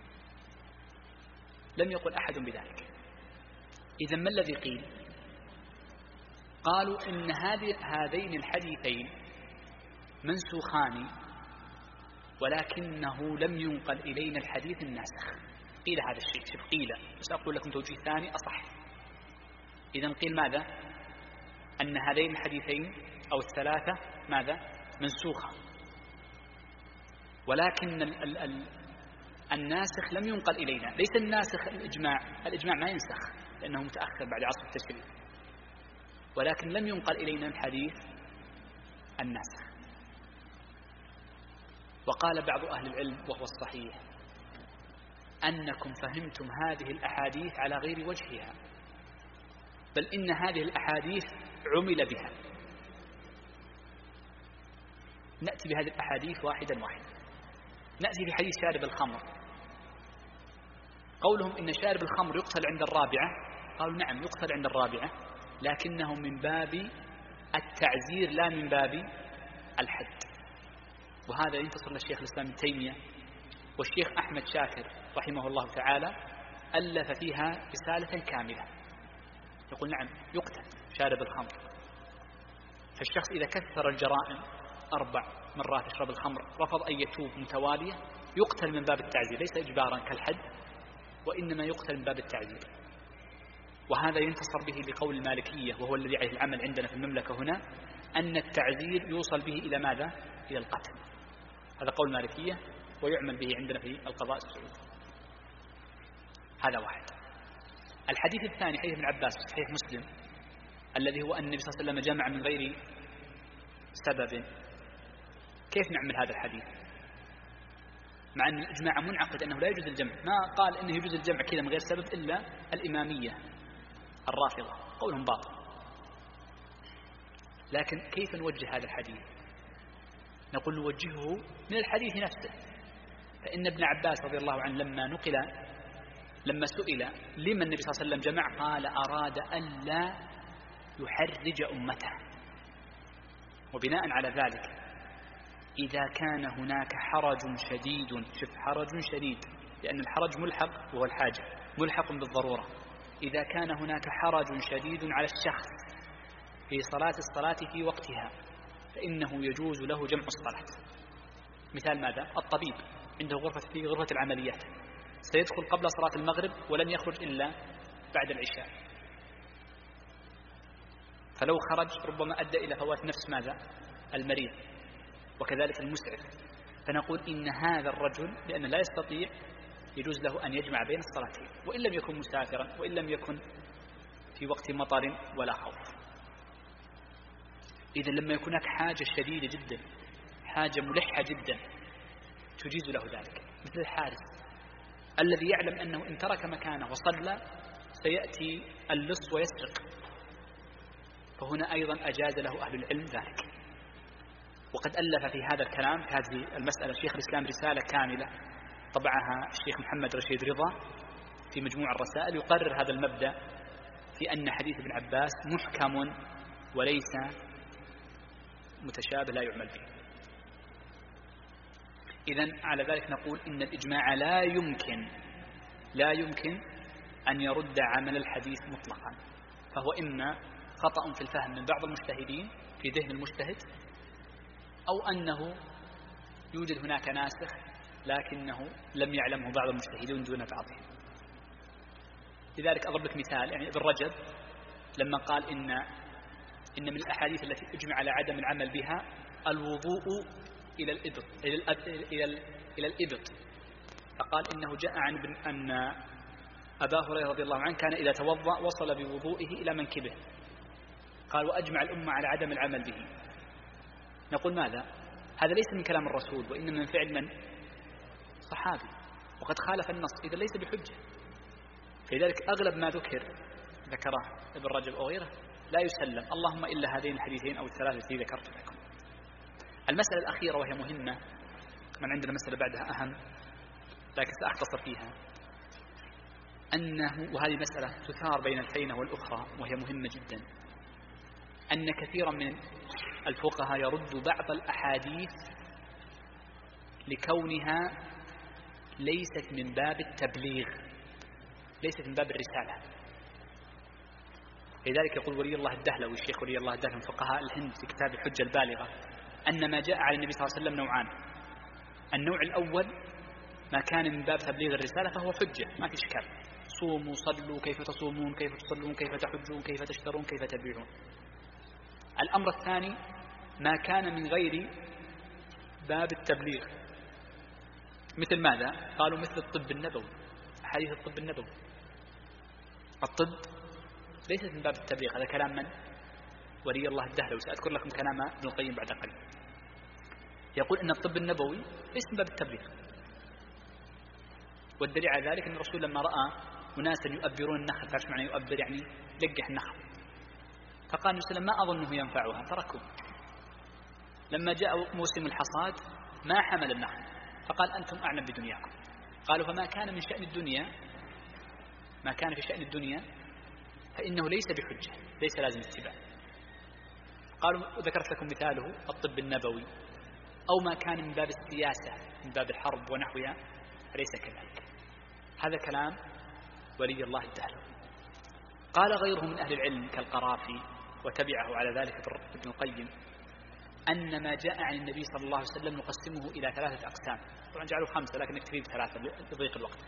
لم يقل أحد بذلك. إذا ما الذي قيل؟ قالوا إن هذين الحديثين منسوخان ولكنه لم ينقل إلينا الحديث الناسخ. قيل هذا الشيء، شوف قيل، بس أقول لكم توجيه ثاني أصح. إذن قيل ماذا؟ أن هذين الحديثين أو الثلاثة ماذا؟ منسوخة، ولكن ال ال ال الناسخ لم ينقل إلينا. ليس الناسخ الإجماع، الإجماع ما ينسخ لأنه متأخر بعد عصر التشريع، ولكن لم ينقل إلينا الحديث الناسخ. وقال بعض أهل العلم وهو الصحيح أنكم فهمتم هذه الأحاديث على غير وجهها، بل إن هذه الأحاديث عمل بها. نأتي بهذه الأحاديث واحدا واحدا. نأتي في حديث شارب الخمر، قولهم إن شارب الخمر يقتل عند الرابعة، قالوا نعم يقتل عند الرابعة، لكنه من باب التعزير لا من باب الحد. وهذا ينتصر للشيخ الإسلام ابن تيمية والشيخ أحمد شاكر رحمه الله تعالى، ألف فيها رسالة كاملة يقول نعم يقتل شارب الخمر. فالشخص إذا كثر الجرائم أربع مرات يشرب الخمر رفض أن يتوب متوالية يقتل من باب التعزير، ليس إجبارا كالحد، وإنما يقتل من باب التعزير. وهذا ينتصر به بقول المالكية وهو الذي عليه العمل عندنا في المملكة هنا، أن التعزير يوصل به إلى ماذا؟ إلى القتل. هذا قول المالكية ويعمل به عندنا في القضاء السعودي. هذا واحد. الحديث الثاني حديث ابن عباس في صحيح مسلم الذي هو أن النبي صلى الله عليه وسلم جمع من غير سبب. كيف نعمل هذا الحديث مع أن الإجماع منعقد أنه لا يجوز الجمع؟ ما قال إنه يجوز الجمع كذا من غير سبب إلا الإمامية الرافضة، قولهم باطل. لكن كيف نوجه هذا الحديث؟ نقول نوجهه من الحديث نفسه. فإن ابن عباس رضي الله عنه لما نقل لما سئل لما النبي صلى الله عليه وسلم جمع قال أراد أن لا يحرج أمته. وبناء على ذلك إذا كان هناك حرج شديد، شوف حرج شديد لأن الحرج ملحق وهو الحاجة ملحق بالضرورة، إذا كان هناك حرج شديد على الشخص في صلاة الصلاة في وقتها فإنه يجوز له جمع الصلاة. مثال ماذا؟ الطبيب عنده غرفة في غرفة العمليات سيدخل قبل صلاة المغرب ولن يخرج إلا بعد العشاء، فلو خرج ربما أدى إلى فوات نفس ماذا؟ المريض، وكذلك المسعف. فنقول إن هذا الرجل لأنه لا يستطيع يجوز له أن يجمع بين الصلاتين وإن لم يكن مسافرا وإن لم يكن في وقت مطر ولا خوف. إذا لما يكون هناك حاجة شديدة جدا، حاجة ملحة جدا، تجيز له ذلك، مثل الحارس الذي يعلم أنه إن ترك مكانه وصلى سيأتي اللص ويسرق، فهنا أيضا أجاز له أهل العلم ذلك. وقد ألف في هذا الكلام، في هذه المسألة، شيخ الإسلام رسالة كاملة طبعها الشيخ محمد رشيد رضا في مجموع الرسائل، يقرر هذا المبدأ في أن حديث ابن عباس محكم وليس متشابه لا يعمل به. إذن على ذلك نقول إن الإجماع لا يمكن لا يمكن أن يرد عمل الحديث مطلقا، فهو إما خطأ في الفهم من بعض المجتهدين في ذهن المجتهد، أو أنه يوجد هناك ناسخ لكنه لم يعلمه بعض المجتهدين دون بعضهم. لذلك أضرب لك مثال، يعني ابن رجب لما قال إن إن من الأحاديث التي أجمع على عدم العمل بها الوضوء إلى الإبط إلى الأب إلى ال إلى الإبط، فقال إنه جاء عن ابن أن أبا هريرة رضي الله عنه كان إذا توضأ وصل بوضوئه إلى منكبه، قال وأجمع الأمة على عدم العمل به. نقول ماذا؟ هذا ليس من كلام الرسول، وإنما من فعل من؟ صحابي، وقد خالف النص، إذا ليس بحجة. فلذلك أغلب ما ذكر ذكره ابن رجب أو غيره لا يسلم، اللهم إلا هذين الحديثين أو الثلاثة التي ذكرت لكم. المسألة الأخيرة وهي مهمة، من عندنا مسألة بعدها أهم لكن سأختصر فيها، أنه وهذه مسألة تثار بين الفينة والأخرى وهي مهمة جدا، أن كثيرا من الفقهاء يرد بعض الأحاديث لكونها ليست من باب التبليغ، ليست من باب الرسالة. لذلك يقول ولي الله الدهلوي، الشيخ ولي الله الدهلوي من فقهاء الهند في كتاب الحجة البالغة، أن ما جاء على النبي صلى الله عليه وسلم نوعان. النوع الأول ما كان من باب تبليغ الرسالة فهو حجة ما في إشكال، صوموا صلوا كيف تصومون كيف تصلون كيف تحجون كيف تشترون كيف تبيعون. الأمر الثاني ما كان من غير باب التبليغ، مثل ماذا؟ قالوا مثل الطب النبوي، حديث الطب النبوي. الطب ليست من باب التبليغ، هذا كلام من؟ ولي الله الدهلوي، سأذكر لكم كلام ابن القيم بعد قليل. يقول إن الطب النبوي ليس من باب التبليغ، والدليل على ذلك أن الرسول لما رأى أناسا يؤبرون النخل، تعرف معنى يؤبر؟ يعني لقح النخل، فقال النبي صلى الله عليه وسلم ما أظنه ينفعها تركوا. لما جاء موسم الحصاد ما حمل النخل، فقال أنتم أعلم بدنياكم. قالوا فما كان من شأن الدنيا ما كان في شأن الدنيا فإنه ليس بحجة، ليس لازم اتباع. قالوا ذكرت لكم مثاله الطب النبوي، أو ما كان من باب السياسة من باب الحرب ونحوها فليس كذلك. هذا كلام ولي الله الدهلوي. قال غيره من أهل العلم كالقرافي وتبعه على ذلك ابن القيم أن ما جاء عن النبي صلى الله عليه وسلم نقسمه إلى ثلاثة أقسام، طبعا جعلوا خمسة لكن نكتفي بثلاثة لضيق الوقت.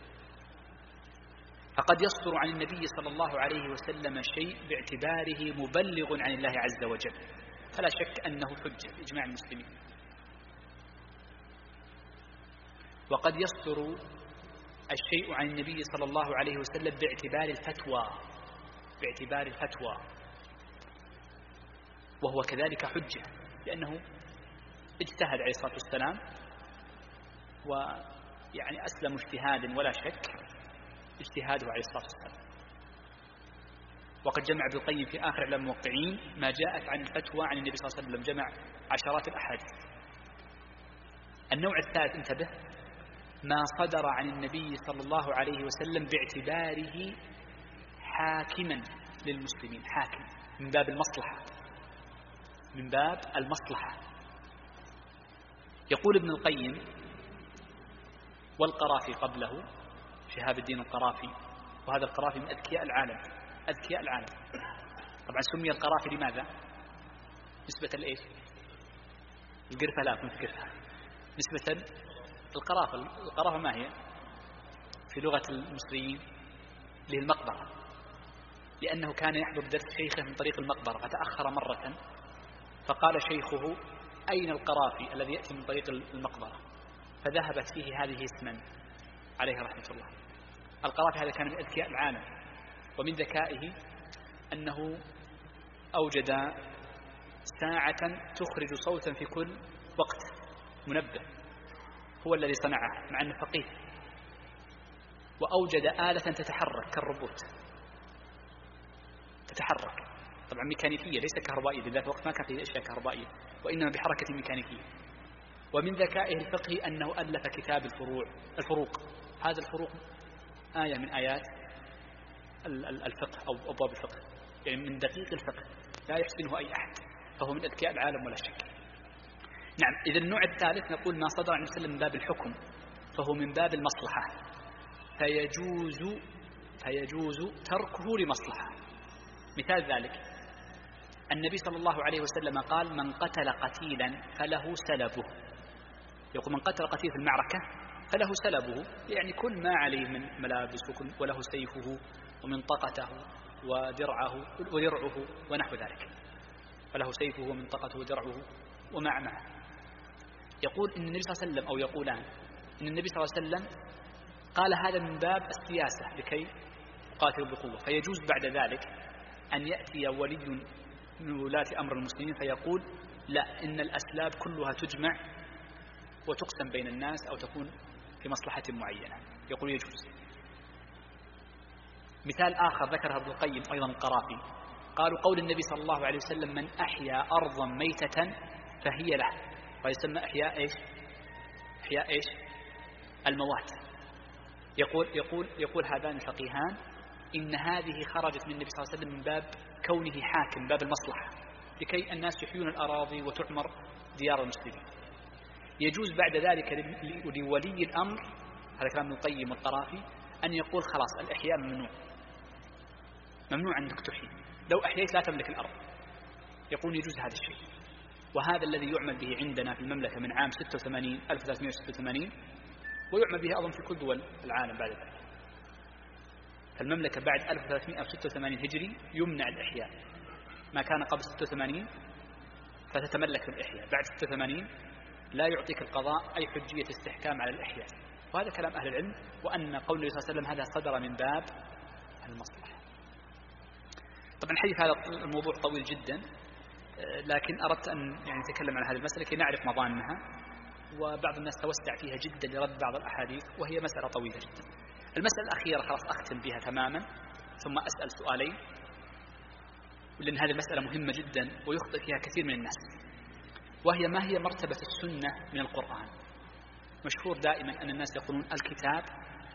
فقد يصدر عن النبي صلى الله عليه وسلم شيء باعتباره مبلغ عن الله عز وجل، فلا شك أنه حجة بإجماع المسلمين. وقد يصدر الشيء عن النبي صلى الله عليه وسلم باعتبار الفتوى باعتبار الفتوى وهو كذلك حجة، لأنه اجتهد عليه الصلاة والسلام ويعني أسلم اجتهادا ولا شك اجتهاده عليه الصلاة والسلام. وقد جمع ابن القيم في آخر إعلام الموقعين ما جاءت عن الفتوى عن النبي صلى الله عليه وسلم، جمع عشرات الأحاديث. النوع الثالث انتبه، ما صدر عن النبي صلى الله عليه وسلم باعتباره حاكما للمسلمين، حاكم من باب المصلحة من باب المصلحة. يقول ابن القيم والقرافي قبله، شهاب الدين القرافي، وهذا القرافي من أذكياء العالم أذكياء العالم طبعا سمي القرافي لماذا؟ نسبة لإيش؟ القرفة لا كنت قرفة نسبة القرافة. القرافة ما هي في لغة المصريين؟ اللي هي المقبرة، لأنه كان يحضر درس شيخه من طريق المقبرة فتأخر مرة فقال شيخه أين القرافي الذي يأتي من طريق المقبرة؟ فذهبت فيه هذه اسما عليه رحمة الله. القرافي هذا كان من أذكياء العالم، ومن ذكائه أنه أوجد ساعة تخرج صوتا في كل وقت، منبه، هو الذي صنعها مع أنه فقيه، وأوجد آلة تتحرك كالروبوت تتحرك، طبعا ميكانيكية ليس كهربائية، بذات الوقت ما كان فيه أشياء كهربائية وإنما بحركة ميكانيكية. ومن ذكائه الفقهي أنه ألف كتاب الفروع الفروق هذا الفروق آية من آيات الفقه أو أبواب الفقه، يعني من دقيق الفقه لا يحسنه أي أحد، فهو من أذكياء العالم ولا شك. نعم، إذا النوع الثالث نقول ما صدر عن وسلم من باب الحكم، فهو من باب المصلحة، فيجوز فيجوز تركه لمصلحة. مثال ذلك النبي صلى الله عليه وسلم قال: من قتل قتيلا فله سلبه. يقول من قتل قتيل في المعركة فله سلبه، يعني كل ما عليه من ملابس وله سيفه ومنطقته ودرعه ودرعه ونحو ذلك، فله سيفه ومنطقته ودرعه ومع معه. يقول إن النبي صلى الله عليه وسلم أو يقولان إن النبي صلى الله عليه وسلم قال هذا من باب السياسة لكي يقاتل بقوة، فيجوز بعد ذلك أن يأتي ولي من ولاة أمر المسلمين فيقول: لا، إن الأسلاب كلها تجمع وتقسم بين الناس أو تكون في مصلحة معينة، يقول يجوز. مثال آخر ذكره ابن القيم أيضا القرافي، قالوا قول النبي صلى الله عليه وسلم: من أحيا أرضا ميتة فهي له، ويسمى إحياء إيش؟ إحياء إيش؟ الموات. يقول يقول يقول هذان الفقيهان إن هذه خرجت من النبي صلى الله عليه وسلم من باب كونه حاكم، باب المصلحة، لكي الناس يحيون الأراضي وتعمر ديار المسلمين. يجوز بعد ذلك لولي الأمر، هذا كلام ابن القيم والقرافي، أن يقول: خلاص الإحياء ممنوع، ممنوع أنك تحيي، لو أحييت لا تملك الأرض. يقول يجوز هذا الشيء، وهذا الذي يعمل به عندنا في المملكة من عام ستة وثمانين ألف وثلاثمائة وستة وثمانين، ويعمل به أظن في كل دول العالم بعد ذلك. فالمملكة بعد ألف وثلاثمائة وستة وثمانين هجري يمنع الإحياء، ما كان قبل ستة وثمانين فتتملك الإحياء، بعد ستة وثمانين لا يعطيك القضاء أي حجية استحكام على الإحياء. وهذا كلام أهل العلم، وأن قول النبي صلى الله عليه وسلم هذا صدر من باب المصلحة. طبعا الحديث هذا الموضوع طويل جدا، لكن أردت أن يعني نتكلم عن هذه المسألة كي نعرف مظانها، وبعض الناس توسع فيها جدا لرد بعض الأحاديث، وهي مسألة طويلة جدا. المسألة الأخيرة خلاص أختم بها تماما، ثم أسأل سؤالين، لأن هذه المسألة مهمة جدا ويخطئ فيها كثير من الناس، وهي: ما هي مرتبة السنة من القرآن؟ مشهور دائما أن الناس يقولون الكتاب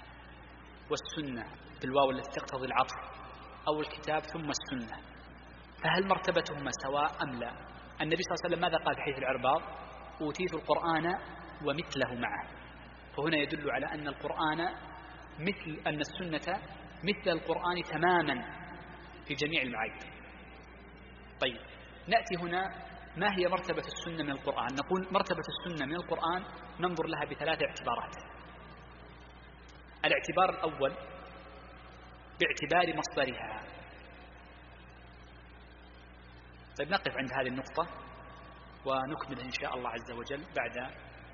والسنة بالواو التي تقتضي العطف، أو الكتاب ثم السنة، فهل مرتبتهما سواء أم لا؟ النبي صلى الله عليه وسلم ماذا قال في حديث العرباض؟ أوتيت القرآن ومثله معه، فهنا يدل على أن القرآن مثل أن السنة مثل القرآن تماما في جميع المعايير. طيب، نأتي هنا ما هي مرتبة السنة من القرآن؟ نقول مرتبة السنة من القرآن ننظر لها بثلاث اعتبارات. الاعتبار الأول باعتبار مصدرها. طيب، نقف عند هذه النقطة ونكمل إن شاء الله عز وجل بعد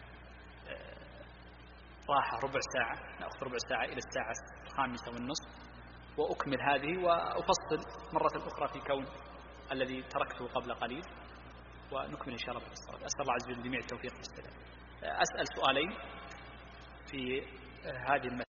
راحة ربع ساعة، نأخذ ربع ساعة إلى الساعة الخامسة والنصف، وأكمل هذه وأفصل مرة أخرى في كون الذي تركته قبل قليل، ونكمل إن شاء الله بالصلاة. أسأل الله عز وجل جميع التوفيق والسداد. أسأل سؤالين في هذه المسألة.